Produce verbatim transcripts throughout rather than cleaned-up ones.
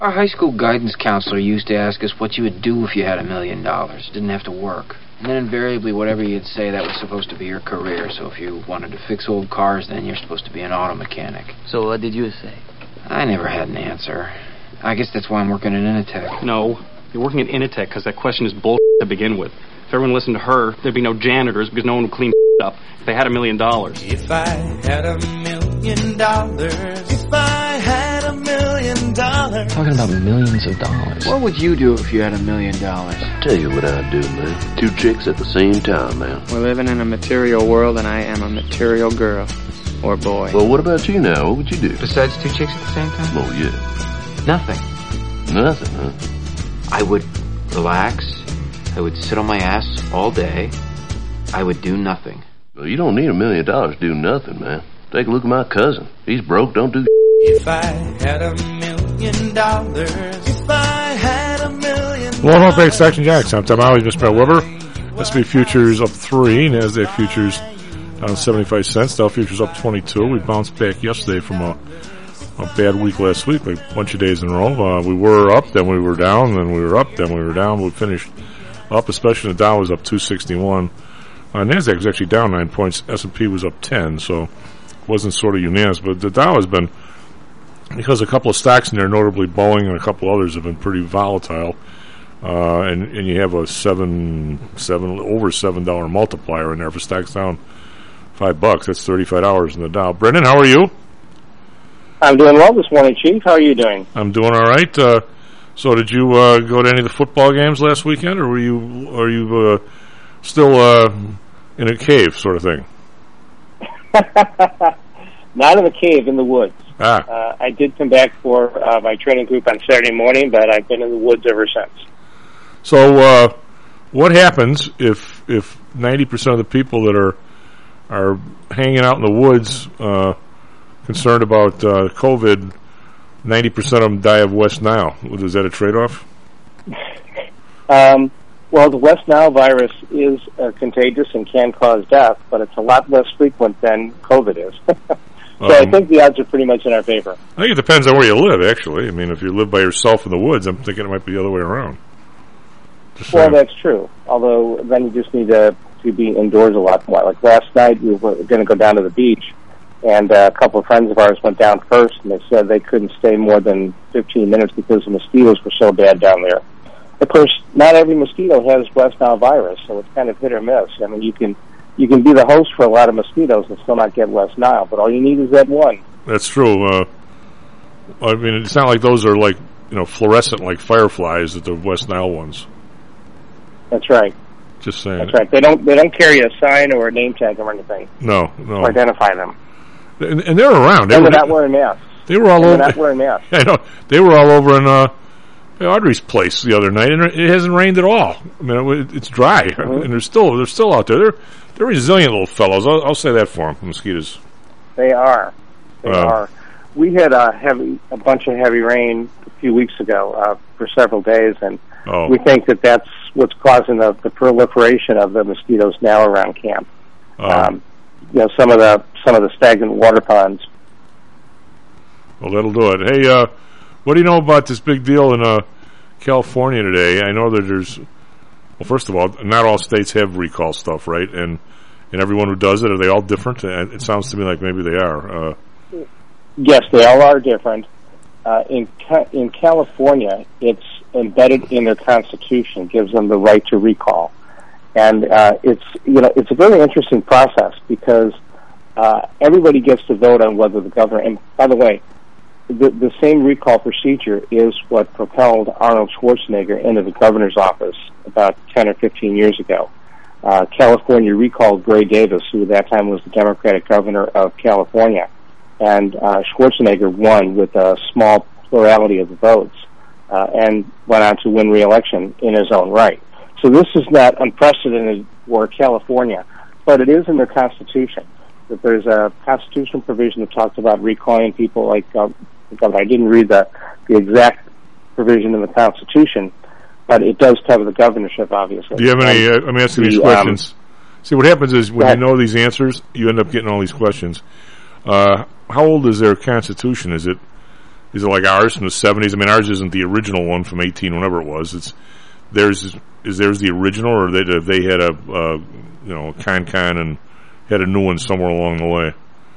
Our high school guidance counselor used to ask us what you would do if you had a million dollars. Didn't have to work. And then invariably, whatever you'd say, that was supposed to be your career. So if you wanted to fix old cars, then you're supposed to be an auto mechanic. So what did you say? I never had an answer. I guess that's why I'm working at Initech. No, you're working at Initech because that question is bullshit to begin with. If everyone listened to her, there'd be no janitors because no one would clean up if they had a million dollars. If I had a million dollars, if I had a million dollars. Talking about millions of dollars. What would you do if you had a million dollars? Tell you what I'd do, man. Two chicks at the same time, man. We're living in a material world, and I am a material girl. Or boy. Well, what about you now? What would you do? Besides two chicks at the same time? Oh, yeah. Nothing. Nothing, huh? I would relax. I would sit on my ass all day. I would do nothing. Well, you don't need a million dollars to do nothing, man. Take a look at my cousin. He's broke, don't do If I had a million dollars, if I had a million dollars. Warm up big section jacks. I'm Tom Always, Mister Matt Weber. S and P futures up three. NASDAQ futures down seventy-five cents. Dow futures up twenty-two. We bounced back yesterday from a, a bad week last week, like a bunch of days in a row. Uh, we were up, then we were down, then we were up, then we were down. We finished up, especially the Dow was up two sixty-one. Uh, NASDAQ was actually down nine points. S and P was up ten, so it wasn't sort of unanimous. But the Dow has been, because a couple of stocks in there, notably Boeing and a couple others, have been pretty volatile. Uh, and, and you have a seven, seven, over seven dollar multiplier in there for stocks down five bucks. That's thirty-five dollars in the Dow. Brendan, how are you? I'm doing well this morning, Chief. How are you doing? I'm doing all right. Uh, so, did you uh, go to any of the football games last weekend, or were you are you uh, still uh, in a cave, sort of thing? Not in the cave, in the woods. Ah. Uh, I did come back for uh, my training group on Saturday morning, but I've been in the woods ever since. So, uh, what happens if if ninety percent of the people that are are hanging out in the woods, uh, concerned about uh, COVID, ninety percent of them die of West Nile? Is that a trade-off? um, well, the West Nile virus is uh, contagious and can cause death, but it's a lot less frequent than COVID is. so um, I think the odds are pretty much in our favor. I think it depends on where you live, actually. I mean, if you live by yourself in the woods, I'm thinking it might be the other way around. Just well, saying. that's true. Although then you just need to, to be indoors a lot more. Like last night, we were going to go down to the beach, and uh, a couple of friends of ours went down first, and they said they couldn't stay more than fifteen minutes because the mosquitoes were so bad down there. Of course, not every mosquito has West Nile virus, so it's kind of hit or miss. I mean, you can you can be the host for a lot of mosquitoes and still not get West Nile, but all you need is that one. That's true. Uh, I mean, it's not like those are like, you know, fluorescent like fireflies, that the West Nile ones. That's right. Just saying. That's right. They don't they don't carry a sign or a name tag or anything. No, no. To identify them. And, and they're around. They and were they're not wearing masks. They were all and over. They're not wearing masks. I know. They were all over in uh, Audrey's place the other night, and it hasn't rained at all. I mean, it, it's dry, mm-hmm. and they're still they're still out there. They're they're resilient little fellows. I'll, I'll say that for them. The mosquitoes. They are. They uh, are. We had a heavy, a bunch of heavy rain a few weeks ago uh, for several days, and oh. we think that that's what's causing the, the proliferation of the mosquitoes now around camp. Oh. Um, you know, some of the some of the stagnant water ponds. Well, that'll do it. Hey, uh, what do you know about this big deal in uh, California today? I know that there's. Well, first of all, not all states have recall stuff, right? And and everyone who does it, are they all different? It sounds to me like maybe they are. Uh, Yes, they all are different. Uh, in ca- in California, it's embedded in their constitution, gives them the right to recall, and uh, it's you know it's a very interesting process because uh, everybody gets to vote on whether the governor. And by the way, the the same recall procedure is what propelled Arnold Schwarzenegger into the governor's office about ten or fifteen years ago. Uh, California recalled Gray Davis, who at that time was the Democratic governor of California. And uh, Schwarzenegger won with a small plurality of the votes uh, and went on to win re-election in his own right. So this is not unprecedented for California, but it is in their constitution. That there's a constitutional provision that talks about recalling people like, uh, I didn't read the, the exact provision in the Constitution, but it does cover the governorship, obviously. Do you have any, uh, I'm asking the, these questions. Um, See, what happens is when you know these answers, you end up getting all these questions. Uh, how old is their constitution? Is it Is it like ours from the seventies? I mean, ours isn't the original one from eighteen, whenever it was. It's theirs. Is, is theirs the original, or they they had a uh, you know a con-con and had a new one somewhere along the way?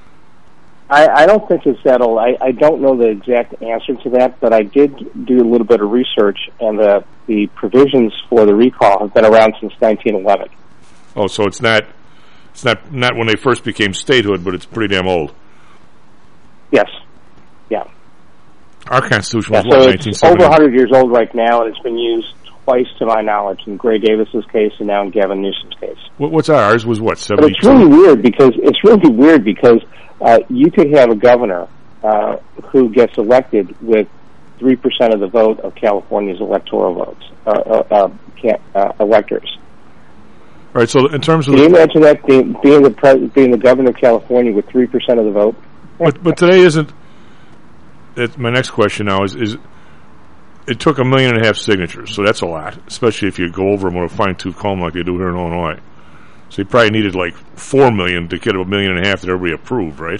I, I don't think it's that old. I, I don't know the exact answer to that, but I did do a little bit of research, and the the provisions for the recall have been around since nineteen eleven. Oh, so it's not it's not not when they first became statehood, but it's pretty damn old. Yes. Yeah. Our Constitution Yeah, was what, so nineteen it's seventy? over one hundred years old right now, and it's been used twice to my knowledge, in Gray Davis's case and now in Gavin Newsom's case. What, what's ours? Was what, But seventy-two? it's really weird because it's really weird because uh, you could have a governor uh, who gets elected with three percent of the vote of California's electoral votes, uh, uh, uh, can't, uh, electors. All right, so in terms of... Can you the, imagine that, being, being, the pres- being the governor of California with three percent of the vote? but, but today isn't... It, my next question now is, is... It took a million and a half signatures, so that's a lot, especially if you go over them with a fine-tooth comb like they do here in Illinois. So you probably needed like four million to get a million and a half that everybody approved, right?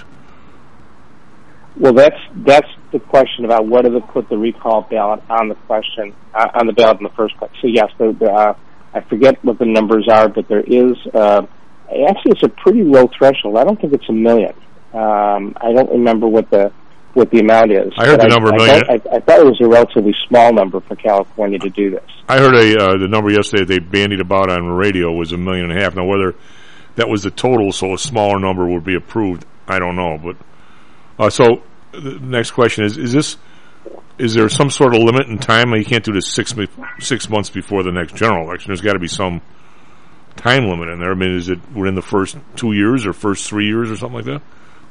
Well, that's that's the question about whether to put the recall ballot on the question uh, on the ballot in the first place. So yes, the, the, uh, I forget what the numbers are, but there is uh, actually it's a pretty low threshold. I don't think it's a million. Um, I don't remember what the what the amount is. I heard but the number I, million. I, I, I thought it was a relatively small number for California to do this. I heard a uh, the number yesterday they bandied about on the radio was a million and a half. Now whether that was the total, so a smaller number would be approved, I don't know. But uh, so the next question is: Is this is there some sort of limit in time? You can't do this six six months before the next general election. There's got to be some time limit in there. I mean, is it within the first two years or first three years or something like that?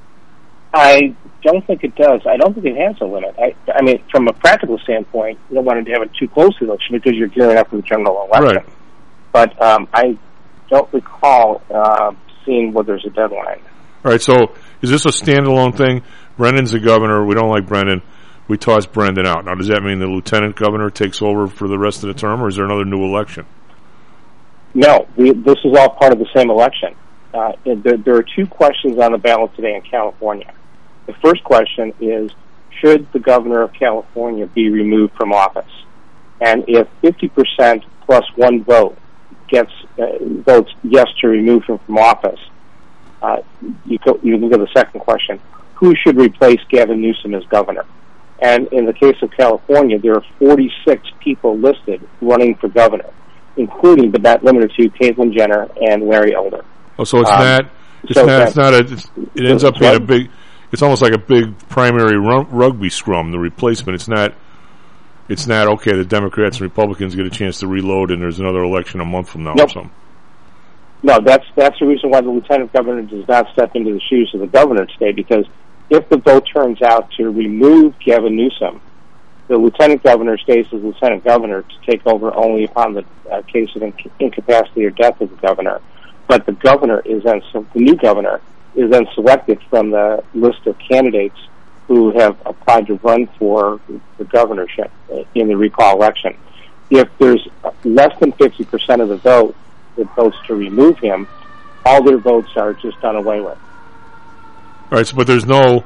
I don't think it does. I don't think it has a limit. I, I mean, from a practical standpoint, you don't want to have it too close to the election because you're gearing up for the general election. Right. But um, I don't recall uh, seeing whether there's a deadline. All right, so is this a standalone thing? Brendan's the governor. We don't like Brendan. We toss Brendan out. Now, does that mean the lieutenant governor takes over for the rest of the term, or is there another new election? No, we, this is all part of the same election. Uh, there, there are two questions on the ballot today in California. The first question is, should the governor of California be removed from office? And if fifty percent plus one vote gets uh, votes yes to remove him from office, uh, you, go, you look at the second question, who should replace Gavin Newsom as governor? And in the case of California, there are forty-six people listed running for governor, including but not limited to Caitlyn Jenner and Larry Elder. Oh, so it's um, not. It's so not. It's not a. It's, it ends up being a big. It's almost like a big primary ru- rugby scrum. The replacement. It's not. It's not okay. The Democrats and Republicans get a chance to reload, and there's another election a month from now nope. or something. No, that's that's the reason why the lieutenant governor does not step into the shoes of the governor today. Because if the vote turns out to remove Gavin Newsom, the lieutenant governor stays as lieutenant governor to take over only upon the uh, case of inc- incapacity or death of the governor. But the governor is then so the new governor is then selected from the list of candidates who have applied to run for the governorship in the recall election. If there's less than fifty percent of the vote that votes to remove him, all their votes are just done away with. All right, so, but there's no.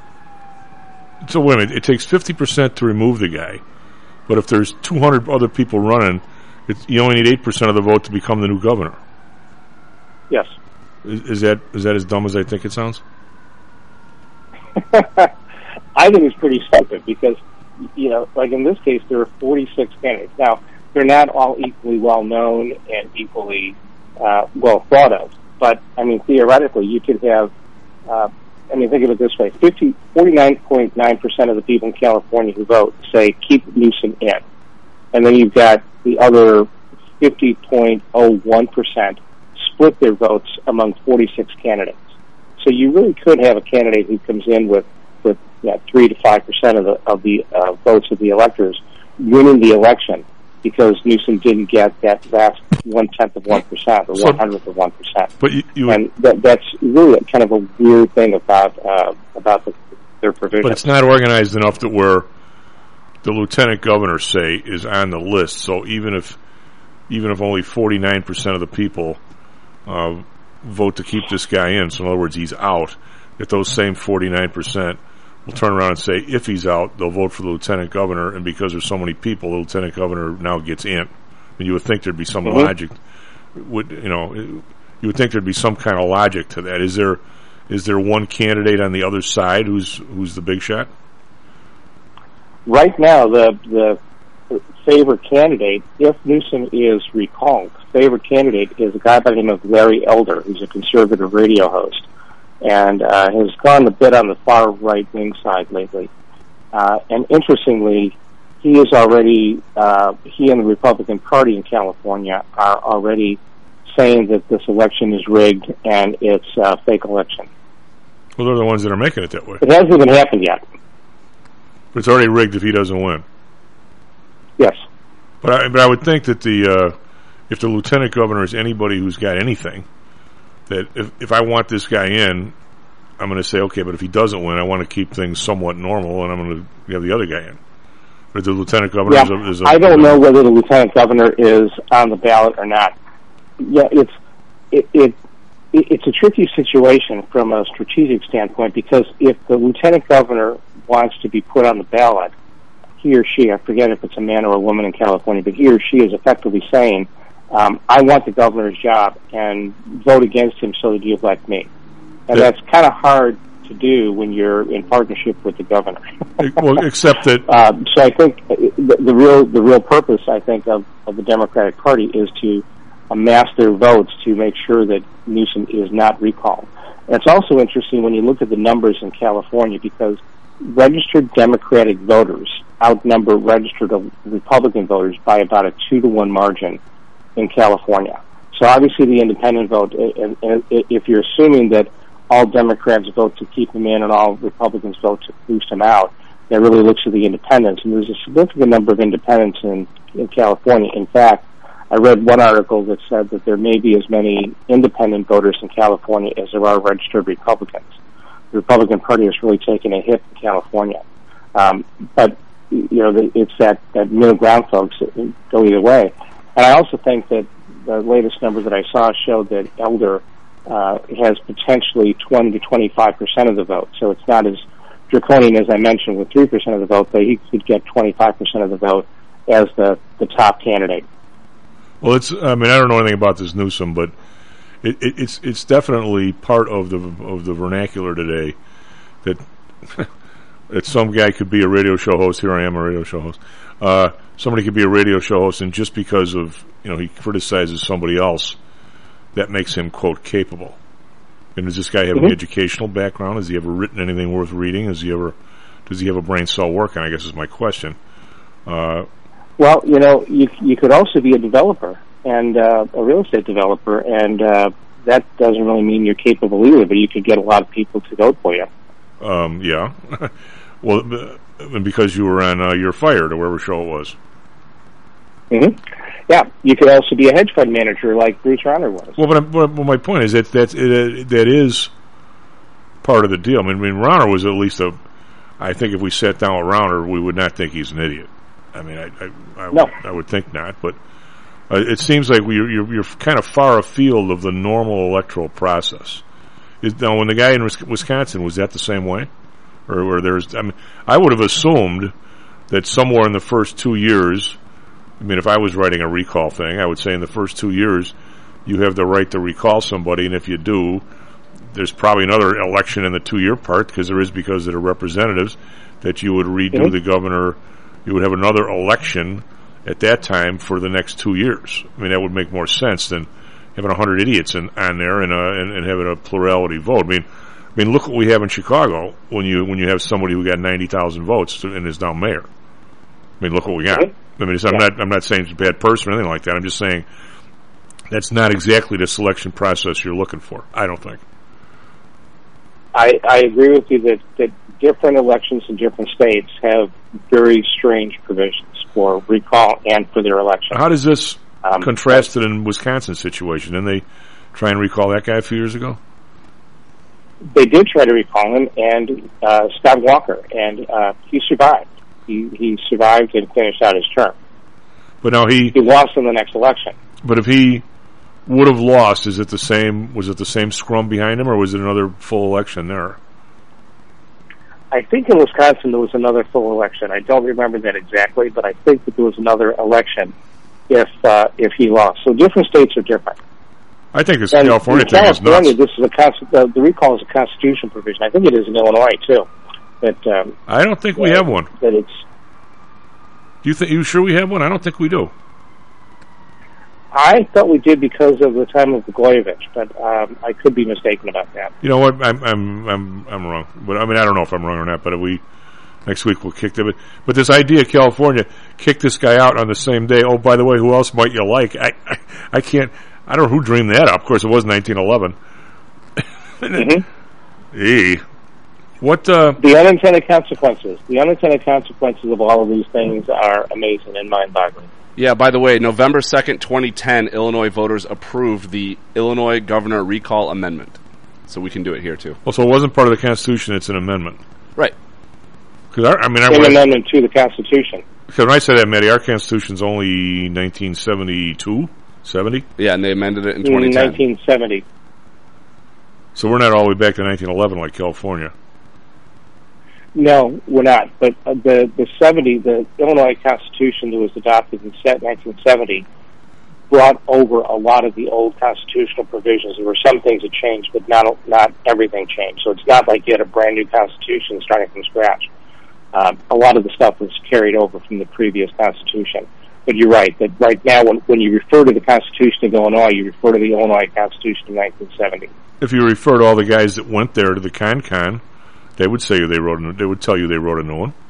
So wait a minute. It takes fifty percent to remove the guy, but if there's two hundred other people running, it's, you only need eight percent of the vote to become the new governor. Yes. Is, is that is that as dumb as I think it sounds? I think it's pretty stupid because, you know, like in this case, there are forty-six candidates. Now, they're not all equally well known and equally uh, well thought of. But, I mean, theoretically, you could have, uh, I mean, think of it this way, fifty, forty-nine point nine percent of the people in California who vote say keep Newsom in. And then you've got the other fifty point zero one percent split their votes among forty-six candidates. So you really could have a candidate who comes in with, with you know, three to five percent of the, of the uh, votes of the electors winning the election because Newsom didn't get that last one-tenth of one percent or so, one-hundredth of one percent. But you, you and that, that's really a, kind of a weird thing about uh, about the, their provision. But it's not organized enough that where the lieutenant governor, say, is on the list. So even if even if only forty-nine percent of the people uh, vote to keep this guy in, so in other words, he's out, if those same forty-nine percent will turn around and say, if he's out, they'll vote for the lieutenant governor, and because there's so many people, the lieutenant governor now gets in. And you would think there'd be some mm-hmm. logic. Would you know? You would think there'd be some kind of logic to that. Is there? Is there one candidate on the other side who's who's the big shot? Right now, the the favorite candidate, if Newsom is recalled, favorite candidate is a guy by the name of Larry Elder, who's a conservative radio host, and uh, has gone a bit on the far right wing side lately. Uh, and interestingly, he is already uh, he and the Republican Party in California are already saying that this election is rigged and it's a fake election. Well, they're the ones that are making it that way. It hasn't even happened yet. But it's already rigged if he doesn't win. Yes. But I, but I would think that the uh, if the lieutenant governor is anybody who's got anything, that if, if I want this guy in, I'm going to say, okay, but if he doesn't win, I want to keep things somewhat normal, and I'm going to have the other guy in. But the lieutenant governor yeah, is a... Is a I don't know whether the lieutenant governor is on the ballot or not. Yeah, it's it, it it's a tricky situation from a strategic standpoint, because if the lieutenant governor wants to be put on the ballot, he or she, I forget if it's a man or a woman in California, but he or she is effectively saying, um, I want the governor's job, and vote against him so that you elect me. And yeah. that's kind of hard to do when you're in partnership with the governor. Well, except that... Uh, so I think the, the real the real purpose, I think, of, of the Democratic Party is to amass their votes to make sure that Newsom is not recalled. And it's also interesting when you look at the numbers in California, because registered Democratic voters outnumber registered Republican voters by about a two to one margin in California. So obviously the independent vote, if you're assuming that all Democrats vote to keep him in and all Republicans vote to boost him out, that really looks at the independents. And there's a significant number of independents in, in California. In fact, I read one article that said that there may be as many independent voters in California as there are registered Republicans. The Republican Party has really taken a hit in California. Um, but, you know, it's that, that middle ground folks that go either way. And I also think that the latest number that I saw showed that Elder uh, has potentially twenty to twenty-five percent of the vote. So it's not as draconian as I mentioned with three percent of the vote, but he could get twenty-five percent of the vote as the, the top candidate. Well, it's, I mean, I don't know anything about this Newsom, but it, it, it's it's definitely part of the of the vernacular today that that some guy could be a radio show host. Here I am, a radio show host. Uh, somebody could be a radio show host, and just because of, you know, he criticizes somebody else, that makes him, quote, capable. And does this guy have mm-hmm. an educational background? Has he ever written anything worth reading? Has he ever, does he have a brain cell working? I guess is my question. Uh, well, you know, you you could also be a developer and uh, a real estate developer, and uh, that doesn't really mean you're capable either, but you could get a lot of people to vote for you. Um, yeah. Well, and because you were on uh, You're Fired, or whatever show it was. Mm-hmm. Yeah, you could also be a hedge fund manager like Bruce Rauner was. Well, but, but my point is that that's, it, that is part of the deal. I mean, I mean, Rauner was at least a... I think if we sat down with Rauner, we would not think he's an idiot. I mean, I I, I, no. would, I would think not, but uh, it seems like we, you're, you're kind of far afield of the normal electoral process. Is, now, when the guy in Wisconsin, was that the same way? Or where there's... I mean, I would have assumed that somewhere in the first two years... I mean, if I was writing a recall thing, I would say in the first two years, you have the right to recall somebody, and if you do, there's probably another election in the two-year part, because there is because of the representatives, that you would redo mm-hmm. the governor, you would have another election at that time for the next two years. I mean, that would make more sense than having a hundred idiots in, on there and, uh, and and having a plurality vote. I mean, I mean, look what we have in Chicago when you when you have somebody who got ninety thousand votes and is now mayor. I mean, look what we got. Mm-hmm. I mean, it's, I'm yeah. not I'm not saying he's a bad person or anything like that. I'm just saying that's not exactly the selection process you're looking for, I don't think. I, I agree with you that, that different elections in different states have very strange provisions for recall and for their election. How does this um, contrast to the Wisconsin situation? Didn't they try and recall that guy a few years ago? They did try to recall him, and uh, Scott Walker, and uh, he survived. He, he survived and finished out his term. But now he... He lost in the next election. But if he would have lost, is it the same, was it the same scrum behind him, or was it another full election there? I think in Wisconsin there was another full election. I don't remember that exactly, but I think that there was another election if uh, if he lost. So different states are different. I think this And California in thing is California, nuts. this is a const- the, the recall is a constitution provision. I think it is in Illinois too. That um, I don't think we that, have one. That it's. Do you think you sure we have one? I don't think we do. I thought we did because of the time of Blagojevich, but um, I could be mistaken about that. You know what? I'm I'm I'm I'm wrong. But I mean, I don't know if I'm wrong or not. But we next week we'll kick them. But this idea, California, kick this guy out on the same day. Oh, by the way, who else might you like? I I, I can't. I don't know who dreamed that up. Of course, it was nineteen eleven. Mm-hmm. Hey, what? Uh, the unintended consequences. The unintended consequences of all of these things are amazing and mind-boggling. Yeah, by the way, November second, twenty ten, Illinois voters approved the Illinois Governor Recall Amendment. So we can do it here, too. Well, so it wasn't part of the Constitution, it's an amendment. Right. Because I, I mean, I An was, amendment to the Constitution. Because when I said that, Matty, our Constitution's only nineteen seventy-two, seventy? Yeah, and they amended it in twenty ten. nineteen seventy. So we're not all the way back to nineteen eleven like California. No, we're not. But uh, the the seventy, the Illinois Constitution that was adopted in nineteen seventy, brought over a lot of the old constitutional provisions. There were some things that changed, but not not everything changed. So it's not like you had a brand new Constitution starting from scratch. Uh, a lot of the stuff was carried over from the previous Constitution. But you're right that right now, when when you refer to the Constitution of Illinois, you refer to the Illinois Constitution of nineteen seventy. If you refer to all the guys that went there to the Con-Con, they would say they wrote. A, they would tell you they wrote a new one.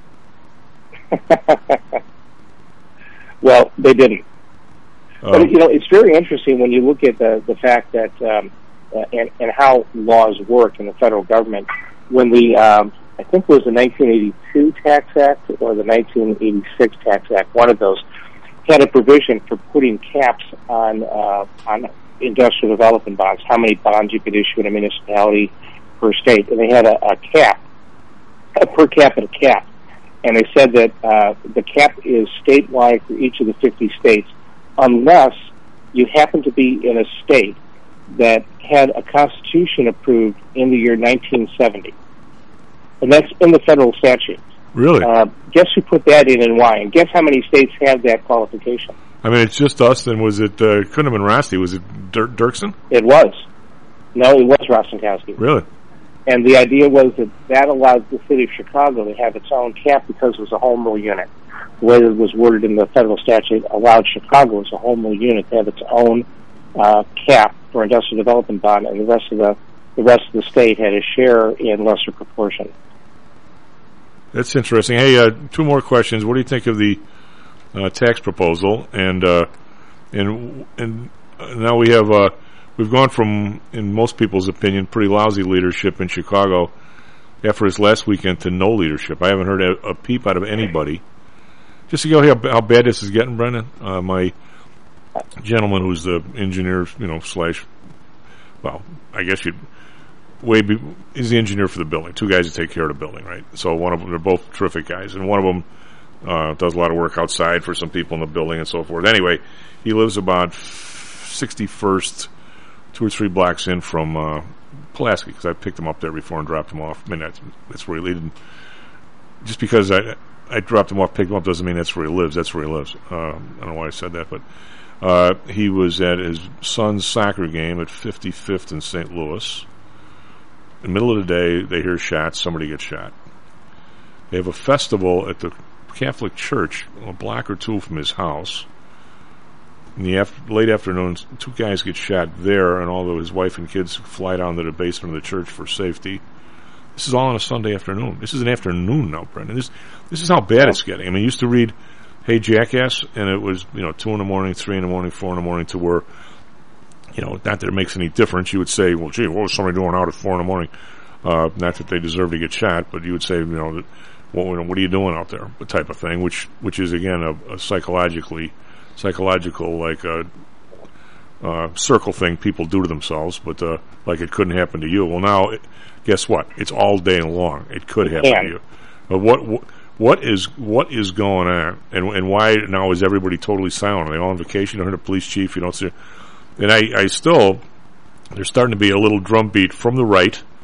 Well, they didn't. Um, but you know, it's very interesting when you look at the the fact that um, uh, and and how laws work in the federal government. When the um, I think it was the nineteen eighty-two Tax Act or the nineteen eighty-six Tax Act, one of those had a provision for putting caps on uh, on industrial development bonds. How many bonds you could issue in a municipality per state, and they had a, a cap, a per capita cap, and they said that uh, the cap is statewide for each of the fifty states, unless you happen to be in a state that had a constitution approved in the year nineteen seventy, and that's in the federal statute. Really? Uh, guess who put that in and why? And guess how many states have that qualification? I mean, it's just us. Then was it? Uh, couldn't have been Rosti. Was it Dir- Dirksen? It was. No, it was Rostenkowski. Really? And the idea was that that allowed the city of Chicago to have its own cap because it was a home rule unit. The way it was worded in the federal statute allowed Chicago as a home rule unit to have its own uh, cap for industrial development bond, and the rest of the the rest of the state had a share in lesser proportion. That's interesting. Hey, uh, two more questions. What do you think of the uh, tax proposal? And uh, and and now we have uh, we've gone from, in most people's opinion, pretty lousy leadership in Chicago after this last weekend to no leadership. I haven't heard a, a peep out of anybody. Just to go how, how bad this is getting, Brendan. Uh, my gentleman, who's the engineer, you know, slash, well, I guess you'd. Way be, he's the engineer for the building. Two guys that take care of the building, right? So one of them, they're both terrific guys, and one of them uh, does a lot of work outside for some people in the building and so forth. Anyway, he lives about sixty-first, two or three blocks in from uh, Pulaski, because I picked him up there before and dropped him off. I mean, that's, that's where he lives. Just because I I dropped him off, picked him up, doesn't mean that's where he lives. That's where he lives. Uh, I don't know why I said that, but uh, he was at his son's soccer game at fifty-fifth in Saint Louis. In the middle of the day, they hear shots, somebody gets shot. They have a festival at the Catholic church a block or two from his house. In the af- late afternoon, two guys get shot there, and although his wife and kids fly down to the basement of the church for safety. This is all on a Sunday afternoon. This is an afternoon now, Brendan. This, this is how bad it's getting. I mean, I used to read Hey Jackass, and it was, you know, two in the morning, three in the morning, four in the morning, to where, you know, not that it makes any difference. You would say, well, gee, what was somebody doing out at four in the morning? Uh, not that they deserve to get shot, but you would say, you know, that, well, what are you doing out there? Type of thing, which, which is again a, a psychologically, psychological like a uh, circle thing people do to themselves, but uh, like it couldn't happen to you. Well, now, it, guess what? It's all day long. It could happen Yeah. to you. But what, what what is what is going on, and and why now is everybody totally silent? Are they all on vacation? You don't hear the police chief. You don't see. And I, I still, there's starting to be a little drumbeat from the right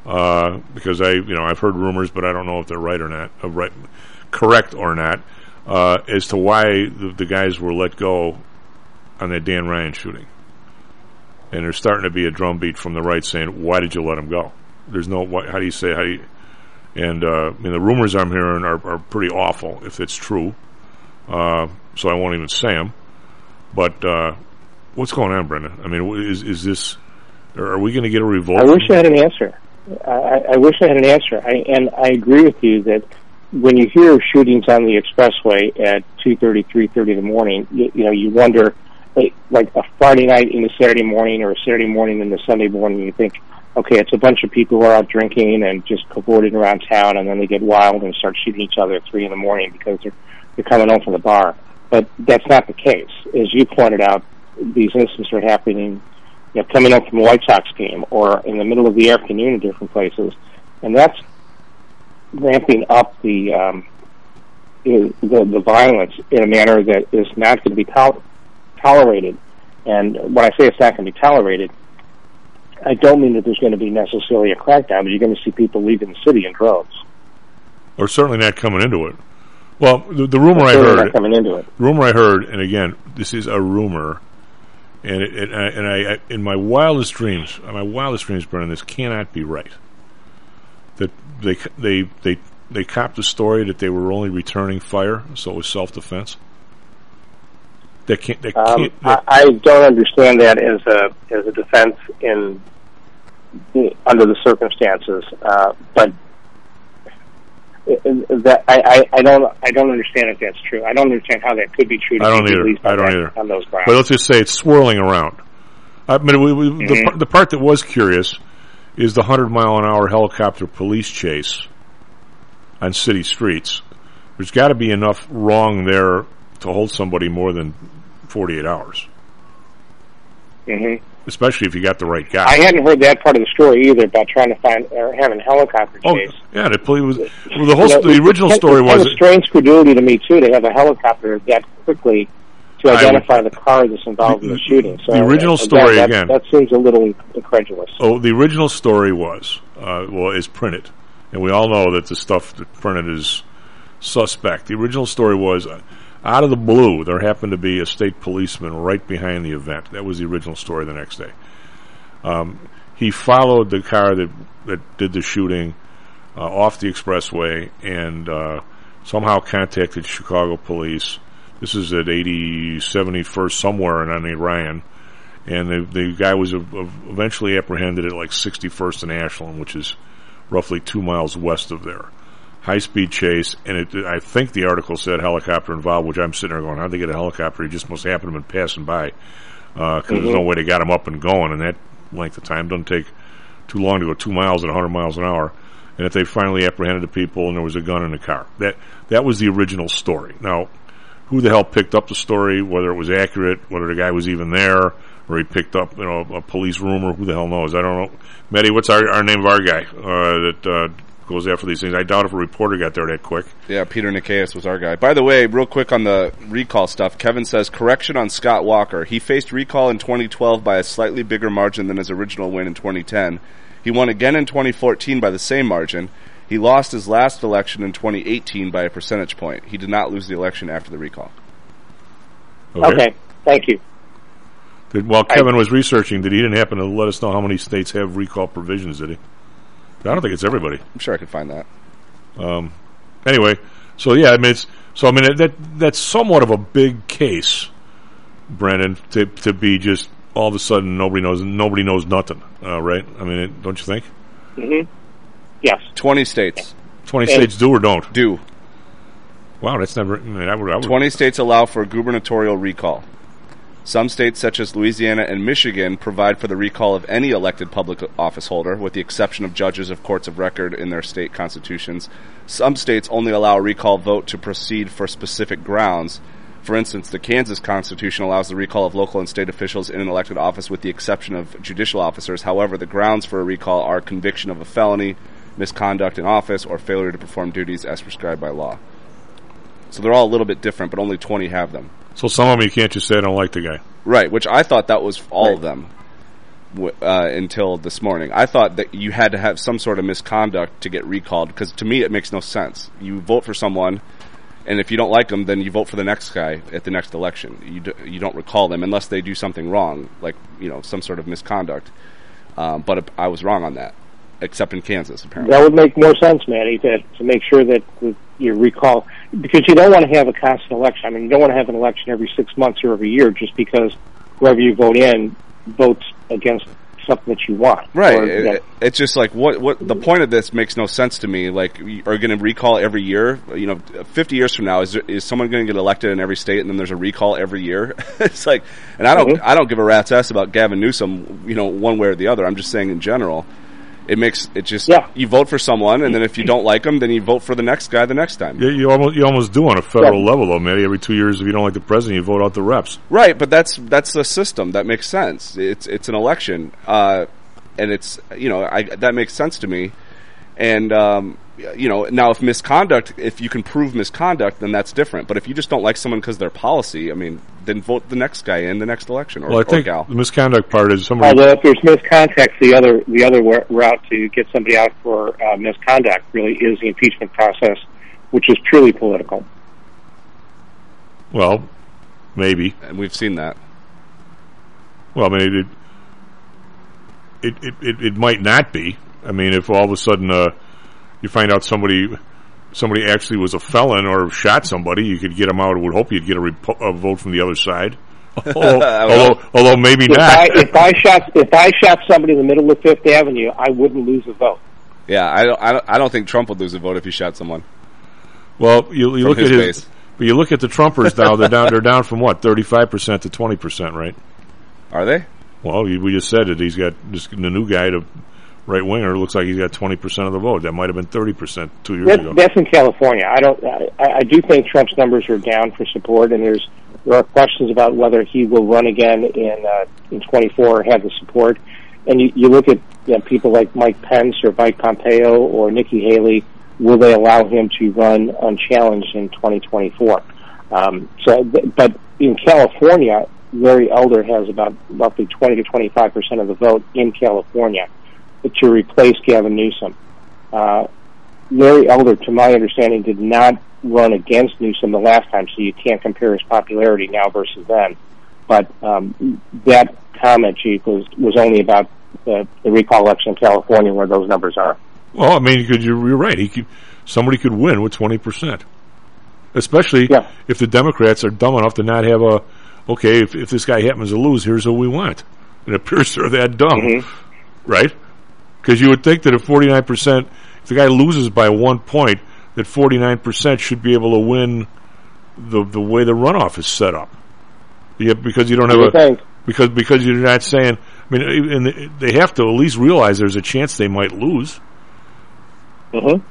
uh, because I, you know, I've heard rumors, but I don't know if they're right or not, uh, right, correct or not, uh, as to why the, the guys were let go on that Dan Ryan shooting. And there's starting to be a drumbeat from the right saying, "Why did you let him go?" There's no. Why, how do you say? How do you? And uh, I mean, the rumors I'm hearing are, are pretty awful if it's true. Uh, so I won't even say them. But uh, what's going on, Brendan? I mean, is is this? Are we going to get a revolt? I wish I had an answer. I, I wish I had an answer. I, and I agree with you that when you hear of shootings on the expressway at two thirty, three thirty in the morning, you, you know, you wonder. Like a Friday night in the Saturday morning or a Saturday morning in the Sunday morning, you think, okay, it's a bunch of people who are out drinking and just cavorting around town, and then they get wild and start shooting each other at three in the morning because they're, they're coming home from the bar. But that's not the case. As you pointed out, these incidents are happening, you know, coming up from a White Sox game or in the middle of the afternoon in different places, and that's ramping up the um, the, the violence in a manner that is not going to be tolerated. tolerated. And when I say it's not going to be tolerated, I don't mean that there's going to be necessarily a crackdown, but you're going to see people leaving the city in droves. Or certainly not coming into it. Well, the, the rumor I certainly heard, not coming into it. rumor I heard, and again, this is a rumor, and it, it, and I, I, in my wildest dreams, my wildest dreams, Brennan, this cannot be right. That they they they they copped the story that they were only returning fire, so it was self-defense. They can't. They um, can't they, I, I don't understand that as a as a defense in under the circumstances, uh, but that I, I, I don't I don't understand if that's true. I don't understand how that could be true. I don't either. I don't that, either. On those grounds. But let's just say it's swirling around. I mean, we, we, mm-hmm. the, the part that was curious is the hundred mile an hour helicopter police chase on city streets. There's got to be enough wrong there to hold somebody more than forty-eight hours. Mm-hmm. Especially if you got the right guy. I hadn't heard that part of the story either about trying to find or having a helicopter chase. Oh, yeah, the police was well, the whole you know, the original it's story kind was of strange credulity to me too to have a helicopter that quickly to identify the car that's involved the, in the shooting. So the original again, story that, again. That seems a little incredulous. Oh, the original story was uh, well is printed, and we all know that the stuff that printed is suspect. The original story was. Uh, Out of the blue, there happened to be a state policeman right behind the event. That was the original story the next day. Um, he followed the car that that did the shooting uh, off the expressway and uh, somehow contacted Chicago police. This is at eighty, seventy-first, somewhere in on Ryan. And the, the guy was uh, eventually apprehended at like sixty-first and Ashland, which is roughly two miles west of there. High-speed chase, and it, I think the article said helicopter involved, which I'm sitting there going, how'd they get a helicopter? He just must happen to have been passing by, because uh, mm-hmm. there's no way they got him up and going, and that length of time doesn't take too long to go two miles at one hundred miles an hour, and that they finally apprehended the people, and there was a gun in the car. That that was the original story. Now, who the hell picked up the story, whether it was accurate, whether the guy was even there, or he picked up, you know, a police rumor, who the hell knows? I don't know. Maddie, what's our, our name of our guy uh, that... Uh, goes after these things. I doubt if a reporter got there that quick. Yeah, Peter Nikias was our guy. By the way, real quick on the recall stuff, Kevin says, correction on Scott Walker. He faced recall in twenty twelve by a slightly bigger margin than his original win in twenty ten. He won again in twenty fourteen by the same margin. He lost his last election in twenty eighteen by a percentage point. He did not lose the election after the recall. Okay. okay. Thank you. Did, while Kevin I, was researching, did he didn't happen to let us know how many states have recall provisions, did he? I don't think it's everybody. I'm sure I could find that. Um, anyway, so yeah, I mean, it's, so I mean that that's somewhat of a big case, Brandon, to to be just all of a sudden nobody knows nobody knows nothing, uh, right? I mean, it, don't you think? Mm-hmm. Yes. Twenty states. Twenty and states do or don't do. Wow, that's never. I mean, I would, I would, Twenty states allow for a gubernatorial recall. Some states, such as Louisiana and Michigan, provide for the recall of any elected public office holder, with the exception of judges of courts of record in their state constitutions. Some states only allow a recall vote to proceed for specific grounds. For instance, the Kansas Constitution allows the recall of local and state officials in an elected office with the exception of judicial officers. However, the grounds for a recall are conviction of a felony, misconduct in office, or failure to perform duties as prescribed by law. So they're all a little bit different, but only twenty have them. So some of them you can't just say I don't like the guy. Right, which I thought that was all right. of them. w- uh, until this morning. I thought that you had to have some sort of misconduct to get recalled, because to me it makes no sense. You vote for someone, and if you don't like them, then you vote for the next guy at the next election. You do, you don't recall them unless they do something wrong, like, you know, some sort of misconduct. Um, but I was wrong on that, except in Kansas, apparently. That would make more sense, Matty, that to make sure that you recall, because you don't want to have a constant election. I mean, you don't want to have an election every six months or every year just because whoever you vote in votes against something that you want. Right. Or, it, you know, it's just like, what, what, the point of this makes no sense to me. Like, are you going to recall every year? You know, fifty years from now, is there, is someone going to get elected in every state and then there's a recall every year? It's like, and I don't, Mm-hmm. I don't give a rat's ass about Gavin Newsom, you know, one way or the other. I'm just saying in general, it makes, it just, Yeah. you vote for someone, and then if you don't like them, then you vote for the next guy the next time. You, you almost you almost do on a federal Yeah. level, though, man. Every two years, if you don't like the president, you vote out the reps. Right, but that's that's the system. That makes sense. It's it's an election, uh, and it's, you know, I, that makes sense to me. And um, you know, now if misconduct, if you can prove misconduct, then that's different. But if you just don't like someone because their policy, I mean, then vote the next guy in the next election, or, Well, I or think gal. the misconduct part is somebody. although if there's misconduct, the other the other wa- route to get somebody out for uh, misconduct really is the impeachment process, which is purely political. Well, maybe. And we've seen that. Well, I mean, it it, it it it might not be. I mean, if all of a sudden uh, you find out somebody somebody actually was a felon or shot somebody, you could get them out. I would hope you'd get a, repo- a vote from the other side. although, although, although maybe If not. I, if I shot if I shot somebody in the middle of Fifth Avenue, I wouldn't lose a vote. Yeah, I don't, I don't, I don't think Trump would lose a vote if he shot someone. Well, you, you From look his at his, base. but you look at the Trumpers now. They're down. They're down from what, thirty-five percent to twenty percent, right? Are they? Well, we just said it. He's got just the new guy, the right winger. Looks like he's got twenty percent of the vote. That might have been thirty percent two years That, ago. that's in California. I don't. I, I do think Trump's numbers are down for support, and there's there are questions about whether he will run again in uh, in twenty-four or have the support. And you, you look at you know, people like Mike Pence or Mike Pompeo or Nikki Haley. Will they allow him to run unchallenged in twenty twenty-four? Um, so, but in California, Larry Elder has about roughly twenty to twenty-five percent of the vote in California to replace Gavin Newsom. Uh, Larry Elder, to my understanding, did not run against Newsom the last time, so you can't compare his popularity now versus then. But um, that comment, Chief, was, was only about the, the recall election in California, where those numbers are. Well, I mean, could you, you're right. He could, somebody could win with twenty percent, especially Yeah. if the Democrats are dumb enough to not have a. Okay, if, if this guy happens to lose, here's who we want. It appears they're that dumb, Mm-hmm. right? Because you would think that if forty-nine percent, if the guy loses by one point, that forty-nine percent should be able to win the the way the runoff is set up. Yeah, because you don't have You a think? because because you're not saying. I mean, and they have to at least realize there's a chance they might lose. Mm-hmm.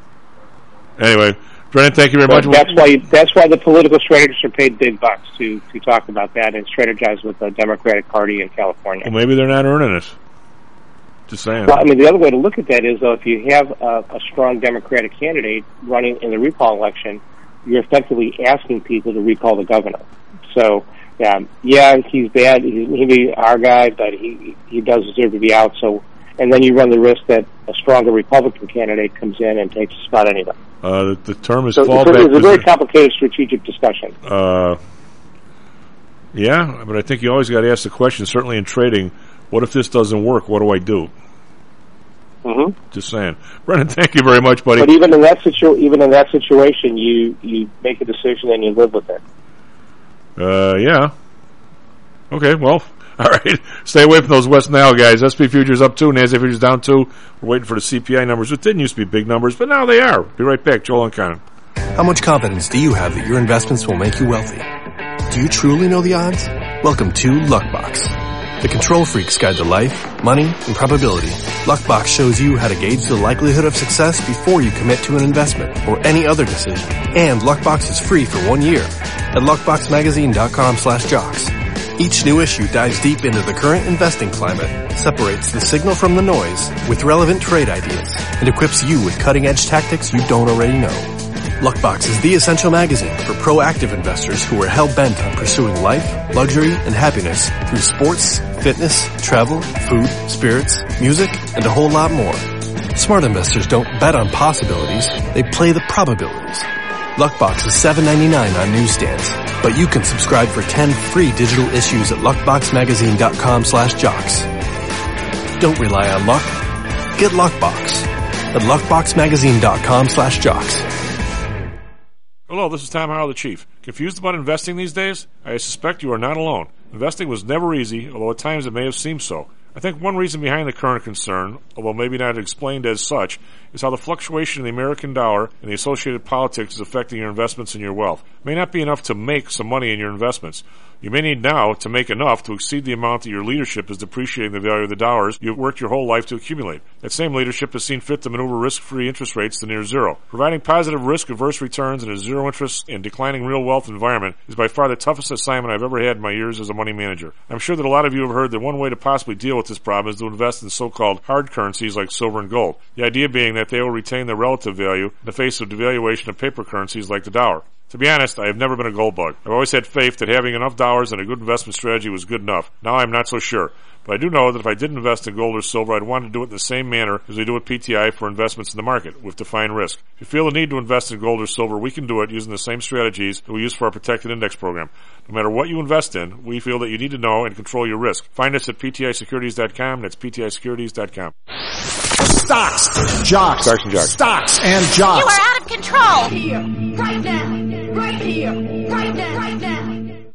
Anyway, Brennan, thank you very much. That's why that's why the political strategists are paid big bucks to, to talk about that and strategize with the Democratic Party in California. Well, maybe they're not earning it. Just saying. Well, I mean, the other way to look at that is, though, if you have a, a strong Democratic candidate running in the recall election, you're effectively asking people to recall the governor. So, yeah, yeah, he's bad. He, he be our guy, but he he does deserve to be out. So, and then you run the risk that a stronger Republican candidate comes in and takes a spot anyway. Uh, the, the term is So fallback. it's, it's a very posi- complicated strategic discussion. Uh, yeah, but I think you always got to ask the question. Certainly in trading, what if this doesn't work? What do I do? Mm-hmm. Just saying, Brennan. Thank you very much, buddy. But even in that situ- even in that situation, you you make a decision and you live with it. Uh, yeah. Okay, well, all right. Stay away from those West Nile guys. S and P futures up two, NASDAQ futures down two. We're waiting for the C P I numbers. It didn't used to be big numbers, but now they are. Be right back. Joel and Conan. How much confidence do you have that your investments will make you wealthy? Do you truly know the odds? Welcome to Luckbox, the control freak's guide to life, money, and probability. Luckbox shows you how to gauge the likelihood of success before you commit to an investment or any other decision. And Luckbox is free for one year at luckboxmagazine.com slash jocks. Each new issue dives deep into the current investing climate, separates the signal from the noise with relevant trade ideas, and equips you with cutting-edge tactics you don't already know. Luckbox is the essential magazine for proactive investors who are hell-bent on pursuing life, luxury, and happiness through sports, fitness, travel, food, spirits, music, and a whole lot more. Smart investors don't bet on possibilities, they play the probabilities. Luckbox is seven ninety-nine on newsstands, but you can subscribe for ten free digital issues at luckboxmagazine.com slash jocks. Don't rely on luck. Get Luckbox at luckboxmagazine.com slash jocks. Hello, this is Tom Howell, the Chief. Confused about investing these days? I suspect you are not alone. Investing was never easy, although at times it may have seemed so. I think one reason behind the current concern, although maybe not explained as such, is how the fluctuation in the American dollar and the associated politics is affecting your investments and your wealth. It may not be enough to make some money in your investments. You may need now to make enough to exceed the amount that your leadership is depreciating the value of the dollars you've worked your whole life to accumulate. That same leadership has seen fit to maneuver risk-free interest rates to near zero. Providing positive risk-averse returns in a zero-interest and declining real wealth environment is by far the toughest assignment I've ever had in my years as a money manager. I'm sure that a lot of you have heard that one way to possibly deal with this problem is to invest in so-called hard currencies like silver and gold. The idea being that they will retain their relative value in the face of devaluation of paper currencies like the dollar. To be honest, I have never been a gold bug. I've always had faith that having enough dollars and a good investment strategy was good enough. Now I'm not so sure. But I do know that if I did invest in gold or silver, I'd want to do it in the same manner as we do with P T I for investments in the market, with defined risk. If you feel the need to invest in gold or silver, we can do it using the same strategies that we use for our protected index program. No matter what you invest in, we feel that you need to know and control your risk. Find us at P T I securities dot com. That's P T I securities dot com. Stocks, jocks, Stocks and jocks. Stocks and jocks. You are out of control. Here, right now, right here, right now, right now.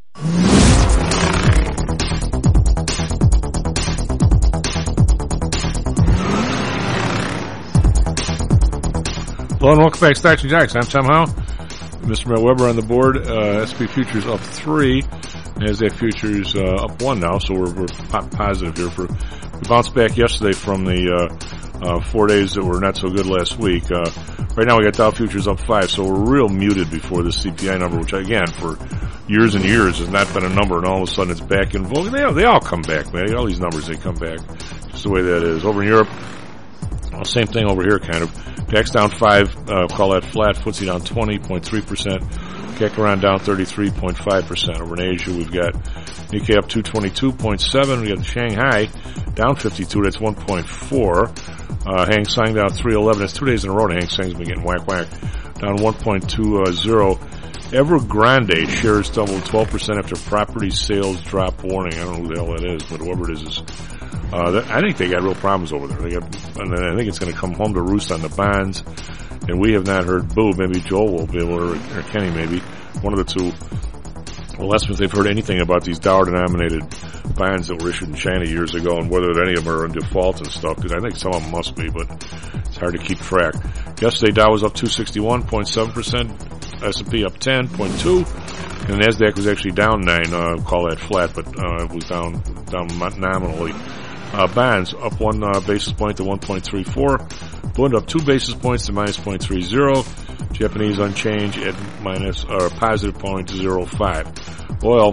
Hello and welcome back to Stocks and Jocks. I'm Tom Howell. Mister Matt Weber on the board. Uh, S and P futures up three. NASDAQ futures uh, up one now, so we're, we're positive here. For we bounced back yesterday from the uh, uh, four days that were not so good last week. Uh, right now we got Dow futures up five, so we're real muted before the C P I number, which again for years and years has not been a number, and all of a sudden it's back in vogue. They they all come back, man. All these numbers they come back. Just the way that is. Over in Europe, well, same thing over here, kind of. DAX down five, uh, call that flat. F T S E down twenty point three percent. C A C around down thirty-three point five percent. Over in Asia, we've got Nikkei up two twenty-two point seven. We got Shanghai down fifty-two. That's one point four. Uh, Hang Seng down three eleven. That's two days in a row. Hang Seng's been getting whack whack. Down one point two zero. Evergrande shares doubled twelve percent after property sales drop warning. I don't know who the hell that is, but whoever it is is. Uh, that, I think they got real problems over there. They got, and I think it's going to come home to roost on the bonds. And we have not heard boo. Maybe Joel will be able to, or, or Kenny maybe, one of the two. Well, less if they've heard anything about these dollar-denominated bonds that were issued in China years ago and whether any of them are in default and stuff, because I think some of them must be, but it's hard to keep track. Yesterday, Dow was up two sixty-one point seven percent, S and P up ten point two, and NASDAQ was actually down nine, uh, call that flat, but uh, it was down, down nominally. Uh, bonds up one uh, basis point to one point three four. Bund up two basis points to minus zero point three zero. Japanese unchanged at minus or positive zero point zero five. Oil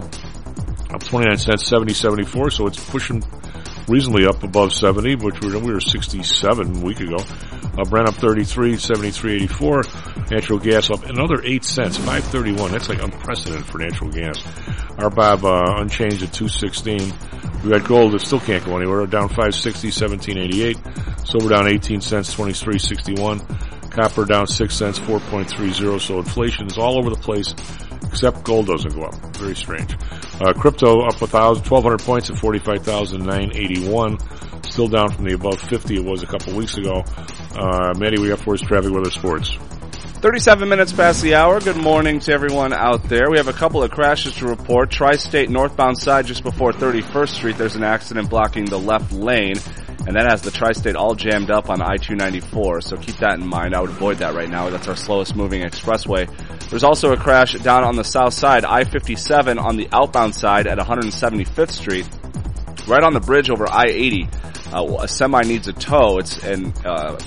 up twenty-nine cents, seventy seventy-four. So it's pushing reasonably up above seventy, which we were, we were sixty-seven a week ago. Uh, Brent up thirty-three, seventy-three eighty-four. Natural gas up another eight cents, five thirty-one. That's like unprecedented for natural gas. R B O B uh, unchanged at two sixteen. We got gold that still can't go anywhere, down five sixty, seventeen eighty-eight. Silver down eighteen cents, twenty-three sixty-one. Copper down six cents, four point three zero. So inflation is all over the place, except gold doesn't go up. Very strange. Uh, crypto up one thousand, twelve hundred points at forty-five thousand nine hundred eighty-one. Still down from the above fifty it was a couple weeks ago. Uh, Maddie, we got for us traffic, weather, sports. thirty-seven minutes past the hour. Good morning to everyone out there. We have a couple of crashes to report. Tri-State northbound side just before thirty-first Street. There's an accident blocking the left lane, and that has the Tri-State all jammed up on I two ninety-four. So keep that in mind. I would avoid that right now. That's our slowest moving expressway. There's also a crash down on the south side, I fifty-seven on the outbound side at one seventy-fifth Street. Right on the bridge over I eighty. Uh, a semi needs a tow. It's and uh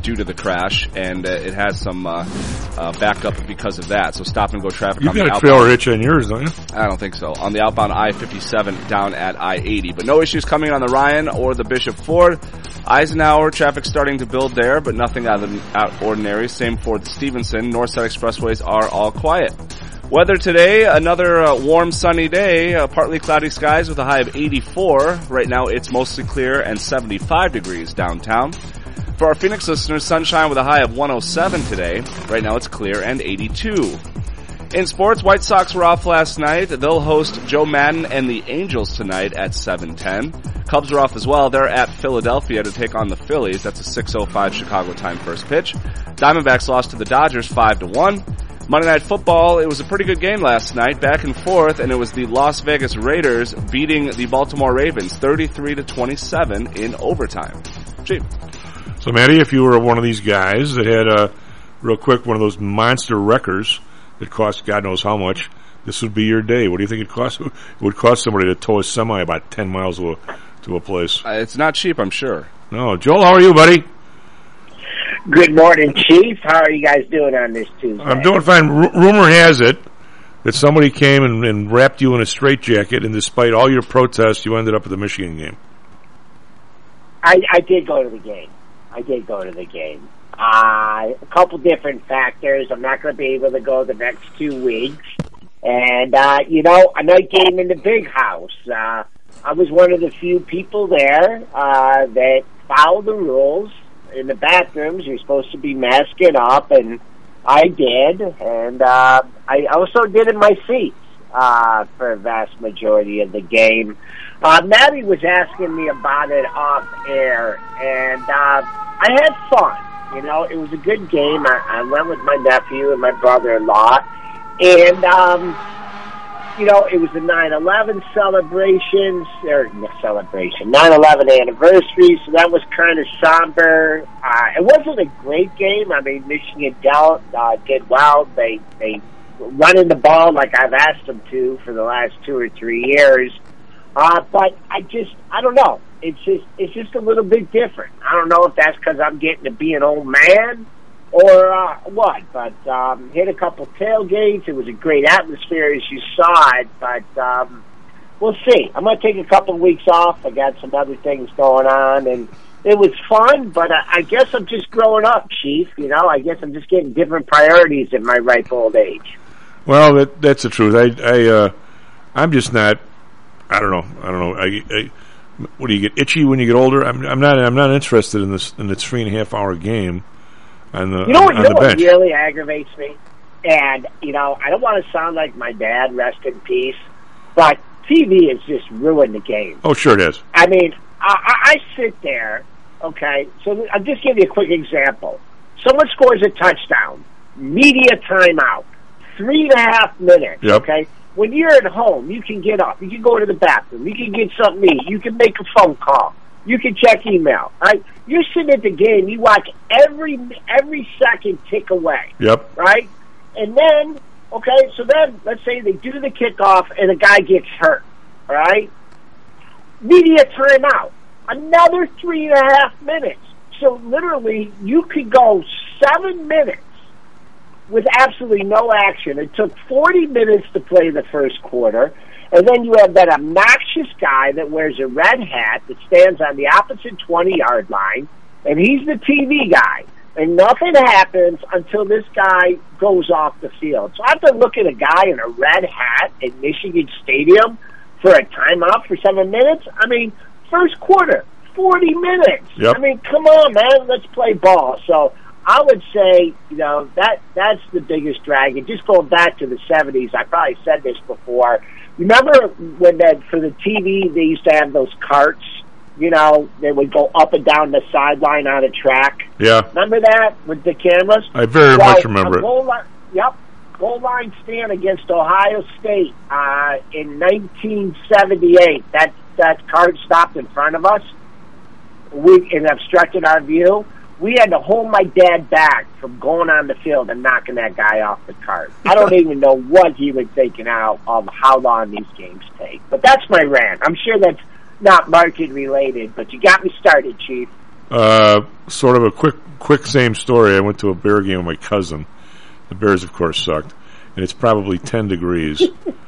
due to the crash, and uh, it has some uh, uh, backup because of that. So stop-and-go traffic you on the got a outbound. trailer hitch on yours, don't you? I don't think so. On the outbound I fifty-seven down at I eighty. But no issues coming on the Ryan or the Bishop Ford. Eisenhower, traffic starting to build there, but nothing out of the out ordinary. Same for the Stevenson. North side expressways are all quiet. Weather today, another uh, warm, sunny day. Uh, partly cloudy skies with a high of eighty-four. Right now it's mostly clear and seventy-five degrees downtown. For our Phoenix listeners, sunshine with a high of one oh seven today. Right now it's clear and eighty-two. In sports, White Sox were off last night. They'll host Joe Madden and the Angels tonight at seven ten. Cubs are off as well. They're at Philadelphia to take on the Phillies. That's a six oh five Chicago time first pitch. Diamondbacks lost to the Dodgers five to one. Monday Night Football, it was a pretty good game last night, back and forth, and it was the Las Vegas Raiders beating the Baltimore Ravens thirty-three to twenty-seven in overtime. Chief. So, Matty, if you were one of these guys that had, a real quick, one of those monster wreckers that cost God knows how much, this would be your day. What do you think it cost? It would cost somebody to tow a semi about ten miles to a, to a place. Uh, it's not cheap, I'm sure. No. Joel, how are you, buddy? Good morning, Chief. How are you guys doing on this Tuesday? I'm doing fine. R- rumor has it that somebody came and, and wrapped you in a straitjacket, and despite all your protests, you ended up at the Michigan game. I, I did go to the game. I did go to the game. Uh, a couple different factors. I'm not going to be able to go the next two weeks. And, uh, you know, a night game in the big house. Uh, I was one of the few people there uh, that followed the rules. In the bathrooms, you're supposed to be masking up, and I did. And uh, I also did in my seats uh, for a vast majority of the game. Uh, Maddie was asking me about it off air, and uh, I had fun. You know, it was a good game. I, I went with my nephew and my brother-in-law, and, um, you know, it was the nine eleven celebrations, or celebration, nine eleven anniversary, so that was kind of somber. Uh, it wasn't a great game. I mean, Michigan dealt, uh, did well. They, they running the ball like I've asked them to for the last two or three years. Uh, but I just, I don't know. It's just, it's just a little bit different. I don't know if that's because I'm getting to be an old man or uh, what. But um, hit a couple tailgates. It was a great atmosphere as you saw it. But um, we'll see. I'm going to take a couple of weeks off. I got some other things going on, and it was fun. But I, I guess I'm just growing up, Chief. You know, I guess I'm just getting different priorities at my ripe old age. Well, that, that's the truth. I, I, uh, I'm just not. I don't know. I don't know. I, I, what do you get itchy when you get older? I'm, I'm not. I'm not interested in this in the three and a half hour game on the you know on, what, on you the know bench. What really aggravates me, and you know, I don't want to sound like my dad, rest in peace, but T V has just ruined the game. Oh, sure it has. I mean, I, I, I sit there. Okay, so I'll just give you a quick example. Someone scores a touchdown, media timeout, three and a half minutes. Yep. Okay. When you're at home, you can get up. You can go to the bathroom. You can get something to eat. You can make a phone call. You can check email. Right? You're sitting at the game. You watch every every second tick away. Yep. Right? And then, okay, so then let's say they do the kickoff and a guy gets hurt. All right? Media timeout. Another three and a half minutes. So literally, you could go seven minutes with absolutely no action. It took forty minutes to play the first quarter, and then you have that obnoxious guy that wears a red hat that stands on the opposite twenty-yard line, and he's the T V guy, and nothing happens until this guy goes off the field. So I have to look at a guy in a red hat at Michigan Stadium for a timeout for seven minutes? I mean, first quarter, forty minutes. Yep. I mean, come on, man, let's play ball. So I would say, you know, that that's the biggest drag. And just going back to the seventies, I probably said this before. Remember when that for the T V they used to have those carts? You know, they would go up and down the sideline on a track. Yeah. Remember that with the cameras? I very well, much remember a goal line, yep. Goal line stand against Ohio State uh, in nineteen seventy-eight. That that cart stopped in front of us. We and obstructed our view. We had to hold my dad back from going on the field and knocking that guy off the cart. I don't even know what he was thinking out of how long these games take. But that's my rant. I'm sure that's not market related, but you got me started, Chief. Uh, sort of a quick, quick same story. I went to a Bear game with my cousin. The Bears, of course, sucked, and it's probably ten degrees.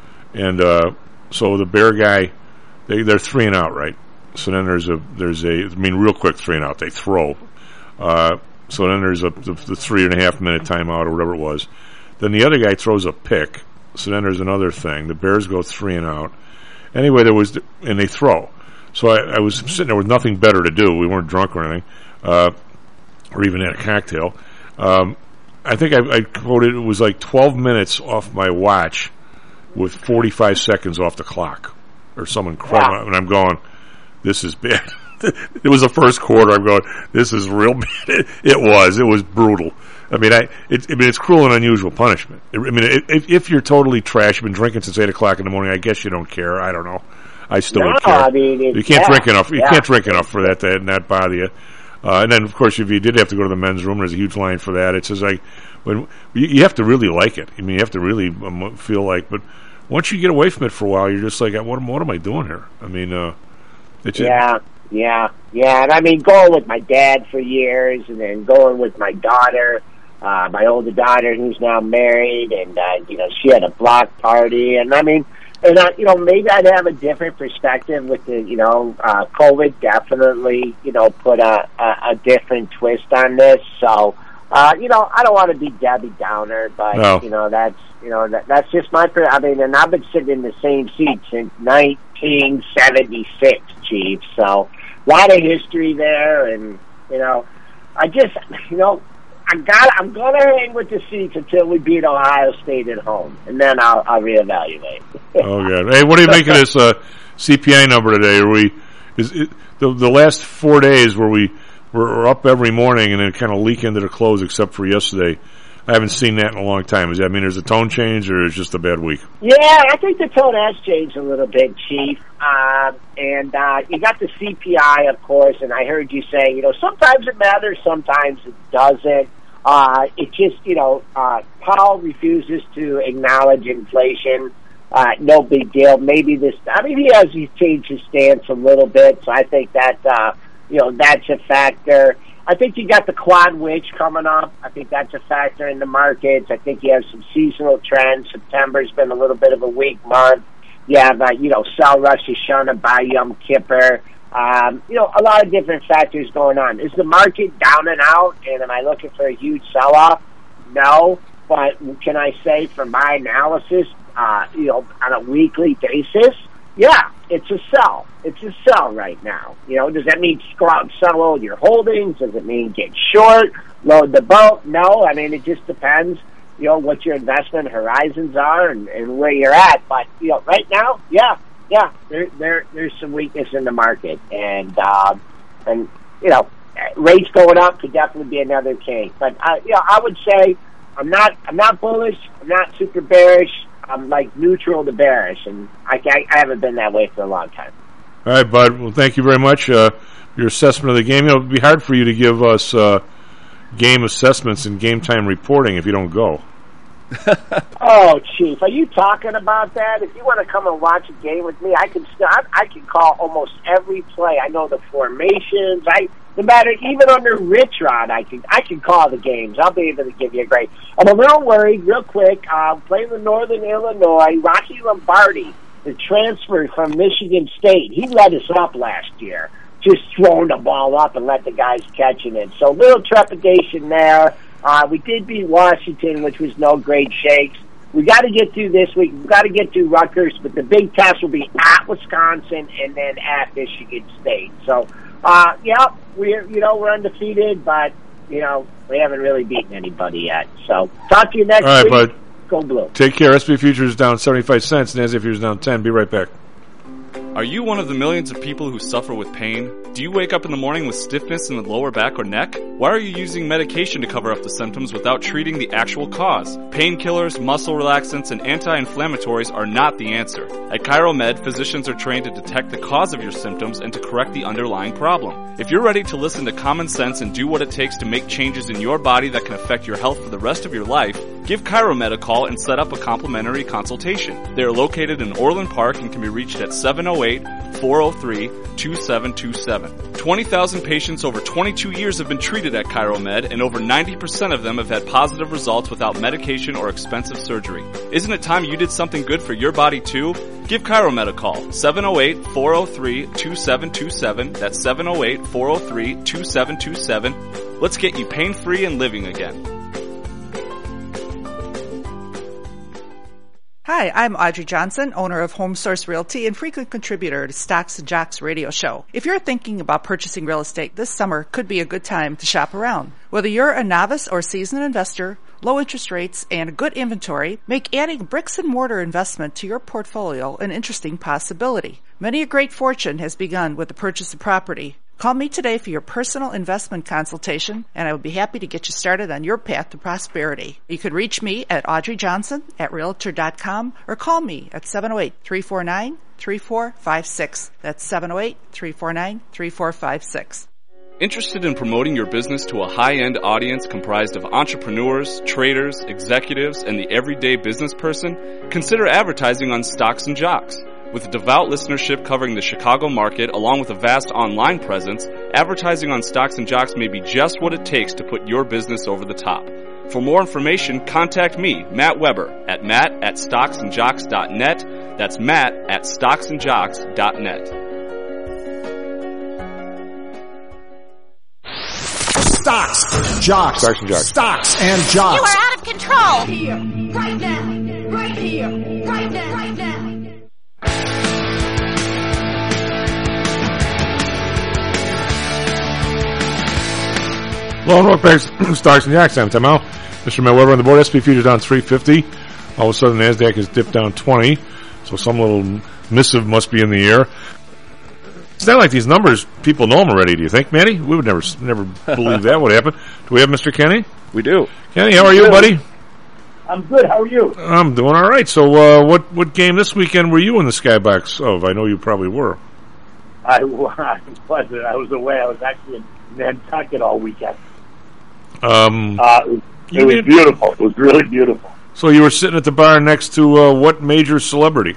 And uh, so the Bear guy, they they're three and out, right? So then there's a there's a I mean real quick three and out. They throw. Uh, so then there's a the, the three and a half minute timeout or whatever it was. Then the other guy throws a pick. So then there's another thing. The Bears go three and out. Anyway, there was and they throw. So I, I was sitting there with nothing better to do. We weren't drunk or anything, uh, or even had a cocktail. Um, I think I, I quoted it was like twelve minutes off my watch with forty-five seconds off the clock or some incredible. Yeah. And I'm going, this is bad. It was the first quarter. I'm going, this is real bad. It, it was. It was brutal. I mean, I, it, I mean, it's cruel and unusual punishment. I mean, if, if you're totally trash, you've been drinking since eight o'clock in the morning, I guess you don't care. I don't know. I still no, don't care. I mean, you can't yeah, drink enough. You yeah. can't drink enough for that to not bother you. Uh, and then, of course, if you did have to go to the men's room, there's a huge line for that. It's just like, when you, you have to really like it. I mean, you have to really um, feel like. But once you get away from it for a while, you're just like, what, what am I doing here? I mean, uh, it's yeah, yeah, yeah. And I mean, going with my dad for years, and then going with my daughter, uh, my older daughter, who's now married, and uh, you know, she had a block party, and I mean. And, uh, you know, maybe I'd have a different perspective with the, you know, uh, COVID definitely, you know, put a, a, a different twist on this. So, uh, you know, I don't want to be Debbie Downer, but, no. you know, that's, you know, that, that's just my, per- I mean, and I've been sitting in the same seat since nineteen seventy-six, Chief. So, a lot of history there, and, you know, I just, you know, I got. I'm going to hang with the seats until we beat Ohio State at home, and then I'll, I'll reevaluate. Oh God! Hey, what do you make of this uh, C P I number today? Are we is it, the the last four days where we were up every morning and then kind of leak into the close, except for yesterday? I haven't seen that in a long time. Does that mean there's a tone change, or is it just a bad week? Yeah, I think the tone has changed a little bit, Chief. Uh, and uh, you got the C P I, of course, and I heard you say, you know, sometimes it matters, sometimes it doesn't. Uh, it just, you know, uh, Powell refuses to acknowledge inflation. Uh, no big deal. Maybe this, I mean, he has he's changed his stance a little bit, so I think that, uh, you know, that's a factor. I think you got the quad witch coming up. I think that's a factor in the markets. I think you have some seasonal trends. September's been a little bit of a weak month. You have, uh, you know, sell Rosh Hashanah, buy Yom Kippur. Um, you know, a lot of different factors going on. Is the market down and out, and am I looking for a huge sell-off? No, but can I say from my analysis, uh, you know, on a weekly basis, yeah, it's a sell. It's a sell right now. You know, does that mean go out and sell all your holdings? Does it mean get short, load the boat? No, I mean, it just depends, you know, what your investment horizons are and, and where you're at. But, you know, right now, yeah. Yeah, there, there, there's some weakness in the market, and um, and you know, rates going up could definitely be another case. But I, you know, I would say I'm not, I'm not bullish, I'm not super bearish. I'm like neutral to bearish, and I, I, I haven't been that way for a long time. All right, Bud. Well, thank you very much. Uh, your assessment of the game. You know, it would be hard for you to give us uh, game assessments and game time reporting if you don't go. Oh, Chief, are you talking about that? If you want to come and watch a game with me, I can still, I, I can call almost every play. I know the formations. I no matter even under Rich Rod, I can I can call the games. I'll be able to give you a great. I'm a little worried, real quick. Uh, playing with Northern Illinois, Rocky Lombardi, the transfer from Michigan State. He led us up last year, just throwing the ball up and let the guys catching it. So little trepidation there. Uh, we did beat Washington, which was no great shakes. We got to get through this week. We've got to get through Rutgers, but the big test will be at Wisconsin and then at Michigan State. So, uh, yeah, we're you know we're undefeated, but you know we haven't really beaten anybody yet. So, talk to you next All right, week. Bud. Go Blue. Take care. S and P futures down seventy-five cents, NASDAQ futures down ten. Be right back. Are you one of the millions of people who suffer with pain? Do you wake up in the morning with stiffness in the lower back or neck? Why are you using medication to cover up the symptoms without treating the actual cause? Painkillers, muscle relaxants, and anti-inflammatories are not the answer. At ChiroMed, physicians are trained to detect the cause of your symptoms and to correct the underlying problem. If you're ready to listen to common sense and do what it takes to make changes in your body that can affect your health for the rest of your life, Give ChiroMed a call and set up a complimentary consultation. They are located in Orland Park and can be reached at seven oh eight, four oh three, two seven two seven. twenty thousand patients over twenty-two years have been treated at ChiroMed, and over ninety percent of them have had positive results without medication or expensive surgery. Isn't it time you did something good for your body too? Give ChiroMed a call, seven oh eight, four oh three, two seven two seven. That's seven oh eight, four oh three, two seven two seven. Let's get you pain-free and living again. Hi, I'm Audrey Johnson, owner of Home Source Realty and frequent contributor to Stocks and Jocks radio show. If you're thinking about purchasing real estate, this summer could be a good time to shop around. Whether you're a novice or seasoned investor, low interest rates and a good inventory make adding bricks and mortar investment to your portfolio an interesting possibility. Many a great fortune has begun with the purchase of property. Call me today for your personal investment consultation, and I would be happy to get you started on your path to prosperity. You can reach me at Audrey Johnson at realtor dot com or call me at seven oh eight, three four nine, three four five six. That's seven oh eight, three four nine, three four five six. Interested in promoting your business to a high-end audience comprised of entrepreneurs, traders, executives, and the everyday business person? Consider advertising on Stocks and Jocks. With a devout listenership covering the Chicago market, along with a vast online presence, advertising on Stocks and Jocks may be just what it takes to put your business over the top. For more information, contact me, Matt Weber, at matt at stocks and jocks dot net. That's matt at stocks and jocks dot net. Stocks, jocks, Stocks and Jocks. Stocks and jocks. You are out of control. Here, right now, right here, right now, right now. Hello, North Bay Stocks and Jocks. I'm Tim Al. Mister Matt Weber on the board. S and P futures down three fifty. All of a sudden, NASDAQ has dipped down twenty. So some little missive must be in the air. It's not like these numbers, people know them already, do you think, Matty? We would never never believe that would happen. Do we have Mister Kenny? We do. Kenny, how are you, buddy? I'm good. How are you? I'm doing all right. So uh, what, what game this weekend were you in the Skybox of? I know you probably were. I, I wasn't. I was away. I was actually in Nantucket all weekend. Um, uh, it was, it was beautiful. It was really beautiful. So you were sitting at the bar next to uh, what major celebrity?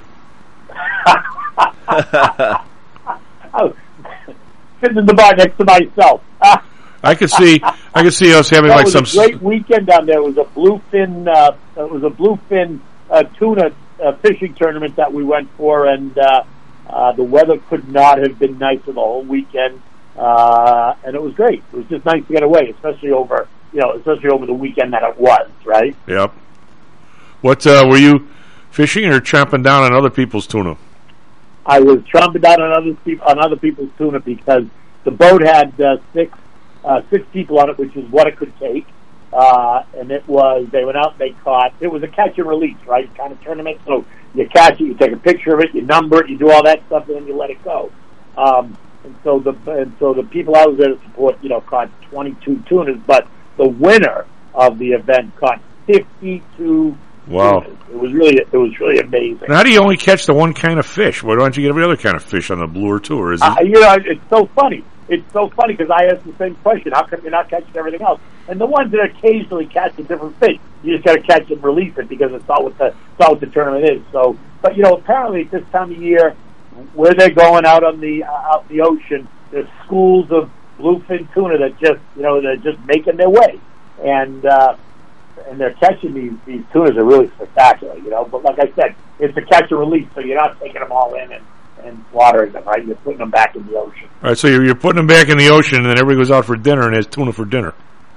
I was sitting in the bar next to myself. I could see, I could see us having that like was some a great weekend down there. It was a bluefin, uh, it was a bluefin uh, tuna uh, fishing tournament that we went for, and uh, uh, the weather could not have been nicer the whole weekend, uh, and it was great. It was just nice to get away, especially over, you know, especially over the weekend that it was, right? Yep. What uh, were you fishing or chomping down on other people's tuna? I was chomping down on other people on other people's tuna because the boat had uh, six. Uh, six people on it, which is what it could take. Uh, and it was, they went out and they caught, it was a catch and release, right, kind of tournament. So you catch it, you take a picture of it, you number it, you do all that stuff, and then you let it go. Um, and so the, and so the people I was there to support, you know, caught twenty-two tunas, but the winner of the event caught fifty-two Wow. tunas. It was really, it was really amazing. Now, how do you only catch the one kind of fish? Why don't you get every other kind of fish on the lure too, or is it? Uh, you know, it's so funny. It's so funny because I asked the same question. How come you're not catching everything else? And the ones that occasionally catch a different fish, you just got to catch and release it because it's not what the it's not what the tournament is. So, but you know, apparently at this time of year, where they're going out on the uh, out in the ocean, there's schools of bluefin tuna that just you know they're just making their way, and uh, and they're catching these these tunas are really spectacular. You know, but like I said, it's a catch and release, so you're not taking them all in and. and slaughtering them, right? You're putting them back in the ocean. All right, so you're, you're putting them back in the ocean, and then everybody goes out for dinner and has tuna for dinner.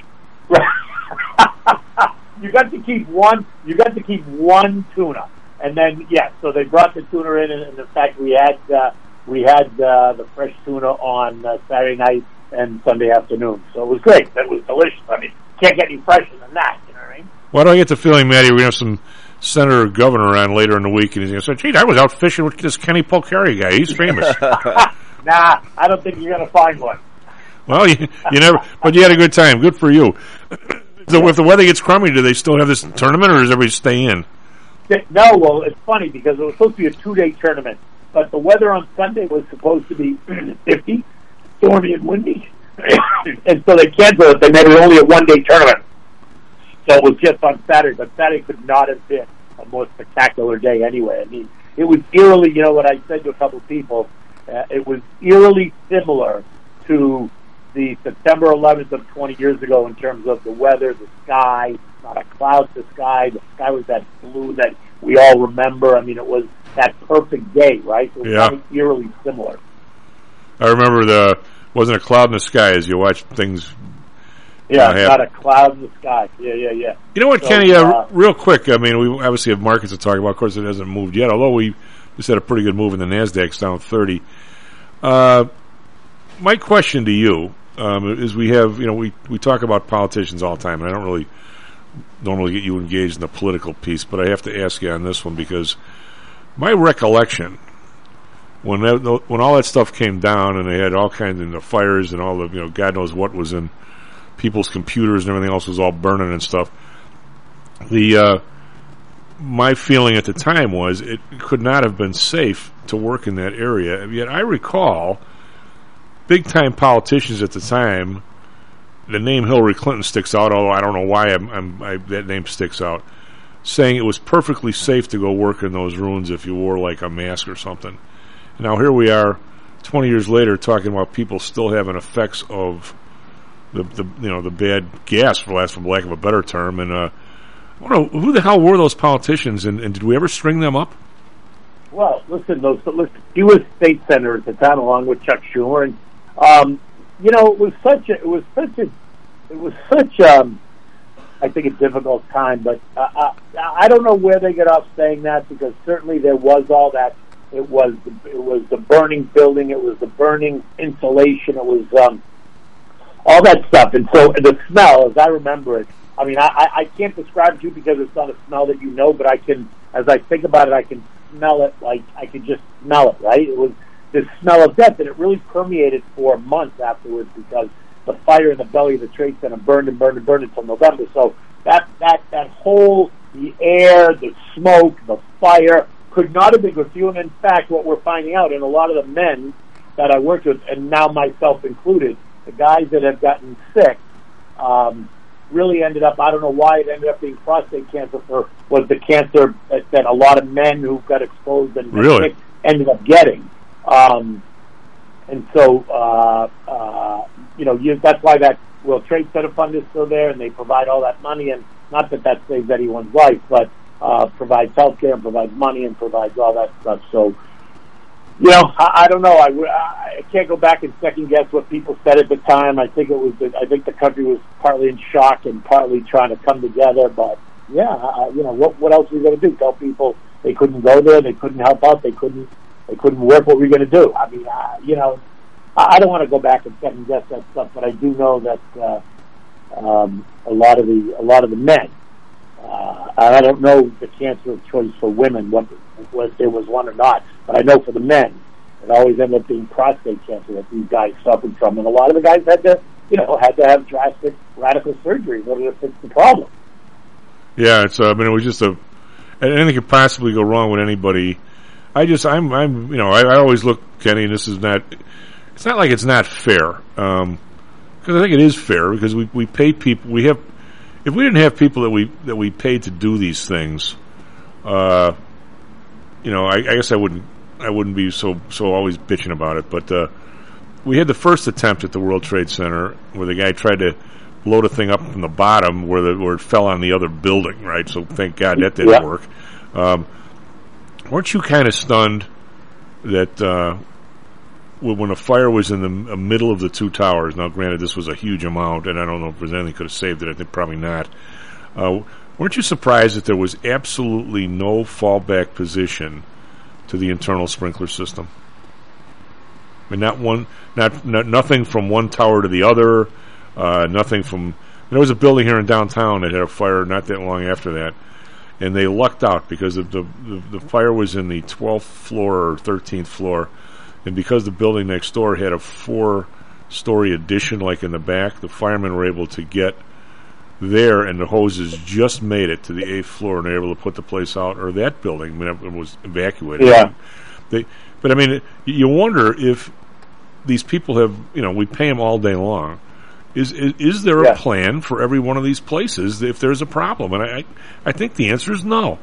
you got to keep one. You got to keep one tuna, and then yes. So they brought the tuna in, and, and in fact, we had uh, we had uh, the fresh tuna on uh, Saturday night and Sunday afternoon. So it was great. That was delicious. I mean, can't get any fresher than that. You know what I mean? Why do I get the feeling, Matty, we're going to have some senator or governor on later in the week, and he's going to say, gee, I was out fishing with this Kenny Polcari guy. He's famous. Nah, I don't think you're going to find one. Well, you, you never, but you had a good time. Good for you. So if the weather gets crummy, do they still have this tournament, or does everybody stay in? No, well, it's funny because it was supposed to be a two-day tournament, but the weather on Sunday was supposed to be fifty, stormy and windy, and so they canceled it. They made it only a one-day tournament. So it was just on Saturday, but Saturday could not have been a more spectacular day anyway. I mean, it was eerily, you know what I said to a couple of people, uh, it was eerily similar to the September eleventh of twenty years ago in terms of the weather, the sky, not a cloud to sky. The sky was that blue that we all remember. I mean, it was that perfect day, right? It was Yeah. kind of eerily similar. I remember the wasn't a cloud in the sky as you watched things. Yeah, uh, happen. not a cloud in the sky. Yeah, yeah, yeah. You know what, So, Kenny? Uh, uh, real quick, I mean, we obviously have markets to talk about. Of course, it hasn't moved yet, although we just had a pretty good move in the NASDAQ's down thirty. Uh, my question to you um, is we have, you know, we, we talk about politicians all the time, and I don't really normally get you engaged in the political piece, but I have to ask you on this one because my recollection, when that, when all that stuff came down and they had all kinds of the fires and all the, you know, God knows what was in people's computers and everything else was all burning and stuff. The uh, my feeling at the time was it could not have been safe to work in that area. And yet I recall big-time politicians at the time. The name Hillary Clinton sticks out, although I don't know why I'm, I'm, I, that name sticks out, saying it was perfectly safe to go work in those rooms if you wore like a mask or something. Now here we are, twenty years later, talking about people still having effects of the, the you know the bad gas, for last for lack of a better term. And uh, I don't know, who the hell were those politicians, and, and did we ever string them up? Well, listen, those listen, he was state senator at the time, along with Chuck Schumer, and um, you know, it was such a, it was such a, it was such um, I think a difficult time. But uh, I, I don't know where they get off saying that, because certainly there was all that. It was the, it was the burning building. It was the burning insulation. It was um, all that stuff. And so the smell, as I remember it, I mean, I, I, I can't describe it to you because it's not a smell that you know, but I can, as I think about it, I can smell it. Like I can just smell it. Right? It was this smell of death, and it really permeated for months afterwards because the fire in the belly of the Trade Center burned and burned and burned until November. So that that that whole the air, the smoke, the fire could not have been good for you. And in fact, what we're finding out, and a lot of the men that I worked with, and now myself included, the guys that have gotten sick, um, really ended up, I don't know why it ended up being prostate cancer, for was the cancer that, that a lot of men who got exposed and Really? sick ended up getting. Um, and so, uh, uh, you know, you, that's why that World Trade Center Fund is still there, and they provide all that money, and not that that saves anyone's life, but Uh, provides health care and provides money and provides all that stuff. So, you know, I, I don't know. I, I can't go back and second guess what people said at the time. I think it was. I think the country was partly in shock and partly trying to come together. But yeah, I, you know, what what else were we going to do? Tell people they couldn't go there, they couldn't help out, they couldn't they couldn't work. What were we going to do? I mean, uh, you know, I, I don't want to go back and second guess that stuff, but I do know that uh, um, a lot of the a lot of the men. Uh, I don't know the cancer of choice for women, what, what there was one or not, but I know for the men, it always ended up being prostate cancer that these guys suffered from, and a lot of the guys had to, you know, had to have drastic, radical surgery in order to fix the problem. Yeah, it's. Uh, I mean, it was just a. Anything could possibly go wrong with anybody. I just, I'm, I'm, you know, I, I always look, Kenny, and this is not. It's not like it's not fair, um, because I think it is fair because we we pay people. We have. If we didn't have people that we that we paid to do these things, uh, you know, I, I guess I wouldn't I wouldn't be so so always bitching about it. But uh, we had the first attempt at the World Trade Center where the guy tried to blow the thing up from the bottom where the where it fell on the other building, right? So thank God that didn't yeah. work. Um, weren't you kind of stunned that uh, when a fire was in the uh, middle of the two towers? Now, granted, this was a huge amount, and I don't know if there's anything that could have saved it. I think probably not. Uh, weren't you surprised that there was absolutely no fallback position to the internal sprinkler system? I mean, not one, not, not nothing from one tower to the other. Uh, nothing from. There was a building here in downtown that had a fire not that long after that, and they lucked out because of the the, the fire was in the twelfth floor or thirteenth floor. And because the building next door had a four-story addition, like in the back, the firemen were able to get there, and the hoses just made it to the eighth floor, and they were able to put the place out, or that building I mean, it was evacuated. Yeah. They, but I mean, you wonder if these people have, you know, we pay them all day long, Is is, is there Yeah. a plan for every one of these places if there's a problem? And I, I, I think the answer is no.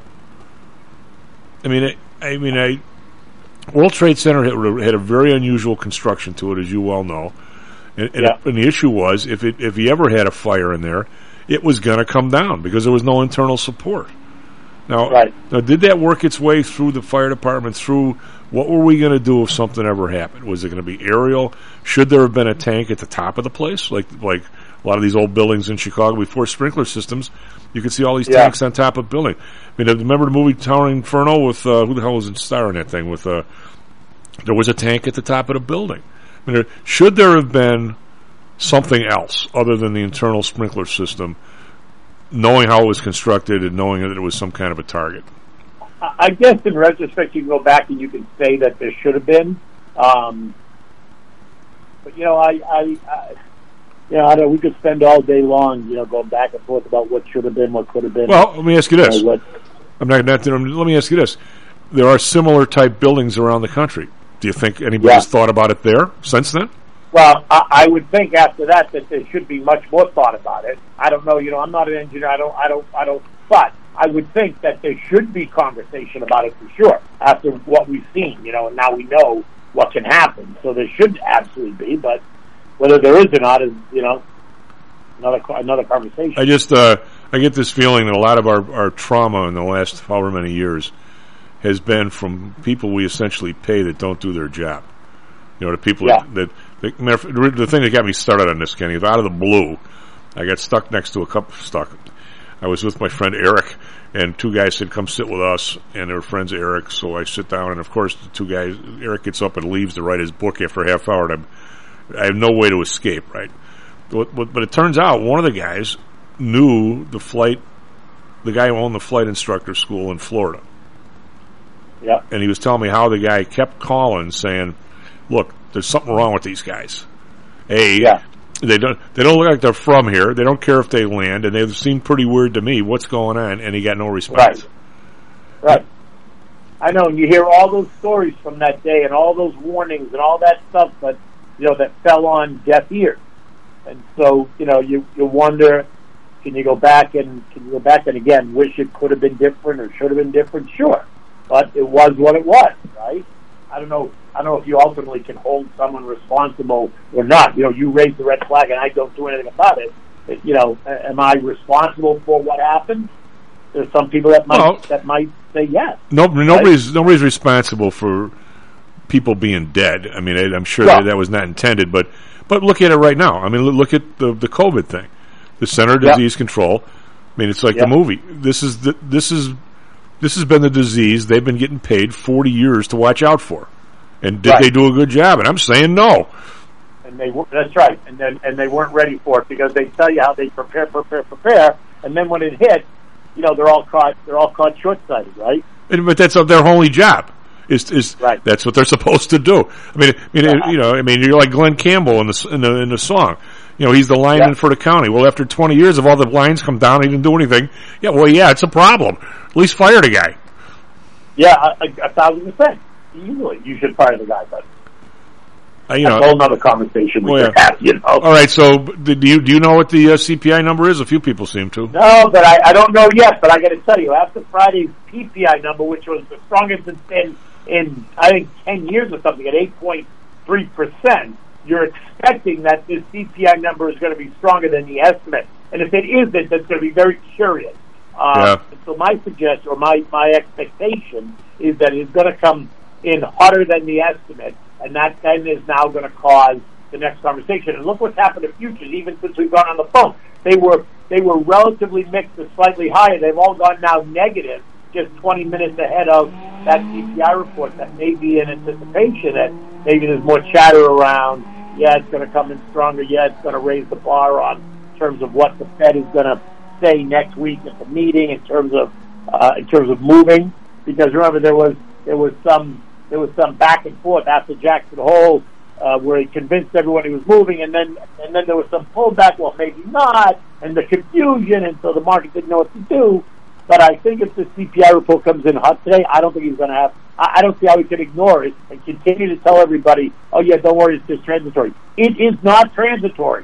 I mean, I, I mean, I World Trade Center had, had a very unusual construction to it, as you well know. And, and, Yeah. and the issue was, if it, if you ever had a fire in there, it was going to come down because there was no internal support. Now, Right. now, did that work its way through the fire department? Through what were we going to do if something ever happened? Was it going to be aerial? Should there have been a tank at the top of the place, like like a lot of these old buildings in Chicago before sprinkler systems? You could see all these Yeah. tanks on top of building. I mean, remember the movie Towering Inferno with uh, who the hell was in starring that thing? With uh, there was a tank at the top of the building. I mean, there, should there have been something else other than the internal sprinkler system, knowing how it was constructed and knowing that it was some kind of a target? I I guess in retrospect, you can go back and you can say that there should have been. Um, but you know, I, I, I you know, I don't, we could spend all day long, you know, going back and forth about what should have been, what could have been. Well, let me ask you this. You know, what, I'm not, not. Let me ask you this. There are similar type buildings around the country. Do you think anybody's Yeah. thought about it there since then? Well, I, I would think after that that there should be much more thought about it. I don't know. You know, I'm not an engineer. I don't. I don't. I don't. But I would think that there should be conversation about it for sure. After what we've seen, you know, and now we know what can happen. So there should absolutely be. But whether there is or not is, you know, another co- another conversation. I just uh, I get this feeling that a lot of our, our trauma in the last however many years has been from people we essentially pay that don't do their job. You know, the people Yeah. that, that, that the thing that got me started on this, Kenny, is out of the blue, I got stuck next to a couple stuck. I was with my friend Eric, and two guys said, "Come sit with us," and they were friends of Eric. So I sit down, and of course, the two guys, Eric gets up and leaves to write his book after a half hour, and I'm, I have no way to escape, right? But, but, but it turns out one of the guys knew the flight, the guy who owned the flight instructor school in Florida. Yeah. And he was telling me how the guy kept calling, saying, "Look, there's something wrong with these guys. A, Yeah. they don't they don't look like they're from here. They don't care if they land, and they seem pretty weird to me. What's going on?" And he got no response. Right. Right. I know, and you hear all those stories from that day and all those warnings and all that stuff, but, you know, that fell on deaf ears. And so, you know, you, you wonder, can you go back and, can you go back and again, wish it could have been different or should have been different? Sure. But it was what it was, right? I don't know, I don't know if you ultimately can hold someone responsible or not. You know, you raise the red flag and I don't do anything about it. It you know, am I responsible for what happened? There's some people that might, Well, that might say yes. No, nobody's nobody's responsible for people being dead. I mean, I, I'm sure Well- that, that was not intended, but but look at it right now. I mean, look at the the COVID thing, the Center of Yeah. Disease Control. I mean, it's like Yeah. the movie. This is the, this is this has been the disease they've been getting paid forty years to watch out for. And did Right. they do a good job? And I'm saying no. And they were- that's right, and then and they weren't ready for it because they tell you how they prepare, prepare, prepare, and then when it hits, you know, they're all caught they're all caught short-sighted, right? And, but that's their only job. Is is Right. That's what they're supposed to do. I mean, I mean, you know, I mean, you're like Glenn Campbell in the in the in the song. You know, he's the lineman Yeah. for the county. Well, after twenty years of all the lines come down, he didn't do anything. Yeah, well, yeah, it's a problem. At least fire the guy. Yeah, a, a, a thousand percent. Easily, you should fire the guy, but Uh, you that's know, a whole nother conversation we well, could yeah. have, you know. All right. So, do you do you know what the uh, C P I number is? A few people seem to. No, but I, I don't know yet. But I got to tell you, after Friday's P P I number, which was the strongest it's been in I think ten years or something, at eight point three percent, you're expecting that this C P I number is going to be stronger than the estimate. And if it isn't, that's going to be very curious. Uh, Yeah. So my suggestion, or my my expectation, is that it's going to come in hotter than the estimate, and that then is now going to cause the next conversation. And look what's happened to futures, even since we've gone on the phone. They were they were relatively mixed to slightly higher. They've all gone now negative, just twenty minutes ahead of that C P I report. That may be in anticipation that maybe there's more chatter around. Yeah, it's going to come in stronger. Yeah, it's going to raise the bar on in terms of what the Fed is going to say next week at the meeting in terms of uh, in terms of moving. Because remember, there was there was some. There was some back and forth after Jackson Hole, uh, where he convinced everyone he was moving, and then and then there was some pullback. Well, maybe not, and the confusion, and so the market didn't know what to do. But I think if the C P I report comes in hot today, I don't think he's going to have. I, I don't see how he can ignore it and continue to tell everybody, "Oh yeah, don't worry, it's just transitory." It is not transitory.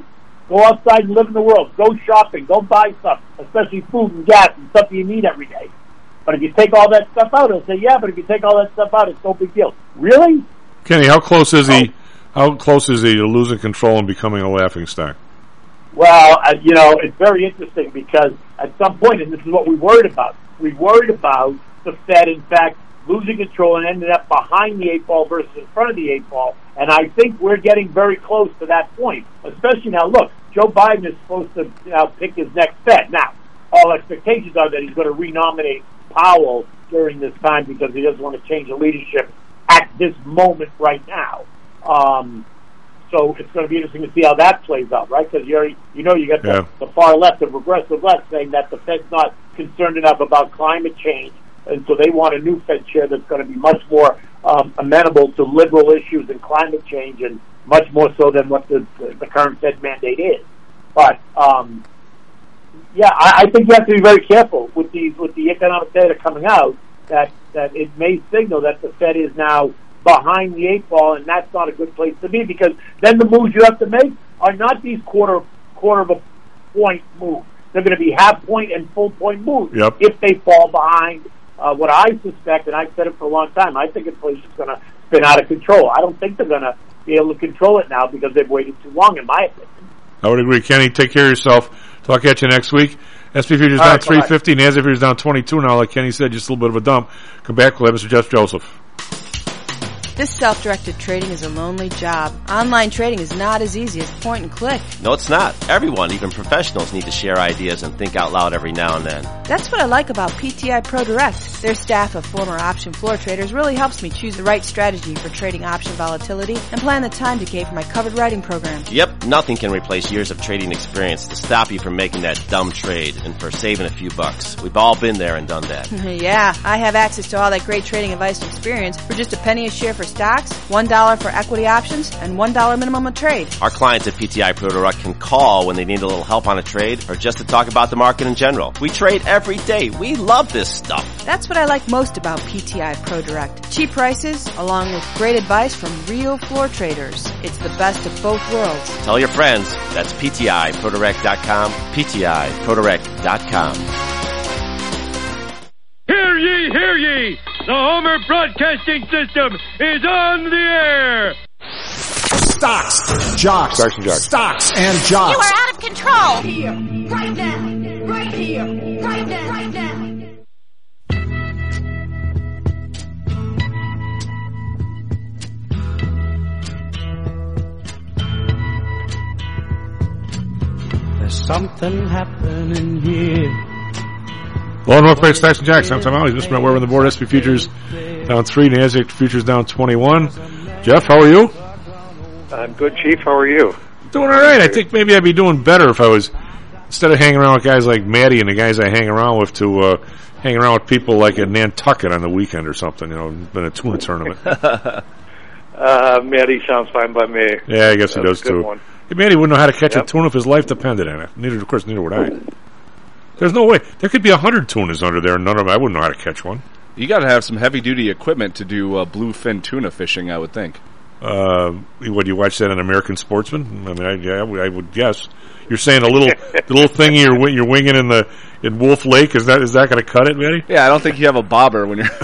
Go outside and live in the world. Go shopping. Go buy stuff, especially food and gas and stuff you need every day. But if you take all that stuff out, he'll say, yeah, but if you take all that stuff out, it's no big deal. Really? Kenny, how close is he? How close is he to losing control and becoming a laughingstock? Well, uh, you know, it's very interesting because at some point, and this is what we worried about, we worried about the Fed, in fact, losing control and ending up behind the eight ball versus in front of the eight ball. And I think we're getting very close to that point, especially now. Look, Joe Biden is supposed to you know, pick his next Fed. Now, all expectations are that he's going to renominate Powell during this time because he doesn't want to change the leadership at this moment right now. Um, so it's going to be interesting to see how that plays out, right? Because you already, you know, you got the, yeah. the far left, the progressive left, saying that the Fed's not concerned enough about climate change, and so they want a new Fed chair that's going to be much more um, amenable to liberal issues and climate change, and much more so than what the, the, the current Fed mandate is. But um, yeah, I, I think you have to be very careful with these with the economic data coming out. That that it may signal that the Fed is now behind the eight ball, and that's not a good place to be, because then the moves you have to make are not these quarter quarter of a point moves. They're going to be half point and full point moves yep. if they fall behind. Uh, what I suspect, and I've said it for a long time, I think inflation is going to spin out of control. I don't think they're going to be able to control it now because they've waited too long, in my opinion. I would agree. Kenny, take care of yourself. Talk at you next week. S and P futures All down right, three fifty. NASDAQ futures down twenty-two now. Like Kenny said, just a little bit of a dump. Come back. We'll have Mister Jeff Joseph. This self-directed trading is a lonely job. Online trading is not as easy as point and click. No, it's not. Everyone, even professionals, need to share ideas and think out loud every now and then. That's what I like about P T I Pro Direct. Their staff of former option floor traders really helps me choose the right strategy for trading option volatility and plan the time decay for my covered writing program. Yep, nothing can replace years of trading experience to stop you from making that dumb trade and for saving a few bucks. We've all been there and done that. Yeah, I have access to all that great trading advice and experience for just a penny a share for stocks, one dollar for equity options, and one dollar minimum a trade. Our clients at P T I Pro Direct can call when they need a little help on a trade or just to talk about the market in general. We trade every day. We love this stuff. That's what I like most about P T I Pro Direct. Cheap prices, along with great advice from real floor traders. It's the best of both worlds. Tell your friends. That's P T I Pro Direct dot com, P T I Pro Direct dot com. Hear ye, hear ye! The Homer Broadcasting System is on the air! Stocks, jocks, Stocks and jocks. Stocks and jocks. You are out of control! Right here, right now, right here, right now, right now. There's something happening here. Low North Bay Stocks and Jacks. I'm Tom Alley. Just about where on the board. S and P futures down three. NASDAQ futures down twenty-one. Jeff, how are you? I'm good, Chief. How are you? Doing all right. I think maybe I'd be doing better if I was, instead of hanging around with guys like Maddie and the guys I hang around with, to uh, hang around with people like at Nantucket on the weekend or something, you know, in a tuna tournament. uh, Maddie sounds fine by me. Yeah, I guess That's he does a good too. One. Hey, Maddie wouldn't know how to catch Yep. a tuna if his life depended on it. Neither, of course, neither would I. There's no way. There could be a hundred tunas under there, and none of them, I wouldn't know how to catch one. You got to have some heavy-duty equipment to do uh, bluefin tuna fishing, I would think. Uh, what, you watch that on American Sportsman? I mean, I, yeah, I would- I would guess. You're saying a little, the little thing you're wi- you're winging in the in Wolf Lake, is that is that going to cut it, Maddie? Yeah, I don't think you have a bobber when you're...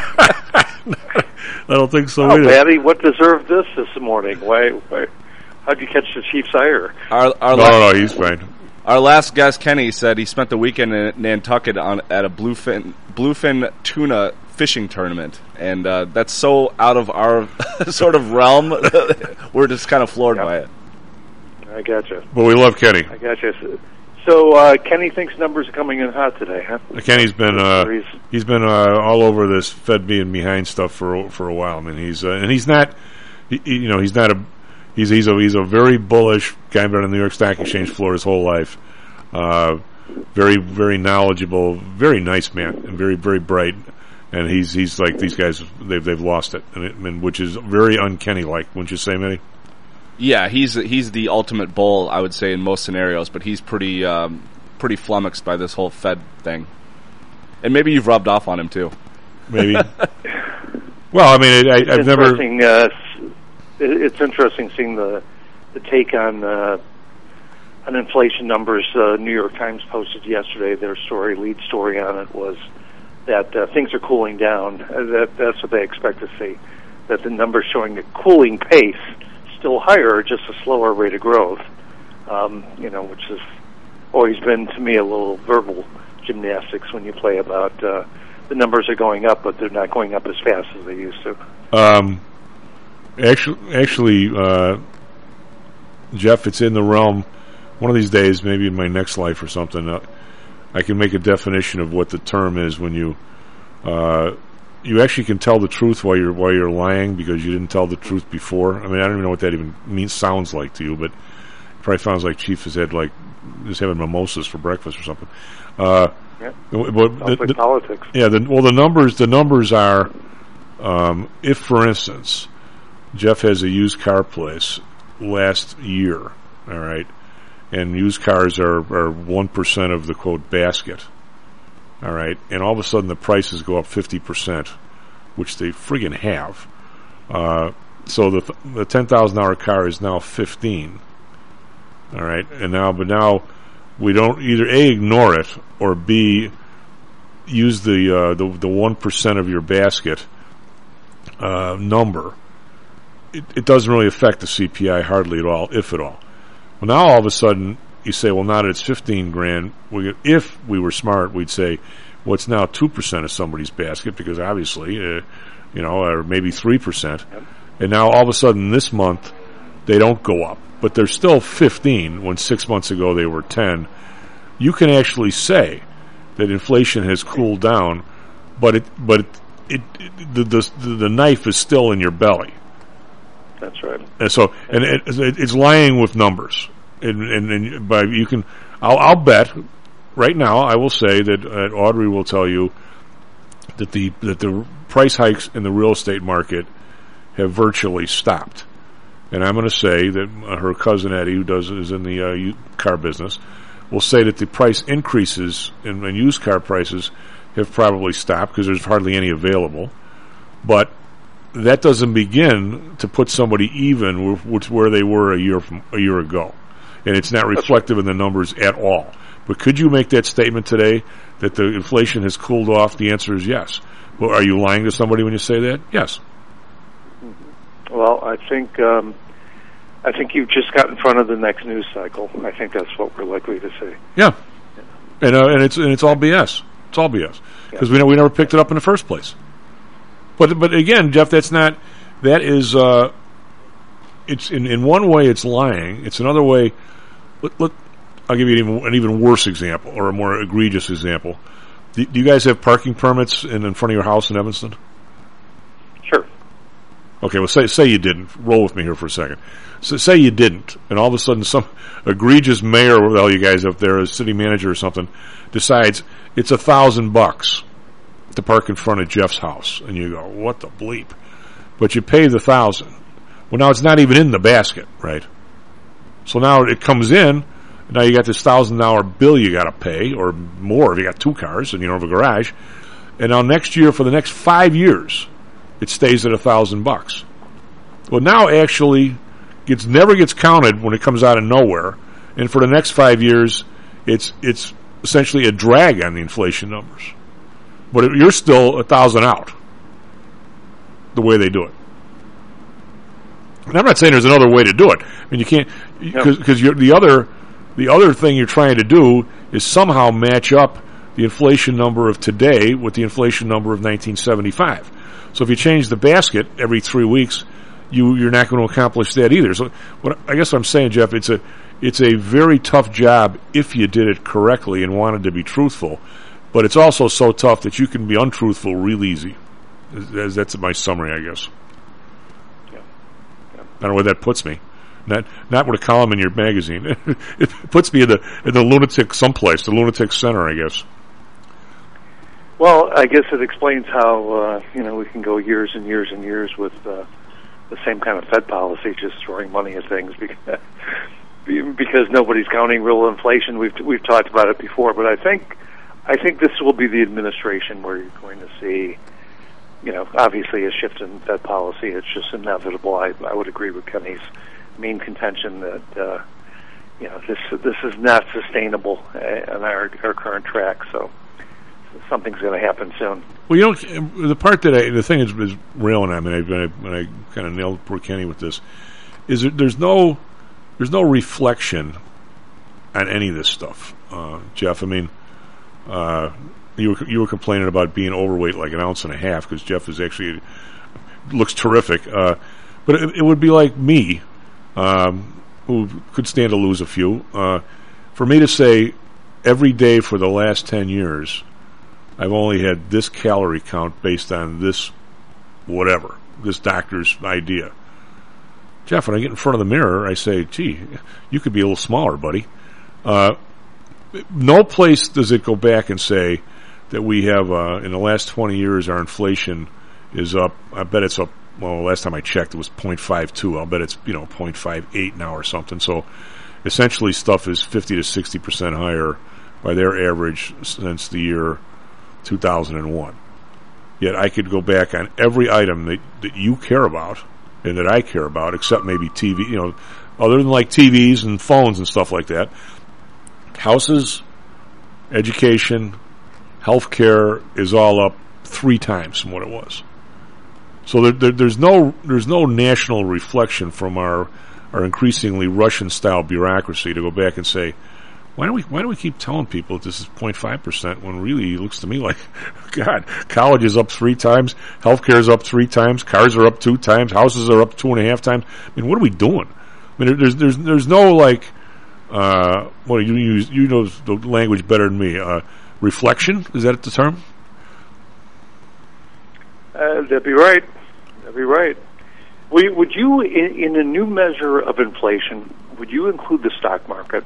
I don't think so Oh, either. Maddie, what deserved this this morning? Why? why how'd you catch the Chief's ire? Our, our No, la- no, no, he's fine. Our last guest, Kenny, said he spent the weekend in Nantucket on at a bluefin bluefin tuna fishing tournament, and uh, that's so out of our sort of realm. We're just kind of floored Yep. by it. I gotcha. But we love Kenny. I gotcha. So uh, Kenny thinks numbers are coming in hot today, huh? Kenny's been uh, He's- he's been uh, all over this Fed being behind stuff for for a while. I mean, he's uh, and he's not, he, he- you know, he's not a he's he's a he's a very bullish guy. Been on the New York Stock Exchange floor his whole life. Uh, very very knowledgeable, very nice man, and very very bright. And he's he's like these guys. They've they've lost it, and, it, and which is very un-Kenny like. Wouldn't you say, Manny? Yeah, he's he's the ultimate bull, I would say, in most scenarios. But he's pretty um, pretty flummoxed by this whole Fed thing, and maybe you've rubbed off on him too. Maybe. Well, I mean, I, I've it's never. interesting, Uh, s- it- it's interesting seeing the the take on uh, on inflation numbers. Uh, New York Times posted yesterday their story, lead story on it was that uh, things are cooling down. Uh, that that's what they expect to see. That the numbers showing a cooling pace, still higher, just a slower rate of growth. Um, you know, which has always been to me a little verbal gymnastics when you play about uh, the numbers are going up, but they're not going up as fast as they used to. Um, actually, actually, uh, Jeff, it's in the realm. One of these days, maybe in my next life or something, uh, I can make a definition of what the term is when you uh, you actually can tell the truth while you're while you're lying because you didn't tell the truth before. I mean, I don't even know what that even means sounds like to you, but it probably sounds like Chief has had like just having mimosas for breakfast or something. Uh, yeah, but the, like the, politics. Yeah, the, well, the numbers the numbers are um, if, for instance, Jeff has a used car place last year, all right. And used cars are, are one percent of the, quote, basket. All right? And all of a sudden the prices go up fifty percent, which they friggin' have. Uh, so the the ten thousand dollars car is now fifteen. All right? And now, but now we don't either A, ignore it, or B, use the, uh, the, the one percent of your basket uh, number. It, it doesn't really affect the C P I hardly at all, if at all. Well, now all of a sudden you say, well, now that it's fifteen grand, we, if we were smart, we'd say, well, it's now two percent of somebody's basket because obviously, uh, you know, or maybe three percent. Yep. And now all of a sudden this month they don't go up, but they're still fifteen when six months ago they were ten. You can actually say that inflation has cooled down, but it, but it, it, it the, the the knife is still in your belly. That's right. And so, and it, it's lying with numbers. And, and, and by you can, I'll, I'll bet right now. I will say that uh, Audrey will tell you that the that the price hikes in the real estate market have virtually stopped. And I'm going to say that uh, her cousin Eddie, who does is in the uh, u- car business, will say that the price increases in, in used car prices have probably stopped because there's hardly any available, but that doesn't begin to put somebody even with, with where they were a year from a year ago, and it's not reflective in the numbers at all. But could you make that statement today that the inflation has cooled off? The answer is yes. Well, are you lying to somebody when you say that? Yes. Well, I think um, I think you've just got in front of the next news cycle. I think that's what we're likely to see. Yeah, and uh, and it's and it's all B S. It's all B S because yeah. we know we never picked it up in the first place. But but again, Jeff, that's not. That is. Uh, it's in, in one way it's lying. It's another way. Let, let, I'll give you an even, an even worse example, or a more egregious example. Do, do you guys have parking permits in, in front of your house in Evanston? Sure. Okay. Well, say say you didn't. Roll with me here for a second. So say you didn't, and all of a sudden some egregious mayor, what the hell you guys up there, a city manager or something, decides it's a thousand bucks to park in front of Jeff's house, and you go, what the bleep? But you pay the thousand. Well, now it's not even in the basket, right? So now it comes in, and now you got this thousand dollar bill you got to pay, or more if you got two cars and you don't have a garage. And now next year, for the next five years, it stays at a thousand bucks. Well, now actually, it never gets counted when it comes out of nowhere, and for the next five years, it's it's essentially a drag on the inflation numbers. But it, you're still a thousand out, the way they do it. And I'm not saying there's another way to do it. I mean, you can't, because you're the other, the other thing you're trying to do is somehow match up the inflation number of today with the inflation number of nineteen seventy-five. So if you change the basket every three weeks, you you're not going to accomplish that either. So what I guess what I'm saying, Jeff, it's a it's a very tough job if you did it correctly and wanted to be truthful. But it's also so tough that you can be untruthful real easy. That's my summary, I guess. Yeah. Yeah. I don't know where that puts me. Not not with a column in your magazine. It puts me in the in the lunatic someplace, the lunatic center, I guess. Well, I guess it explains how uh, you know we can go years and years and years with uh, the same kind of Fed policy, just throwing money at things because because nobody's counting real inflation. We've we've talked about it before, but I think. I think this will be the administration where you're going to see, you know, obviously a shift in Fed policy. It's just inevitable. I, I would agree with Kenny's main contention that, uh, you know, this this is not sustainable uh, on our our current track. So something's going to happen soon. Well, you know, the part that I, the thing is, is railing on me, when I, when I kind of nailed poor Kenny with this, is that there's no, there's no reflection on any of this stuff, uh, Jeff. I mean, uh, you were, you were complaining about being overweight like an ounce and a half, because Jeff is actually, looks terrific. Uh, but it, it would be like me, um, who could stand to lose a few, uh, for me to say every day for the last ten years, I've only had this calorie count based on this whatever, this doctor's idea. Jeff, when I get in front of the mirror, I say, gee, you could be a little smaller, buddy. Uh, no place does it go back and say that we have, uh, in the last twenty years, our inflation is up. I bet it's up, well, last time I checked, it was zero point five two. I'll bet it's, you know, zero point five eight now or something. So essentially stuff is fifty to sixty percent higher by their average since the year two thousand one. Yet I could go back on every item that, that you care about and that I care about, except maybe T V, you know, other than like T Vs and phones and stuff like that. Houses, education, healthcare is all up three times from what it was. So there, there, there's no there's no national reflection from our our increasingly Russian-style bureaucracy to go back and say, Why do we why do we keep telling people that this is zero point five percent when really it looks to me like, God, college is up three times, healthcare is up three times, cars are up two times, houses are up two and a half times. I mean, what are we doing? I mean, there's there's there's no like, uh, well, you use you know the language better than me. Uh, reflection, is that the term? Uh, that'd be right. That'd be right. Would, would you, in, in a new measure of inflation, would you include the stock market?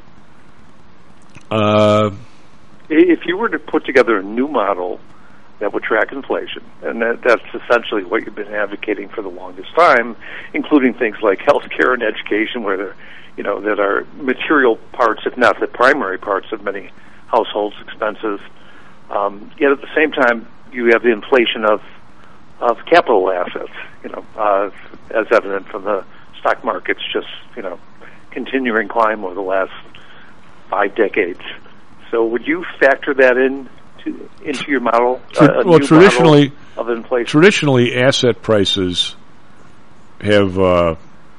Uh, if you were to put together a new model that would track inflation, and that, that's essentially what you've been advocating for the longest time, including things like healthcare and education, where they're, you know, that are material parts, if not the primary parts of many households' expenses. Um, yet at the same time, you have the inflation of of capital assets, you know, uh, as evident from the stock market's just, you know, continuing climb over the last five decades. So would you factor that in to, into your model? Uh, well, traditionally, of inflation? Traditionally, asset prices have uh,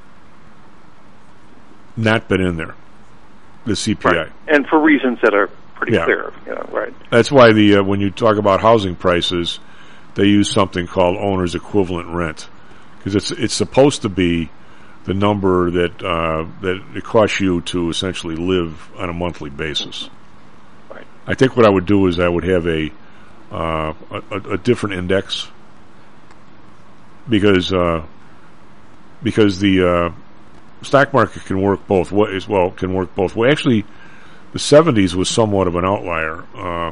not been in there, the C P I. Right. And for reasons that are pretty yeah. clear, you know, right? That's why the uh, when you talk about housing prices, they use something called owner's equivalent rent, because it's it's supposed to be the number that uh, that it costs you to essentially live on a monthly basis. Right. I think what I would do is I would have a uh, a, a different index, because uh, because the uh, stock market can work both ways. Well, can work both ways. Actually, the seventies was somewhat of an outlier, uh,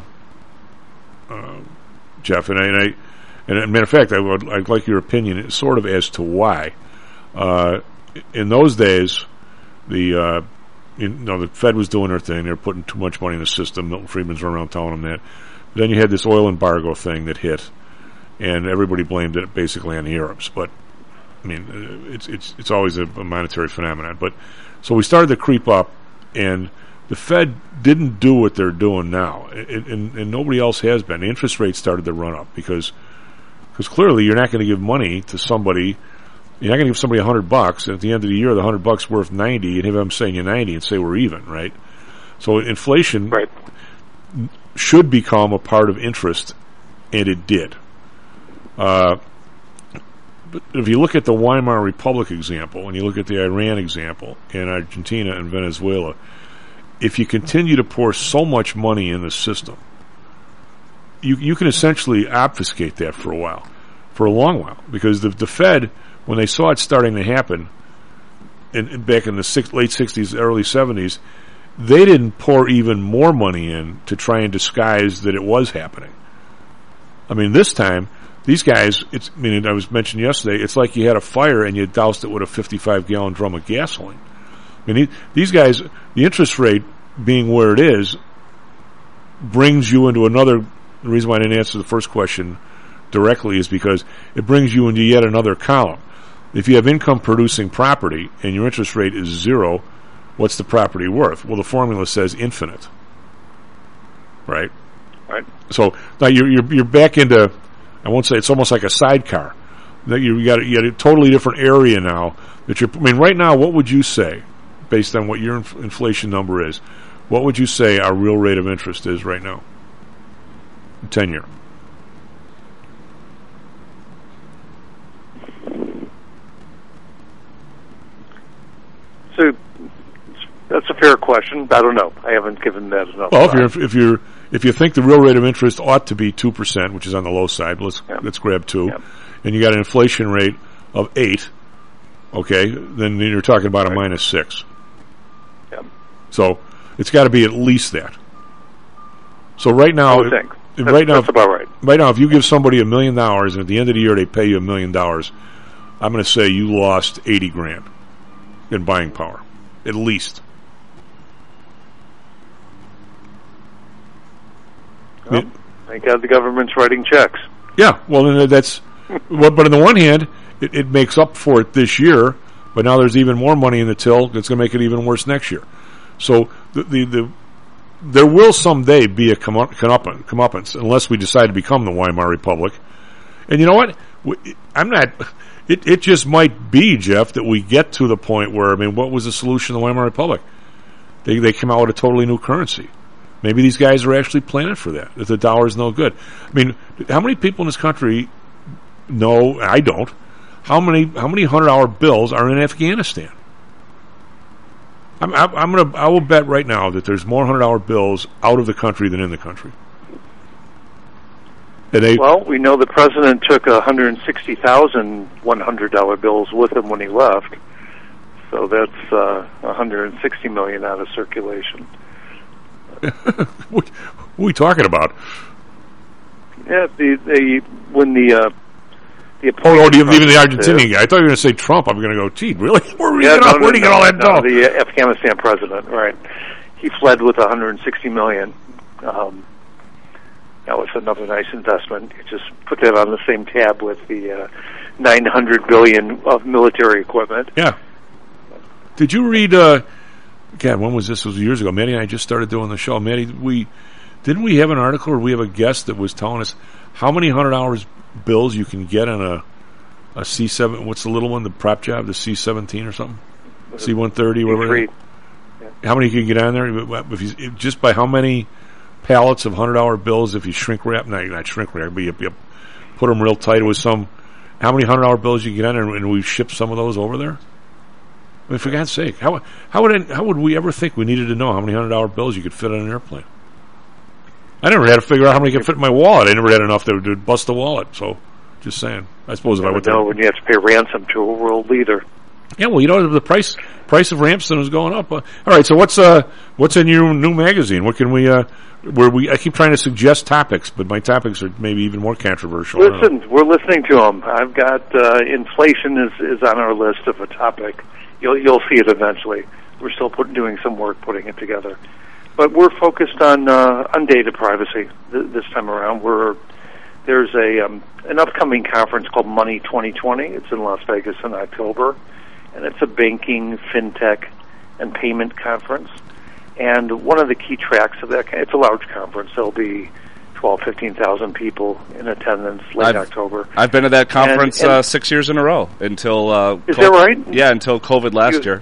uh, Jeff, and I. And I And as a matter of fact, I would I'd like your opinion, sort of as to why. Uh, in those days, the uh, you know the Fed was doing their thing; they were putting too much money in the system. Milton Friedman's running around telling them that. But then you had this oil embargo thing that hit, and everybody blamed it basically on the Arabs. But I mean, it's it's it's always a, a monetary phenomenon. But so we started to creep up, and the Fed didn't do what they're doing now, and, and, and nobody else has been. The interest rates started to run up because. Because clearly you're not going to give money to somebody, you're not going to give somebody a hundred bucks, and at the end of the year the hundred bucks worth ninety, and have them saying you ninety and say we're even, right? So inflation right. should become a part of interest, and it did. Uh, but if you look at the Weimar Republic example, and you look at the Iran example, and Argentina and Venezuela, if you continue to pour so much money in the system, You you can essentially obfuscate that for a while, for a long while, because the the Fed, when they saw it starting to happen, in, in back in the six, late sixties, early seventies, they didn't pour even more money in to try and disguise that it was happening. I mean, this time these guys, it's I mean I was mentioned yesterday, it's like you had a fire and you doused it with a fifty-five gallon drum of gasoline. I mean, these guys, the interest rate being where it is, brings you into another. The reason why I didn't answer the first question directly is because it brings you into yet another column. If you have income-producing property and your interest rate is zero, what's the property worth? Well, the formula says infinite, right? Right. So now you're you're, you're back into, I won't say it's almost like a sidecar. That you got you got a totally different area now. That you're. I mean, right now, what would you say, based on what your inf- inflation number is? What would you say our real rate of interest is right now? Ten year. So that's a fair question. I don't know. I haven't given that enough. Well, if you're if you're if you think the real rate of interest ought to be two percent, which is on the low side, let's Yep. let's grab two, Yep. and you got an inflation rate of eight. Okay, then you're talking about a minus six. Yep. So it's got to be at least that. So right now, I would think. if- That's- right now, that's about right. Right now, if you give somebody a million dollars and at the end of the year they pay you a million dollars, I'm going to say you lost eighty grand in buying power, at least. Well, thank God the government's writing checks. Yeah, well, then that's. well, but on the one hand, it, it makes up for it this year. But now there's even more money in the till that's going to make it even worse next year. So the the, the there will someday be a come up, comeuppance unless we decide to become the Weimar Republic. And you know what? We- I'm not. It it just might be, Jeff, that we get to the point where, I mean, what was the solution to the Weimar Republic? They they came out with a totally new currency. Maybe these guys are actually planning for that, that the dollar's no good. I mean, how many people in this country know, I don't, how many how many hundred dollar bills are in Afghanistan? I'm, I'm, I'm gonna I will bet right now that there's more hundred dollar bills out of the country than in the country. And they, Well, we know the president took one hundred sixty thousand one hundred dollar bills with him when he left. So that's uh, one hundred sixty million out of circulation. what, what are we talking about? Yeah, the, the when the uh, the Oh, oh, even the president, Argentinian guy. I thought you were going to say Trump. I'm going to go, gee, really? Where did he Yeah, get, no, all, no, where did he get no, all that no, dough? The uh, Afghanistan president, right? He fled with one hundred sixty million. Um, that was another nice investment. You just put that on the same tab with the uh, nine hundred billion of military equipment. Yeah. Did you read? Uh, God, when was this? It was years ago. Maddie and I just started doing the show. Maddie, we didn't we have an article or we have a guest that was telling us how many hundred dollars bills you can get on a a C seven. What's the little one? The prop job, the C seventeen or something, C one thirty, whatever. Yeah. How many can you get on there? If you, just by how many pallets of hundred dollar bills? If you shrink wrap, no, not shrink wrap, but you, you put them real tight with some. How many hundred dollar bills you get on there, and we ship some of those over there? I mean, for God's sake, how how would it, how would we ever think we needed to know how many hundred dollar bills you could fit on an airplane? I never had to figure out how many could fit in my wallet. I never had enough to, to bust a wallet. So, just saying. I suppose if I went know to when you have to pay ransom to a world leader. yeah, well, you know the price price of ransom is going up. Uh, all right, so what's uh what's in your new magazine? What can we uh where we I keep trying to suggest topics, but my topics are maybe even more controversial. I don't know. Listen, we're listening to them. I've got uh, inflation is, is on our list of a topic. You'll you'll see it eventually. We're still put, doing some work putting it together, but we're focused on uh, on data privacy th- this time around. We're there's a um, an upcoming conference called Money twenty twenty. It's in Las Vegas in October, and it's a banking, fintech, and payment conference. And one of the key tracks of that, it's a large conference. There'll be twelve, fifteen thousand people in attendance late I've, October. I've been to that conference And- and- uh, six years in a row until. Uh, Is that right? Yeah, until COVID last You- year.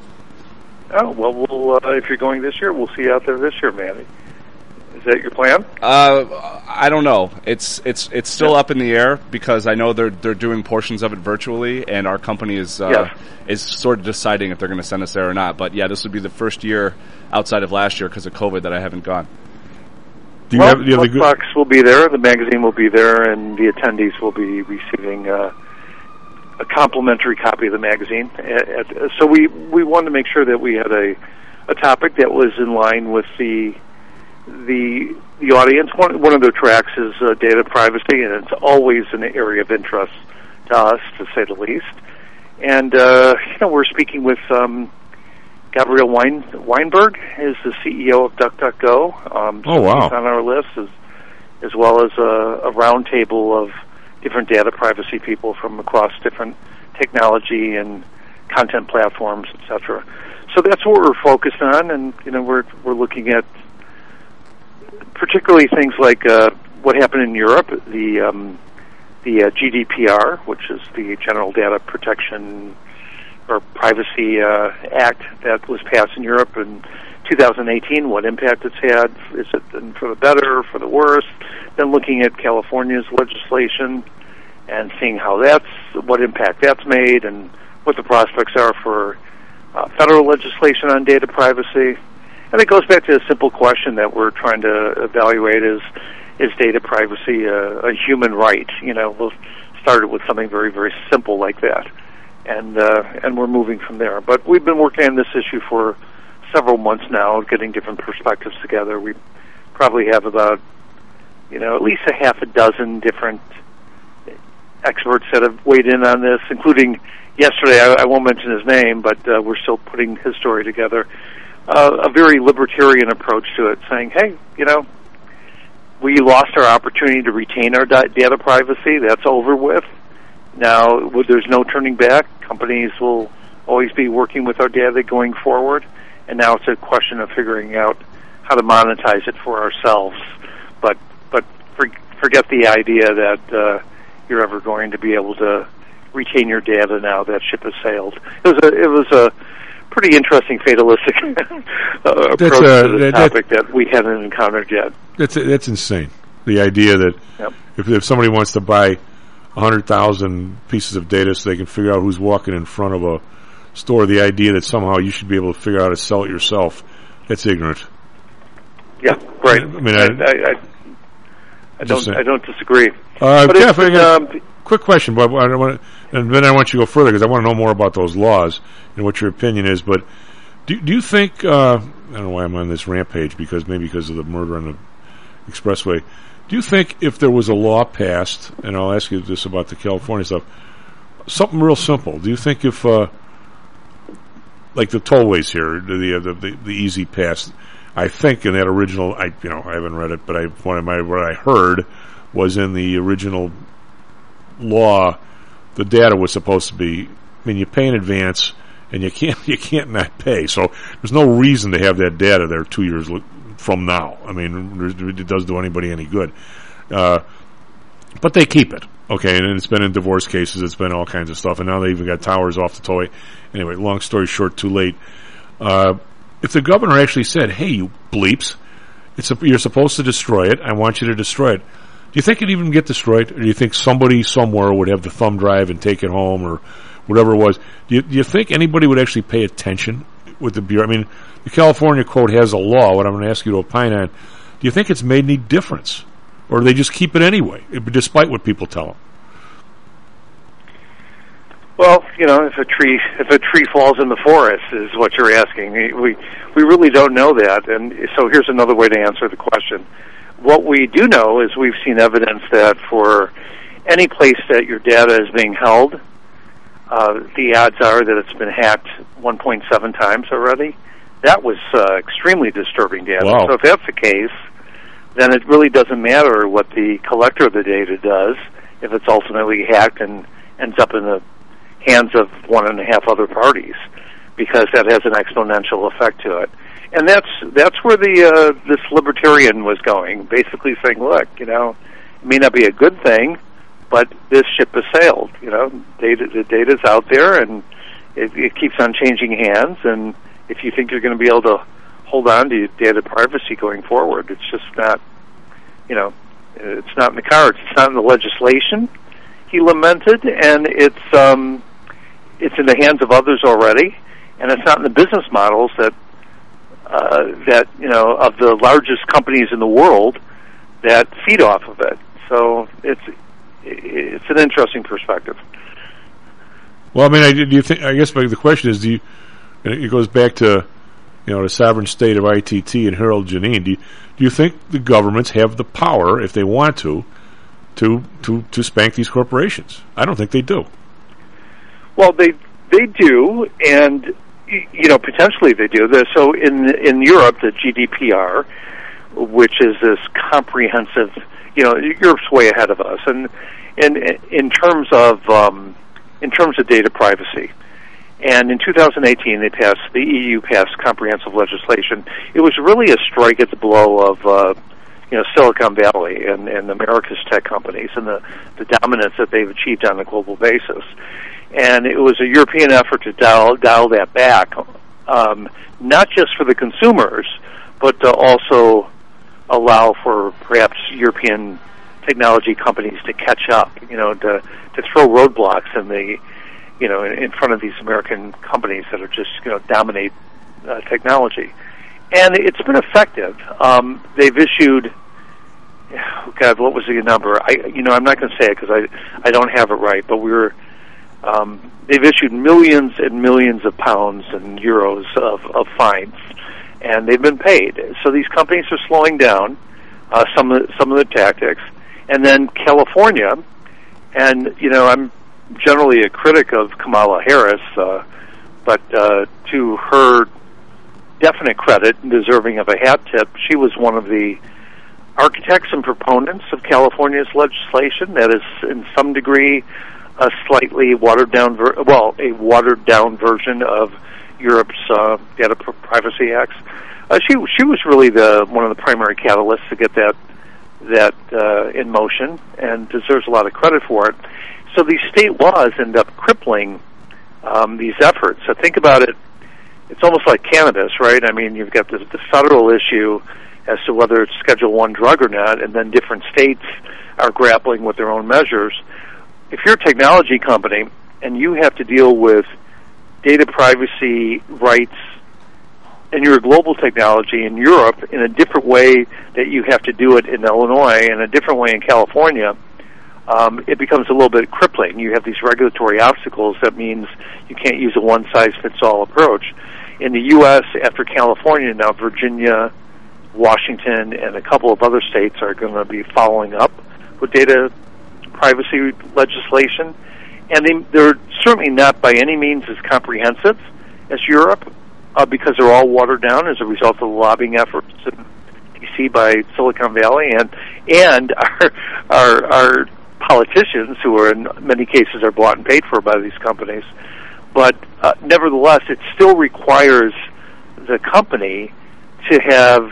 Oh, well, we'll uh, if you're going this year, we'll see you out there this year, Manny. Is that your plan? Uh, I don't know. It's it's it's still up in the air because I know they're they're doing portions of it virtually, and our company is uh, Yes. is sort of deciding if they're going to send us there or not. But yeah, this would be the first year outside of last year because of COVID that I haven't gone. Do you well, have, do you have the good, Box will be there, the magazine will be there, and the attendees will be receiving uh, a complimentary copy of the magazine. At, at, so we we wanted to make sure that we had a a topic that was in line with the the the audience. One one of the tracks is uh, data privacy, and it's always an area of interest to us, to say the least. And uh, you know, we're speaking with um, Gabrielle Wein, Weinberg, is the C E O of DuckDuckGo. Um, so Oh, wow. he's on our list, as as well as a, a roundtable of different data privacy people from across different technology and content platforms, et cetera. So that's what we're focused on, and you know we're we're looking at particularly things like uh, what happened in Europe, the um, the uh, G D P R, which is the General Data Protection or Privacy uh, Act that was passed in Europe in two thousand eighteen, what impact it's had. Is it for the better, for the worse? Then looking at California's legislation and seeing how that's, what impact that's made and what the prospects are for uh, federal legislation on data privacy. And it goes back to a simple question that we're trying to evaluate is, is data privacy a, a human right? You know, we'll started with something very, very simple like that. And, uh, and we're moving from there. But we've been working on this issue for several months now, getting different perspectives together. We probably have about, you know, at least a half a dozen different experts that have weighed in on this, including yesterday, I, I won't mention his name, but uh, we're still putting his story together, uh, a very libertarian approach to it, saying, hey, you know, we lost our opportunity to retain our di- data privacy. That's over with. Now, there's no turning back. Companies will always be working with our data going forward, and now it's a question of figuring out how to monetize it for ourselves. But but for, forget the idea that uh, you're ever going to be able to retain your data now that ship has sailed. It was a it was a pretty interesting fatalistic uh, approach uh, to the that, topic that we hadn't encountered yet. That's that's insane. The idea that yep. if if somebody wants to buy a hundred thousand pieces of data so they can figure out who's walking in front of a store, the idea that somehow you should be able to figure out how to sell it yourself, that's ignorant. Yeah, right. I mean, I, I, I, I don't saying. I don't disagree. Uh, but Jeff, I got um, a quick question, but I don't want to, and then I want you to go further because I want to know more about those laws and what your opinion is. But do do you think uh, I don't know why I'm on this rampage because maybe because of the murder on the expressway. Do you think if there was a law passed, and I'll ask you this about the California stuff, something real simple? Do you think if uh, like the tollways here, the the the, the Easy Pass, I think in that original, I you know I haven't read it, but I one of my what I heard was in the original law, the data was supposed to be. I mean, you pay in advance, and you can't you can't not pay. So there's no reason to have that data there two years from now. I mean, it doesn't do anybody any good. Uh, but they keep it, okay? And it's been in divorce cases. It's been all kinds of stuff. And now they even got towers off the tollway. Anyway, long story short, too late. Uh, if the governor actually said, hey, you bleeps, it's a, you're supposed to destroy it. I want you to destroy it. Do you think it'd even get destroyed? Or do you think somebody somewhere would have the thumb drive and take it home or whatever it was? Do you, do you think anybody would actually pay attention with the Bureau? I mean, the California Code has a law. What I'm going to ask you to opine on, do you think it's made any difference? Or do they just keep it anyway, despite what people tell them? Well, you know, if a tree if a tree falls in the forest is what you're asking. We we really don't know that, and so here's another way to answer the question. What we do know is we've seen evidence that for any place that your data is being held, uh, the odds are that it's been hacked one point seven times already. That was uh, extremely disturbing data. Wow. So if that's the case, then it really doesn't matter what the collector of the data does if it's ultimately hacked and ends up in the hands of one and a half other parties, because that has an exponential effect to it. And that's that's where the uh, this libertarian was going, basically saying, look, you know, it may not be a good thing, but this ship has sailed. You know, data, the data's out there, and it, it keeps on changing hands, and if you think you're going to be able to hold on to data privacy going forward, it's just not, you know, it's not in the cards. It's not in the legislation, he lamented, and it's um, it's in the hands of others already, and it's not in the business models that uh, that you know of the largest companies in the world that feed off of it. So it's it's an interesting perspective. Well, I mean, I, do you think? I guess the question is, do you? And it goes back to, you know, the sovereign state of I T T and Harold Janine. Do you, do you think the governments have the power, if they want to, to to to spank these corporations? I don't think they do. Well, they they do, and you know, potentially they do. So in in Europe, the G D P R, which is this comprehensive, you know, Europe's way ahead of us, and in in terms of um, in terms of data privacy. And in two thousand eighteen, they passed, the E U passed comprehensive legislation. It was really a strike at the blow of, uh, you know, Silicon Valley and, and America's tech companies and the, the dominance that they've achieved on a global basis. And it was a European effort to dial, dial that back, um, not just for the consumers, but to also allow for perhaps European technology companies to catch up, you know, to, to throw roadblocks in the, you know, in, in front of these American companies that are just, you know, dominate uh, technology. And it's been effective. Um, they've issued, oh God, what was the number? I, you know, I'm not going to say it because I, I don't have it right, but we were, um, they've issued millions and millions of pounds and euros of, of fines, and they've been paid. So these companies are slowing down uh, some of the, some of the tactics. And then California, and, you know, I'm generally a critic of Kamala Harris, uh, but uh, to her definite credit and deserving of a hat tip, she was one of the architects and proponents of California's legislation that is, in some degree, a slightly watered down, ver- well, a watered down version of Europe's uh, Data Privacy Acts. Uh, she she was really the one of the primary catalysts to get that that uh, in motion, and deserves a lot of credit for it. So these state laws end up crippling um, these efforts. So think about it. It's almost like cannabis, right? I mean, you've got this, the federal issue as to whether it's Schedule One drug or not, and then different states are grappling with their own measures. If you're a technology company and you have to deal with data privacy rights, and you're a global technology in Europe in a different way that you have to do it in Illinois and a different way in California, um, it becomes a little bit crippling. You have these regulatory obstacles. That means you can't use a one-size-fits-all approach. In the U S, after California, now Virginia, Washington, and a couple of other states are going to be following up with data privacy legislation. And they, they're certainly not by any means as comprehensive as Europe, uh, because they're all watered down as a result of the lobbying efforts in D C by Silicon Valley and and our our, our politicians, who are in many cases are bought and paid for by these companies. But uh, nevertheless, it still requires the company to have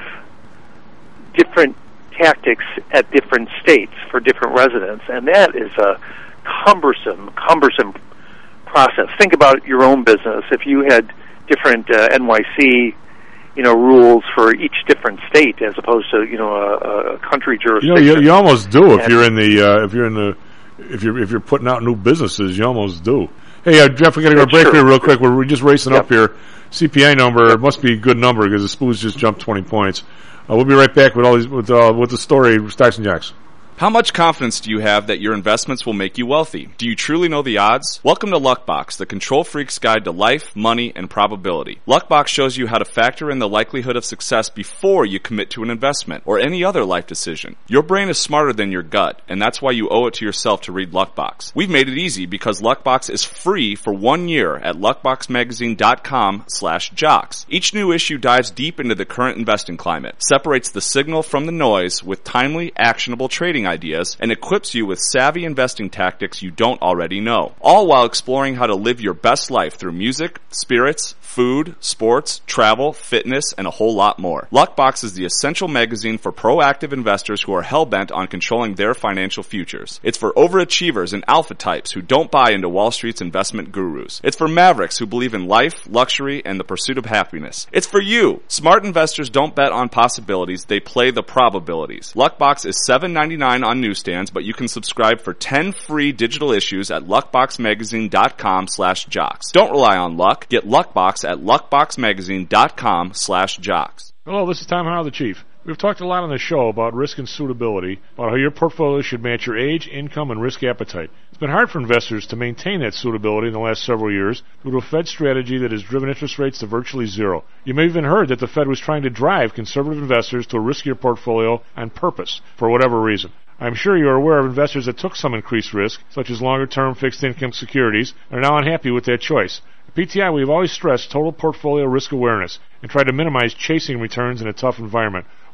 different tactics at different states for different residents, and that is a cumbersome, cumbersome process. Think about your own business. If you had different uh, N Y C, you know, rules for each different state, as opposed to, you know, a, a country jurisdiction. You know, you, you almost do if and you're in the uh, if you're in the if you're if you're putting out new businesses. You almost do. Hey, uh, Jeff, we got to go a break here real quick. We're, we're just racing yep. up here. C P I number yep. must be a good number because the Spoons just jumped twenty points. Uh, we'll be right back with all these with uh, with the story, Stocks and Jocks. How much confidence do you have that your investments will make you wealthy? Do you truly know the odds? Welcome to Luckbox, the control freak's guide to life, money, and probability. Luckbox shows you how to factor in the likelihood of success before you commit to an investment or any other life decision. Your brain is smarter than your gut, and that's why you owe it to yourself to read Luckbox. We've made it easy because Luckbox is free for one year at luckboxmagazine.com slash jocks. Each new issue dives deep into the current investing climate, separates the signal from the noise with timely, actionable trading ideas, and equips you with savvy investing tactics you don't already know, all while exploring how to live your best life through music, spirits, food, sports, travel, fitness, and a whole lot more. Luckbox is the essential magazine for proactive investors who are hell-bent on controlling their financial futures. It's for overachievers and alpha types who don't buy into Wall Street's investment gurus. It's for mavericks who believe in life, luxury, and the pursuit of happiness. It's for you. Smart investors don't bet on possibilities, they play the probabilities. Luckbox is seven ninety-nine on newsstands, but you can subscribe for ten free digital issues at luckboxmagazine.com slash jocks. Don't rely on luck. Get Luckbox at luckboxmagazine.com slash jocks. Hello, this is Tom Howell, the Chief. We've talked a lot on the show about risk and suitability, about how your portfolio should match your age, income, and risk appetite. It's been hard for investors to maintain that suitability in the last several years due to a Fed strategy that has driven interest rates to virtually zero. You may have even heard that the Fed was trying to drive conservative investors to a riskier portfolio on purpose, for whatever reason. I'm sure you are aware of investors that took some increased risk, such as longer-term fixed-income securities, and are now unhappy with that choice. At P T I, we have always stressed total portfolio risk awareness and tried to minimize chasing returns in a tough environment.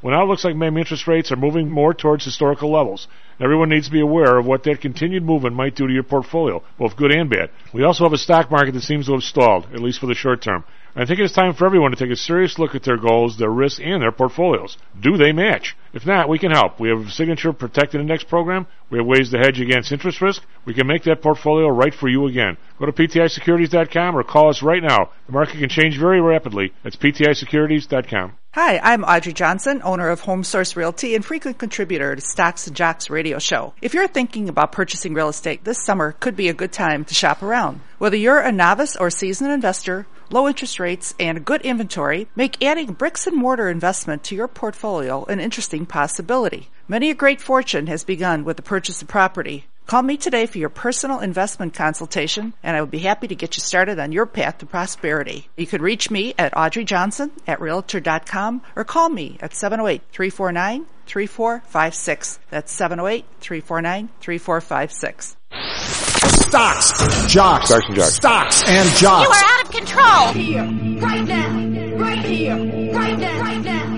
Well, now it looks like maybe interest rates are moving more towards historical levels. Everyone needs to be aware of what that continued movement might do to your portfolio, both good and bad. We also have a stock market that seems to have stalled, at least for the short term. I think it's time for everyone to take a serious look at their goals, their risks, and their portfolios. Do they match? If not, we can help. We have a Signature Protected Index program. We have ways to hedge against interest risk. We can make that portfolio right for you again. Go to P T I securities dot com or call us right now. The market can change very rapidly. That's P T I securities dot com. Hi, I'm Audrey Johnson, owner of Home Source Realty and frequent contributor to Stocks and Jocks radio show. If you're thinking about purchasing real estate, this summer could be a good time to shop around. Whether you're a novice or seasoned investor, low interest rates and a good inventory make adding bricks and mortar investment to your portfolio an interesting possibility. Many a great fortune has begun with the purchase of property. Call me today for your personal investment consultation, and I would be happy to get you started on your path to prosperity. You can reach me at Audrey Johnson at realtor dot com or call me at seven oh eight, three four nine, three four five six. That's seven oh eight, three four nine, three four five six. Stocks, jocks, Stocks and jocks. Stocks and jocks. You are out of control. Here, right now, right here, right now, right now.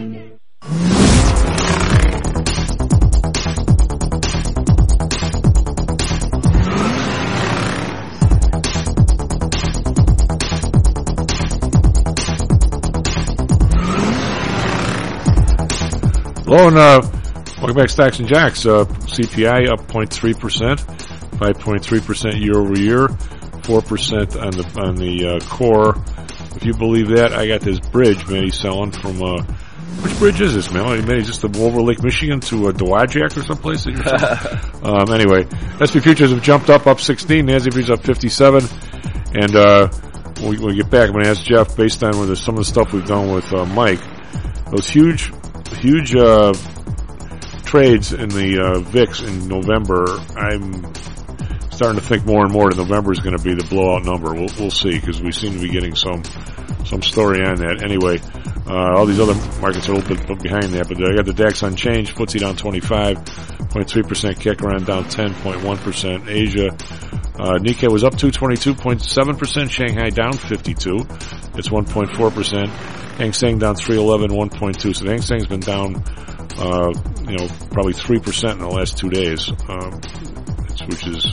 Hello, and uh, welcome back, Stocks and Jocks. Uh, C P I up zero point three percent, five point three percent year over year, four percent on the on the uh, core. If you believe that, I got this bridge, man. He's selling from uh, which bridge is this, man? Man, he's just over Lake Michigan to uh, Dowagiac or someplace. um, anyway, S and P futures have jumped up, up sixteen. Nasdaq futures up fifty-seven, and uh, when we, when we get back, I'm going to ask Jeff, based on with some of the stuff we've done with uh, Mike, those huge. Huge uh, trades in the uh, V I X in November. I'm starting to think more and more that November is going to be the blowout number. We'll, we'll see, because we seem to be getting some some story on that. Anyway, uh, all these other markets are a little bit behind that, but I got the DAX unchanged, F T S E down twenty-five point three percent, Kick around down ten point one percent. Asia, uh, Nikkei was up two twenty-two point seven percent, Shanghai down fifty-two. It's one point four percent. Hang Seng down three eleven, one point two. So the Hang Seng's been down, uh, you know, probably three percent in the last two days, um, which is,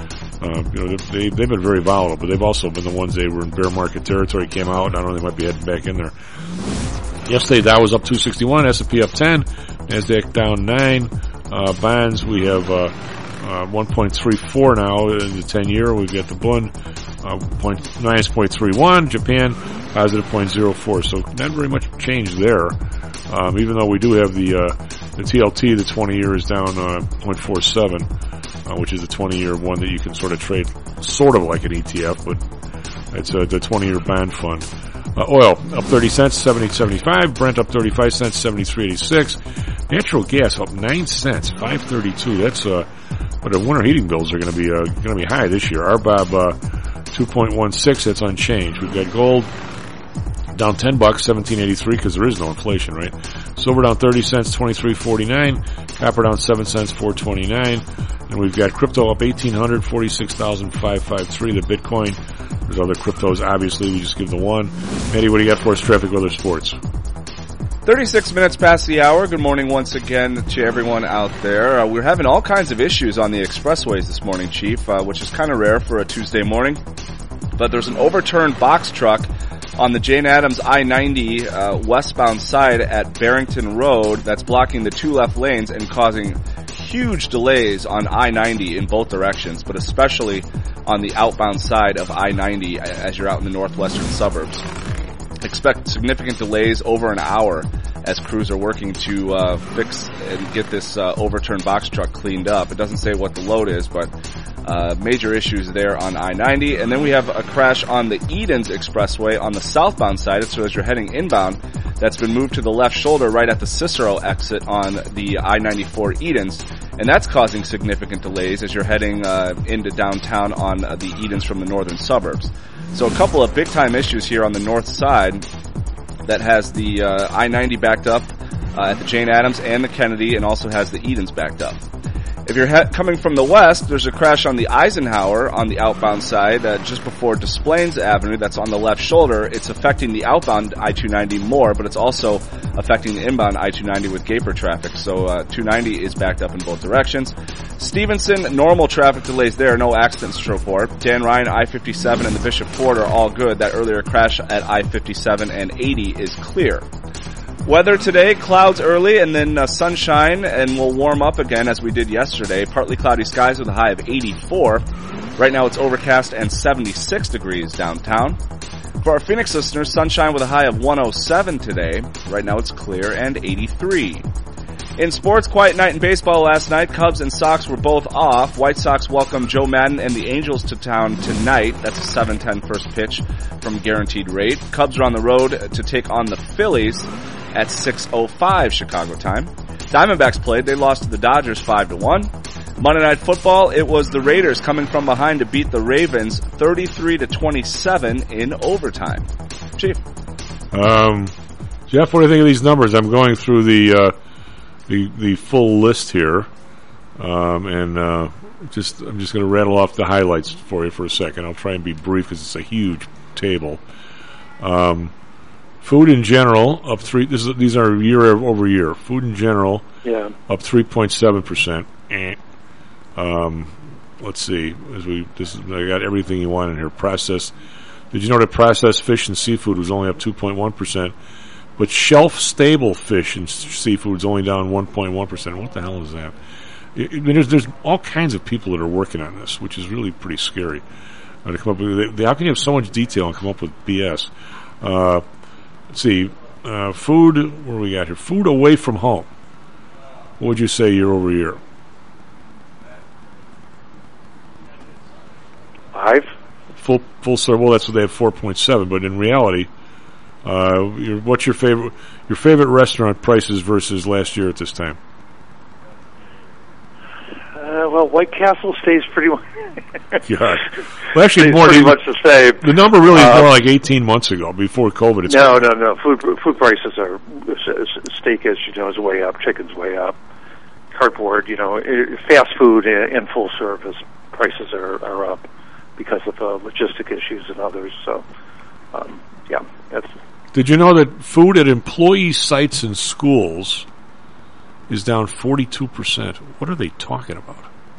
uh, you know, they, they've been very volatile, but they've also been the ones they were in bear market territory, came out. I don't know, they might be heading back in there. Yesterday, Dow was up two sixty-one, S and P up ten, Nasdaq down nine, uh, bonds, we have, uh, uh, one point three four now in the ten year. We've got the Bund, uh, point, minus point three one, Japan, positive point zero four, so not very much change there. Um, even though we do have the uh, the T L T, the twenty year is down uh, zero point four seven, uh, which is a twenty year one that you can sort of trade sort of like an E T F, but it's uh, the twenty year bond fund. Uh, oil up thirty cents, seventy seventy-five. Brent up thirty-five cents, seventy-three eighty-six. Natural gas up nine cents, five thirty-two. That's uh, but the winter heating bills are going to be uh, going to be high this year. R B O B uh, two point one six. That's unchanged. We've got gold down ten bucks, seventeen eighty-three, because there is no inflation, right? Silver down thirty cents, twenty-three forty-nine. Copper down seven cents, four twenty-nine. And we've got crypto up eighteen hundred, forty-six thousand five hundred fifty-three. The Bitcoin. There's other cryptos, obviously. We just give the one. Eddie, what do you got for us? Traffic, weather, sports. thirty-six minutes past the hour. Good morning once again to everyone out there. Uh, we're having all kinds of issues on the expressways this morning, Chief, uh, which is kind of rare for a Tuesday morning. But there's an overturned box truck on the Jane Addams I ninety uh, westbound side at Barrington Road that's blocking the two left lanes and causing huge delays on I ninety in both directions, but especially on the outbound side of I ninety as you're out in the northwestern suburbs. Expect significant delays over an hour as crews are working to uh, fix and get this uh, overturned box truck cleaned up. It doesn't say what the load is, but uh, major issues there on I ninety. And then we have a crash on the Edens Expressway on the southbound side. So as you're heading inbound, that's been moved to the left shoulder right at the Cicero exit on the I ninety-four Edens. And that's causing significant delays as you're heading uh, into downtown on uh, the Edens from the northern suburbs. So a couple of big-time issues here on the north side that has the uh, I ninety backed up uh, at the Jane Addams and the Kennedy, and also has the Edens backed up. If If you're he- coming from the west, there's a crash on the Eisenhower on the outbound side uh, just before Des Plaines Avenue. That's on the left shoulder. It's affecting the outbound I two ninety more, but it's also affecting the inbound I two ninety with Gaper traffic. So uh, two ninety is backed up in both directions. Stevenson, normal traffic delays there. No accidents to report. Dan Ryan, I fifty-seven, and the Bishop Ford are all good. That earlier crash at I fifty-seven and eighty is clear. Weather today, clouds early and then uh, sunshine, and we'll warm up again as we did yesterday. Partly cloudy skies with a high of eighty-four. Right now it's overcast and seventy-six degrees downtown. For our Phoenix listeners, sunshine with a high of one oh seven today. Right now it's clear and eighty-three. In sports, quiet night in baseball last night. Cubs and Sox were both off. White Sox welcome Joe Madden and the Angels to town tonight. That's a seven ten first pitch from Guaranteed Rate. Cubs are on the road to take on the Phillies at six oh five Chicago time. Diamondbacks played. They lost to the Dodgers five to one. Monday Night Football, it was the Raiders coming from behind to beat the Ravens thirty-three to twenty-seven in overtime. Chief. Um, Jeff, what do you think of these numbers? I'm going through the uh, the the full list here, um, and uh, just I'm just going to rattle off the highlights for you for a second. I'll try and be brief because it's a huge table. Um, food in general up three. This is, these are year over year. Food in general, yeah, up three point seven percent. Um, let's see. As we this is, I got everything you want in here. Processed. Did you know that processed fish and seafood was only up two point one percent? But shelf-stable fish and seafood is only down one point one percent. What the hell is that? It, it, there's, there's all kinds of people that are working on this, which is really pretty scary. Uh, to come up with, they, they, how can you have so much detail and come up with B S? Uh, let's see. Uh, food, what do we got here? Food away from home. What would you say year over year? Five. Full full service. Well, that's what they have four point seven. But in reality, uh, your, what's your favorite your favorite restaurant prices versus last year at this time? Uh, well, White Castle stays pretty. God. Well, actually, stays more pretty the, much the same. The number really is uh, more like eighteen months ago, before COVID. It's no, no, no. Food food prices are steak, as you know, is way up. Chicken's way up. Cardboard, you know, fast food and full service prices are, are up because of uh, logistic issues and others. So, um, yeah, that's. Did you know that food at employee sites and schools is down forty-two percent? What are they talking about?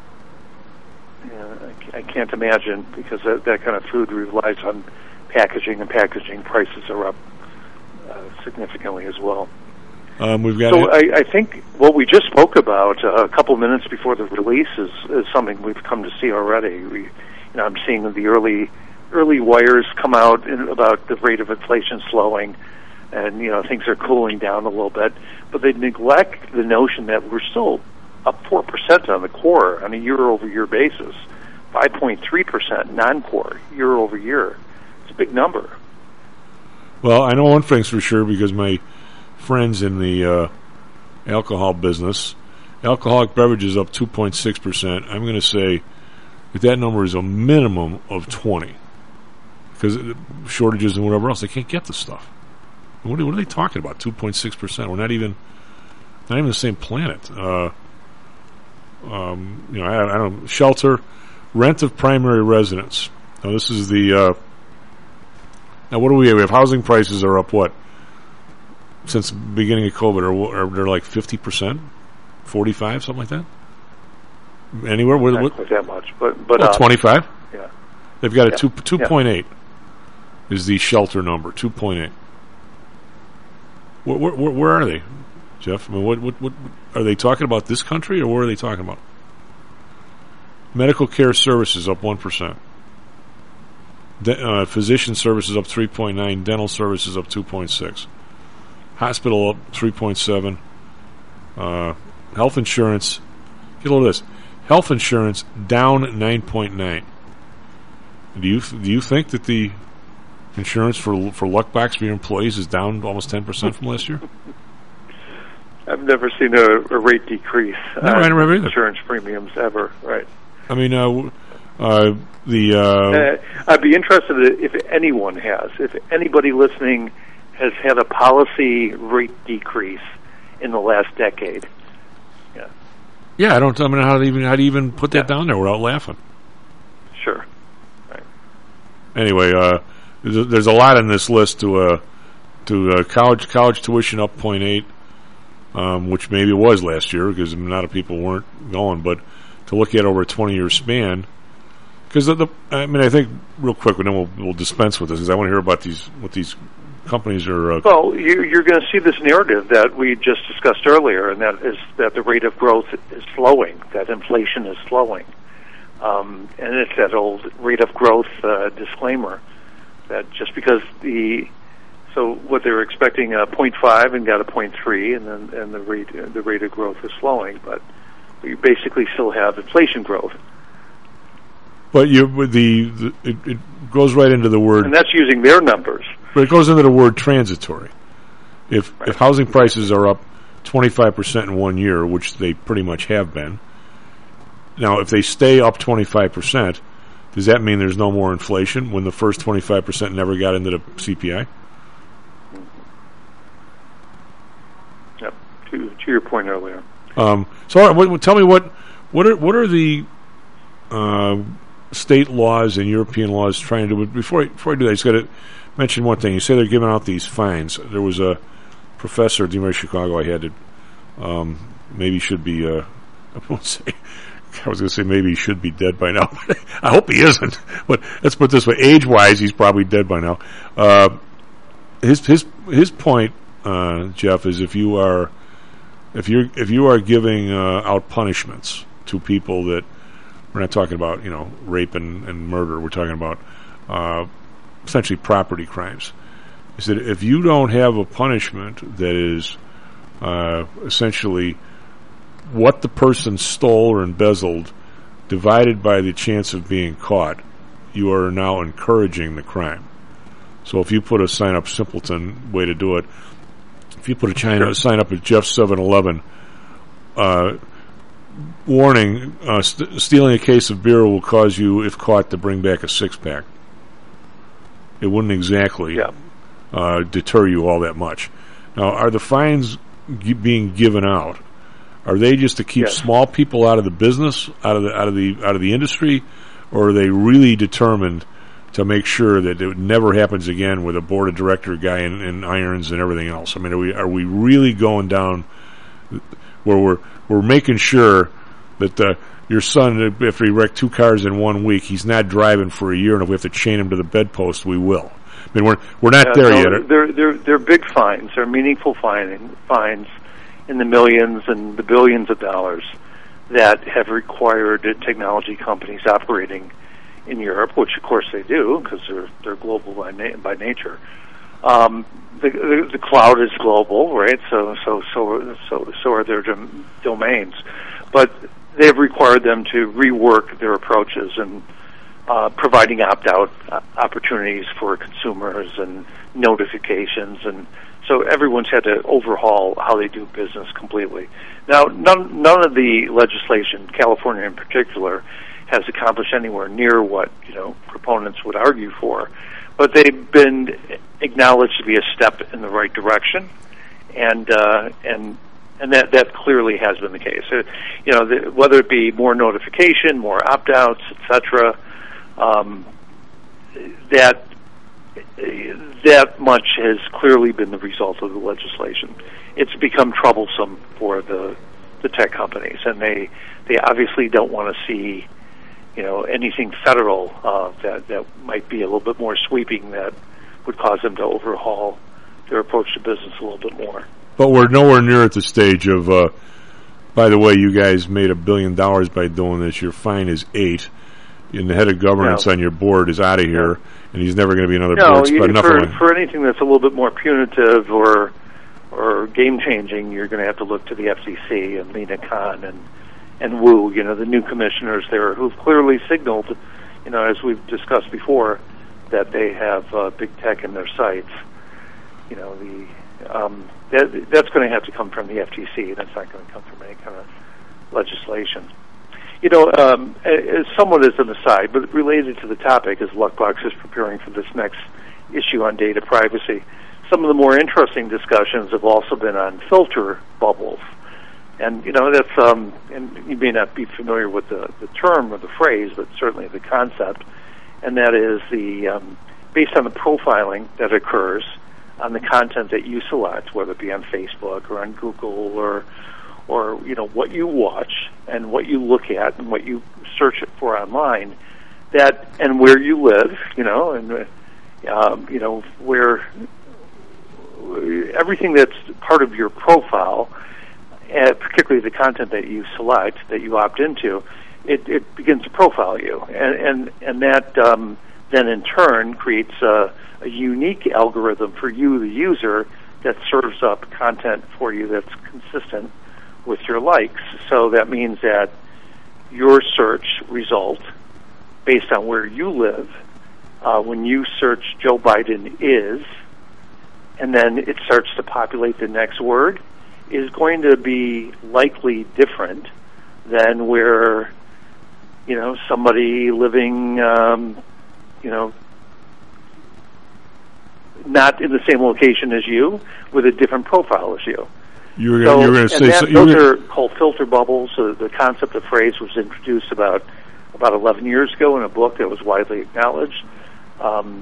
Yeah, I can't imagine, because that, that kind of food relies on packaging, and packaging prices are up uh, significantly as well. Um, we've got. So I, I think what we just spoke about uh, a couple minutes before the release is, is something we've come to see already. We, you know, I'm seeing the early early wires come out in, about the rate of inflation slowing, and you know things are cooling down a little bit. But they neglect the notion that we're still up four percent on the core on a year-over-year basis, five point three percent non-core year-over-year. It's a big number. Well, I know one thing's for sure, because my friends in the uh, alcohol business, alcoholic beverages up two point six percent. I'm going to say that that number is a minimum of twenty, because shortages and whatever else, they can't get the stuff. What are, what are they talking about? two point six percent. We're not even not even the same planet. Uh, um, you know, I, I don't shelter, rent of primary residence. Now this is the. Uh, now what do we have? We have housing prices are up what? Since the beginning of COVID, or, or they're like fifty percent, forty-five, something like that. Anywhere? What, Not what? quite that much, but but Well, uh, twenty-five. Yeah, They've got a Yeah. two two point eight is the shelter number. Two point eight. Where, where, where are they, Jeff? I mean, what, what what are they talking about? This country, or where are they talking about? Medical care services up one percent. De- uh, physician services up three point nine. Dental services up two point six. Hospital up three point seven. Uh, health insurance, get a load of this. Health insurance down nine point nine. Do you do you think that the insurance for for Luckbox for your employees is down almost ten percent from last year? I've never seen a, a rate decrease No, I never have either. insurance premiums ever. Right. I mean, uh, uh, the uh, Uh, I'd be interested if anyone has, if anybody listening has had a policy rate decrease in the last decade. Yeah. Yeah, I don't. I mean, how to even how to even put that yeah. down there without laughing. Sure. Right. Anyway, uh, there's, there's a lot in this list to uh, to uh, college college tuition up point eight, um, which maybe it was last year because a lot of people weren't going, but to look at over a twenty year span, because the, the I mean, I think real quick, and then we'll we'll dispense with this because I want to hear about these what these companies are. Uh, well, you, you're going to see this narrative that we just discussed earlier, and that is that the rate of growth is slowing, that inflation is slowing. Um, and it's that old rate of growth uh, disclaimer that just because the so what they were expecting a point five and got a point three, and then and the rate the rate of growth is slowing, but you basically still have inflation growth. But you with the, the it, it goes right into the word, and that's using their numbers. But it goes into the word transitory. If right. if housing prices are up twenty-five percent in one year, which they pretty much have been, now if they stay up twenty-five percent, does that mean there's no more inflation when the first twenty-five percent never got into the C P I? Yep. To to your point earlier. Um, so all right, what, tell me what what are what are the uh, state laws and European laws trying to do? Before I, before I do that, I just got to mention one thing. You say they're giving out these fines. There was a professor at the University of Chicago I had to um, maybe should be uh, I won't say I was going to say maybe he should be dead by now. I hope he isn't. But let's put it this way: age-wise, he's probably dead by now. Uh, his his his point, uh, Jeff, is if you are if you if you are giving uh, out punishments to people that we're not talking about, you know, rape and, and murder. We're talking about uh, essentially property crimes. Is that if you don't have a punishment that is uh, essentially what the person stole or embezzled divided by the chance of being caught, you are now encouraging the crime. So if you put a sign up, simpleton way to do it, if you put a China, sign up at Jeff's seven eleven, uh, warning, uh, st- stealing a case of beer will cause you, if caught, to bring back a six-pack. It wouldn't exactly yeah. uh, deter you all that much. Now, are the fines g- being given out? Are they just to keep yes. small people out of the business, out of the out of the out of the industry, or are they really determined to make sure that it never happens again with a board of director guy in, in irons and everything else? I mean, are we are we really going down where we're we're making sure that uh, your son, if he wrecked two cars in one week, he's not driving for a year, and if we have to chain him to the bedpost, we will. I mean, we're we're not yeah, there no, yet. They're they're they're big fines. They're meaningful fining, fines in the millions and the billions of dollars that have required technology companies operating in Europe, which of course they do because they're they're global by na- by nature. Um, the, the the cloud is global, right? So so so so so are their dom- domains, but they've required them to rework their approaches and uh, providing opt-out uh, opportunities for consumers and notifications, and so everyone's had to overhaul how they do business completely. Now, none none of the legislation, California in particular, has accomplished anywhere near what, you know, proponents would argue for, but they've been acknowledged to be a step in the right direction, and uh, and and that that clearly has been the case. Uh, you know, the, whether it be more notification, more opt-outs, et cetera, um, that that much has clearly been the result of the legislation. It's become troublesome for the the tech companies, and they they obviously don't want to see, you know, anything federal uh, that that might be a little bit more sweeping that would cause them to overhaul their approach to business a little bit more. But we're nowhere near at the stage of, uh, by the way, you guys made a billion dollars by doing this. Your fine is eight, and the head of governance no. on your board is out of here, no. and he's never going to be another no, board. No, enough for, of for anything that's a little bit more punitive or or game-changing, you're going to have to look to the F C C and Lina Khan and and Wu, you know, the new commissioners there, who've clearly signaled, you know, as we've discussed before, that they have uh, big tech in their sights. You know, the um, that, that's going to have to come from the F T C. That's not going to come from any kind of legislation. You know, um, as somewhat as an aside, but related to the topic, as Luckbox is preparing for this next issue on data privacy, some of the more interesting discussions have also been on filter bubbles. And, you know, that's, um, and you may not be familiar with the, the term or the phrase, but certainly the concept, and that is the, um, based on the profiling that occurs on the content that you select, whether it be on Facebook or on Google or, or, you know, what you watch and what you look at and what you search it for online, that, and where you live, you know, and, um, you know, where everything that's part of your profile, Uh, particularly the content that you select, that you opt into, it, it begins to profile you, and and, and that um, then in turn creates a, a unique algorithm for you, the user, that serves up content for you that's consistent with your likes. So that means that your search result, based on where you live, uh, when you search Joe Biden is, and then it starts to populate the next word, is going to be likely different than where, you know, somebody living, um, you know, not in the same location as you, with a different profile as you. You were so, going to say that, so, those were, are called filter bubbles. Uh, the concept of phrase was introduced about about eleven years ago in a book that was widely acknowledged. Um,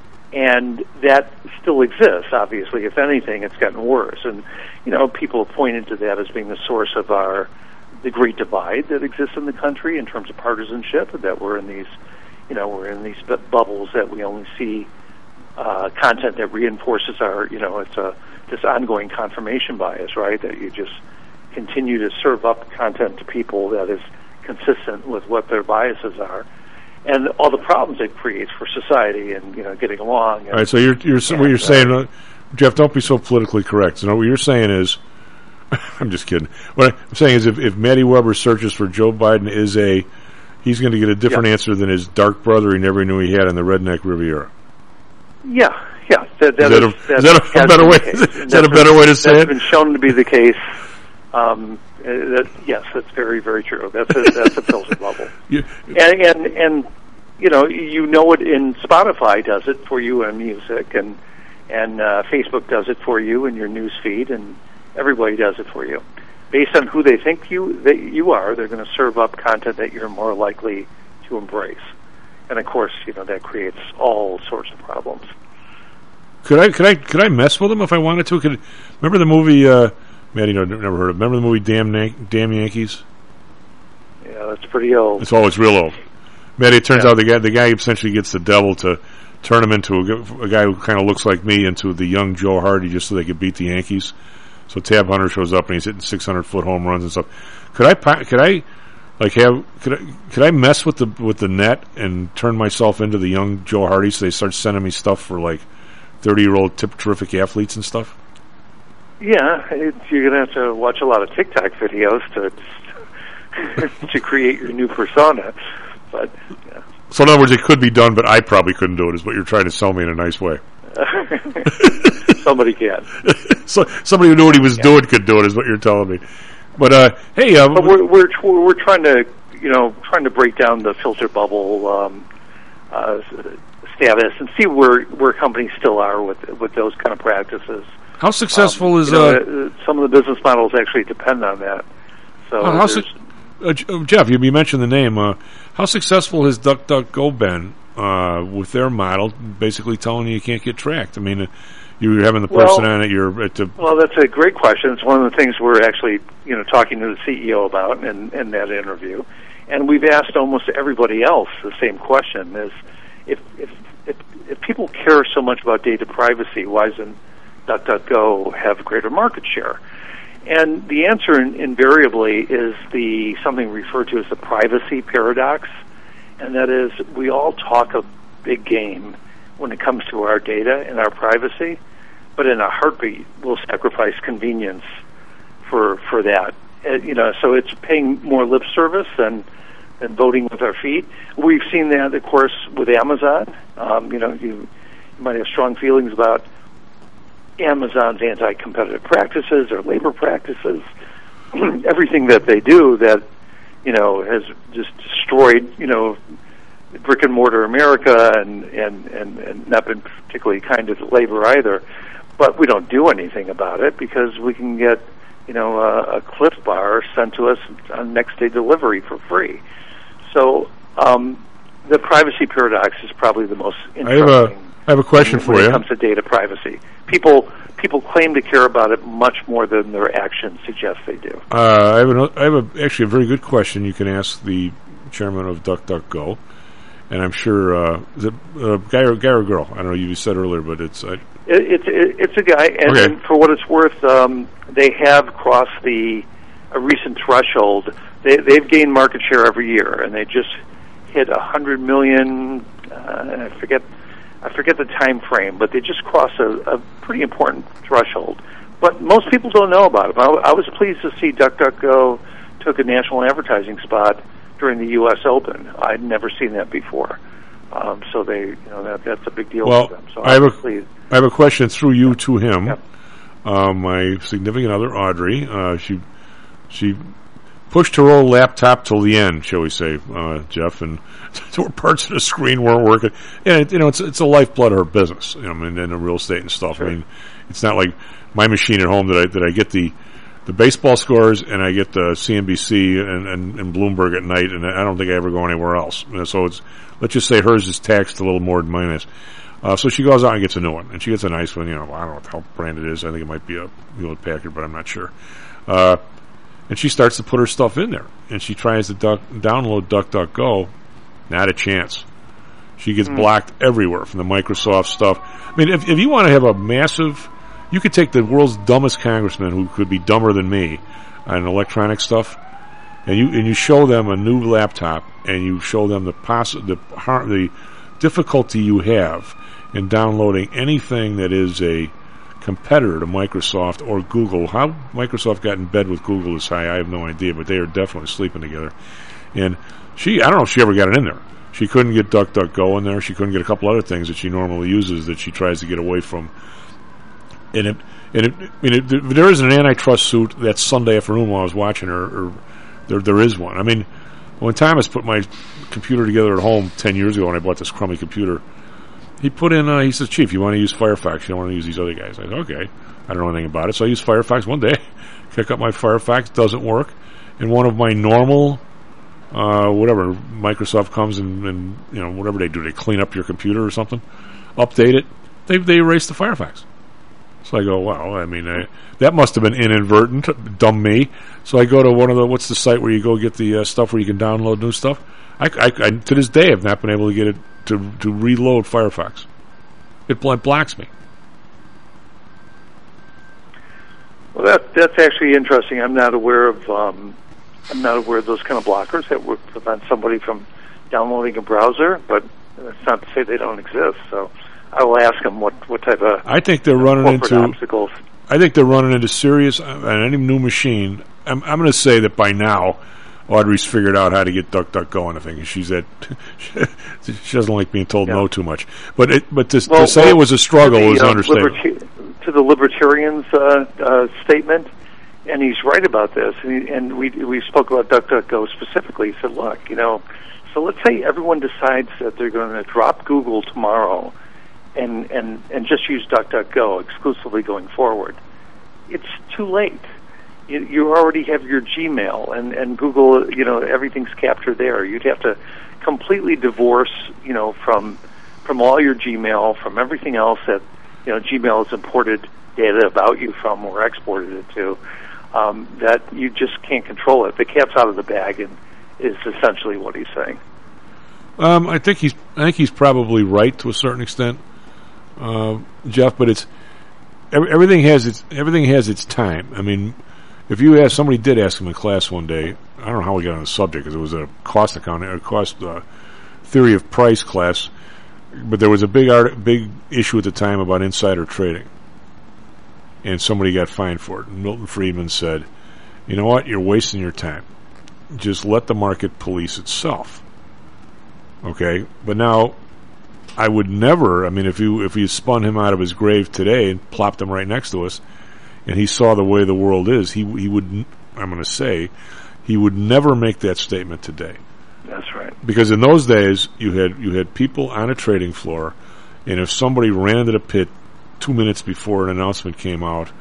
And that still exists, obviously. If anything, it's gotten worse. And, you know, people have pointed to that as being the source of our, the great divide that exists in the country in terms of partisanship, that we're in these, you know, we're in these bu- bubbles that we only see uh, content that reinforces our, you know, it's a, this ongoing confirmation bias, right? That you just continue to serve up content to people that is consistent with what their biases are. And all the problems it creates for society and, you know, getting along. And, all right, so you're, you're and, what you're uh, saying, uh, Jeff, don't be so politically correct. You know, what you're saying is, I'm just kidding. What I'm saying is if, if Matty Weber searches for Joe Biden is a, he's going to get a different yeah. answer than his dark brother he never knew he had in the Redneck Riviera. Yeah, yeah. That, that is, that is, a, is that a, a better way? Is that a better way to say that's it? That's been shown to be the case. Um, uh, that, yes, that's very, very true. That's a, that's a filter bubble. Yeah. And, and, and, you know, you know it in Spotify does it for you in music, and, and uh, Facebook does it for you in your news feed, and everybody does it for you. Based on who they think you that you are, they're going to serve up content that you're more likely to embrace. And, of course, you know, that creates all sorts of problems. Could I could I could I mess with them if I wanted to? Could remember the movie? Uh, Maddie, no, never heard of. Remember the movie Damn Yan- Damn Yankees? Yeah, that's pretty old. It's always real old. Maddie, it turns yeah. out the guy the guy essentially gets the devil to turn him into a, a guy who kind of looks like me into the young Joe Hardy just so they could beat the Yankees. So Tab Hunter shows up and he's hitting six hundred foot home runs and stuff. Could I could I like have could I could I mess with the with the net and turn myself into the young Joe Hardy so they start sending me stuff for like thirty year old tip terrific athletes and stuff? Yeah, it's, you're going to have to watch a lot of TikTok videos to to create your new persona. But yeah. So in other words, it could be done, but I probably couldn't do it. Is what you're trying to sell me in a nice way. Somebody can. So somebody who knew what he was yeah. doing could do it. Is what you're telling me. But uh, hey, uh, but we're we're we're trying to you know trying to break down the filter bubble um, uh, status and see where where companies still are with with those kind of practices. How successful um, is you know, uh, uh, some of the business models actually depend on that. So how su- uh, Jeff, you, you mentioned the name. Uh, how successful has DuckDuckGo been uh, with their model, basically telling you you can't get tracked? I mean, uh, you're having the person well, on it. You're at the well. That's a great question. It's one of the things we're actually you know talking to the C E O about in, in that interview, and we've asked almost everybody else the same question: is if if if, if people care so much about data privacy, why isn't DuckDuckGo have greater market share? And the answer in, invariably is the something referred to as the privacy paradox, and that is we all talk a big game when it comes to our data and our privacy, but in a heartbeat we'll sacrifice convenience for for that. Uh, you know, so it's paying more lip service than than voting with our feet. We've seen that, of course, with Amazon. Um, you know, you, you might have strong feelings about Amazon's anti-competitive practices or labor practices, everything that they do that, you know, has just destroyed, you know, brick and mortar America and, and, and, and not been particularly kind to the labor either. But we don't do anything about it because we can get, you know, uh, a Cliff Bar sent to us on next day delivery for free. So um, the privacy paradox is probably the most I have interesting. a I have a question when for it you. comes to data privacy. People people claim to care about it much more than their actions suggest they do. Uh, I have, an, I have a, actually a very good question you can ask the chairman of DuckDuckGo, and I'm sure uh, is it a guy or, guy or girl? I don't know. You said earlier, but it's I, It, it's it, it's a guy, and, Okay. and for what it's worth, um, they have crossed the a recent threshold. They, they've gained market share every year, and they just hit a hundred million. Uh, I forget, I forget the time frame, but they just crossed a, a pretty important threshold. But most people don't know about it. I, I was pleased to see DuckDuckGo took a national advertising spot during the U S Open. I'd never seen that before. Um, so they, you know, that that's a big deal well, for them. So I have I'm a pleased. I have a question through you to him. Uh, my significant other, Audrey, uh, she she pushed her old laptop till the end, shall we say, uh, Jeff, and there were parts of the screen weren't working. And it, you know, it's it's a lifeblood of her business. You know, I mean, in the real estate and stuff. Sure. I mean, it's not like my machine at home that I that I get the the baseball scores and I get the C N B C and, and, and Bloomberg at night, and I don't think I ever go anywhere else. You know, so it's let's just say hers is taxed a little more than mine is. Uh, so she goes out and gets a new one, and she gets a nice one. You know, I don't know what the hell brand it is. I think it might be a Hewlett Packard, but I'm not sure. Uh, and she starts to put her stuff in there, and she tries to duck, download DuckDuckGo. Not a chance. She gets Mm. blocked everywhere from the Microsoft stuff. I mean, if, if you want to have a massive, you could take the world's dumbest congressman, who could be dumber than me, on electronic stuff, and you and you show them a new laptop, and you show them the poss- the har- the difficulty you have in downloading anything that is a competitor to Microsoft or Google. How Microsoft got in bed with Google is high, I have no idea, but they are definitely sleeping together. And she, I don't know if she ever got it in there. She couldn't get DuckDuckGo in there. She couldn't get a couple other things that she normally uses that she tries to get away from. And it, and it, I mean, it, there is an antitrust suit that Sunday afternoon while I was watching her, or there, there is one. I mean, when Thomas put my computer together at home ten years ago when I bought this crummy computer, he put in, uh, he says, Chief, you want to use Firefox? You don't want to use these other guys. I said, okay. I don't know anything about it. So I use Firefox one day. Kick up my Firefox. Doesn't work. And one of my normal, uh, whatever, Microsoft comes and, and, you know, whatever they do, they clean up your computer or something, update it. They, they erase the Firefox. So I go, well, I mean, I, that must have been inadvertent, dumb me. So I go to one of the, what's the site where you go get the uh, stuff where you can download new stuff? I, I, I, to this day, have not been able to get it to to reload Firefox. It bl- blocks me. Well, that that's actually interesting. I'm not aware of um, I'm not aware of those kind of blockers that would prevent somebody from downloading a browser. But that's not to say they don't exist. So I will ask them what, what type of I think they're running corporate into obstacles. I think they're running into serious on any new machine. I'm, I'm going to say that by now, Audrey's figured out how to get DuckDuckGo on the thing. She's at she doesn't like being told Yeah. no too much. But it, but to, Well, to say well, it was a struggle to the, is uh, understatement. liberti- to the libertarians' uh, uh, statement, and he's right about this. And, he, and we we spoke about DuckDuckGo specifically. He said, "Look, you know, so let's say everyone decides that they're going to drop Google tomorrow, and and and just use DuckDuckGo exclusively going forward. It's too late. You, you already have your Gmail and and Google. You know, everything's captured there. You'd have to completely divorce, you know, from from all your Gmail, from everything else that, you know, Gmail has imported data about you from or exported it to, um, that you just can't control it. The cat's out of the bag, and is essentially what he's saying. Um, I think he's I think he's probably right to a certain extent, uh, Jeff. But it's every, everything has its everything has its time. I mean, if you ask somebody did ask him in class one day, I don't know how we got on the subject because it was a cost accounting or cost uh, theory of price class. But there was a big art, big issue at the time about insider trading, and somebody got fined for it. And Milton Friedman said, "You know what? You're wasting your time. Just let the market police itself." Okay, but now I would never. I mean, if you if you spun him out of his grave today and plopped him right next to us, and he saw the way the world is, he he would. I'm going to say, he would never make that statement today. That's right. Because in those days, you had you had people on a trading floor, and if somebody ran into the pit two minutes before an announcement came out,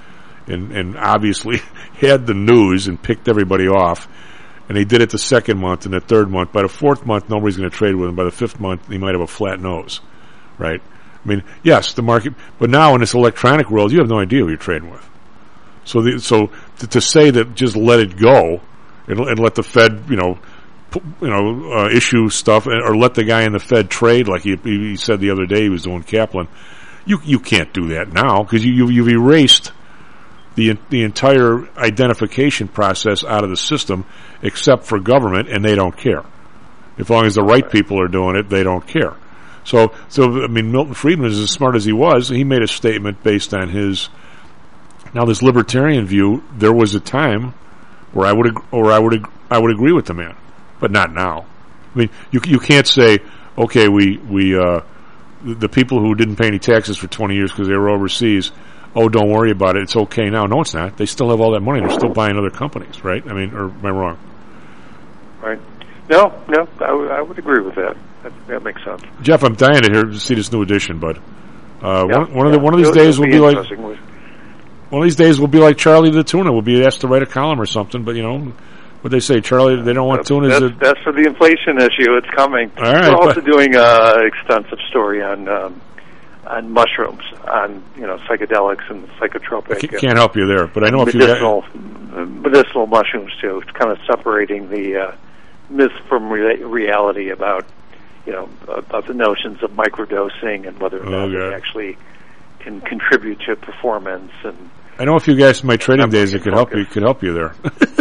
and, and obviously had the news and picked everybody off. And he did it the second month and the third month. By the fourth month, nobody's going to trade with him. By the fifth month, he might have a flat nose, right? I mean, yes, the market, but now in this electronic world, you have no idea who you're trading with. So, the, so to, to say that just let it go and, and let the Fed, you know, pu- you know, uh, issue stuff, or let the guy in the Fed trade like he, he said the other day he was doing Kaplan, you you can't do that now because you, you you've erased the the entire identification process out of the system, except for government, and they don't care. As long as the right people are doing it, they don't care. So, so I mean, Milton Friedman is as smart as he was. He made a statement based on his. Now, this libertarian view. There was a time where I would, ag- or I would, ag- I would agree with the man, but not now. I mean, you you can't say, okay, we we uh, the people who didn't pay any taxes for twenty years because they were overseas. Oh, don't worry about it. It's okay now. No, it's not. They still have all that money. They're still buying other companies, right? I mean, or am I wrong? Right. No, no, I, w- I would agree with that. that. That makes sense. Jeff, I'm dying to hear to see this new edition, but uh, Yeah, one, one of yeah. the one of these It'll- days it'll will be be like interesting. We- one of these days will be like Charlie the Tuna. We'll be asked to write a column or something. But you know what they say, Charlie. They don't want tunas. That's, That, that's for the inflation issue. It's coming. All right, We're also but- doing an extensive story on um, on mushrooms, on you know psychedelics and psychotropic. can't, can't help you there, but I know if you medicinal uh, medicinal mushrooms too. It's kind of separating the uh, myth from rea- reality about you know about the notions of microdosing and whether or Oh, not God. they actually can contribute to performance. And I know a few guys in my trading days that could help you. Could help you there.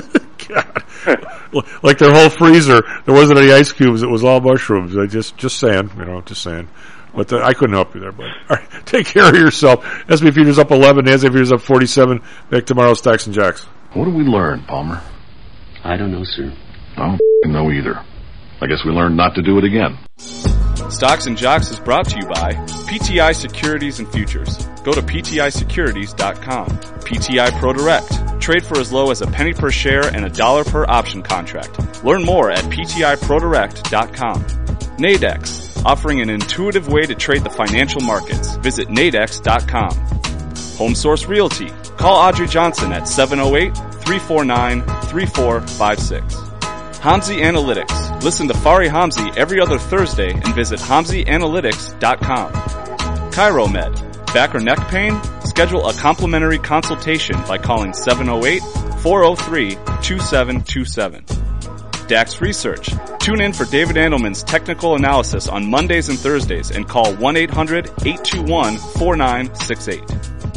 God. Like their whole freezer, there wasn't any ice cubes. It was all mushrooms. I just, just saying, you know, just saying. But uh, I couldn't help you there. But all right, take care of yourself. S and P futures up eleven. Nasdaq futures up forty-seven. Back tomorrow, Stocks and Jocks. What did we learn, Palmer? I don't know, sir. I don't f***ing know either. I guess we learned not to do it again. Stocks and Jocks is brought to you by P T I Securities and Futures. Go to P T I securities dot com. P T I Pro Direct. Trade for as low as a penny per share and a dollar per option contract. Learn more at P T I pro direct dot com. Nadex, offering an intuitive way to trade the financial markets. Visit nadex dot com. Home Source Realty. Call Audrey Johnson at seven oh eight, three four nine, three four five six. Hamzy Analytics. Listen to Fari Hamzy every other Thursday and visit hamzy analytics dot com. ChiroMed. Back or neck pain? Schedule a complimentary consultation by calling seven oh eight, four oh three, two seven two seven. Dax Research. Tune in for David Andelman's technical analysis on Mondays and Thursdays and call one eight hundred, eight two one, four nine six eight.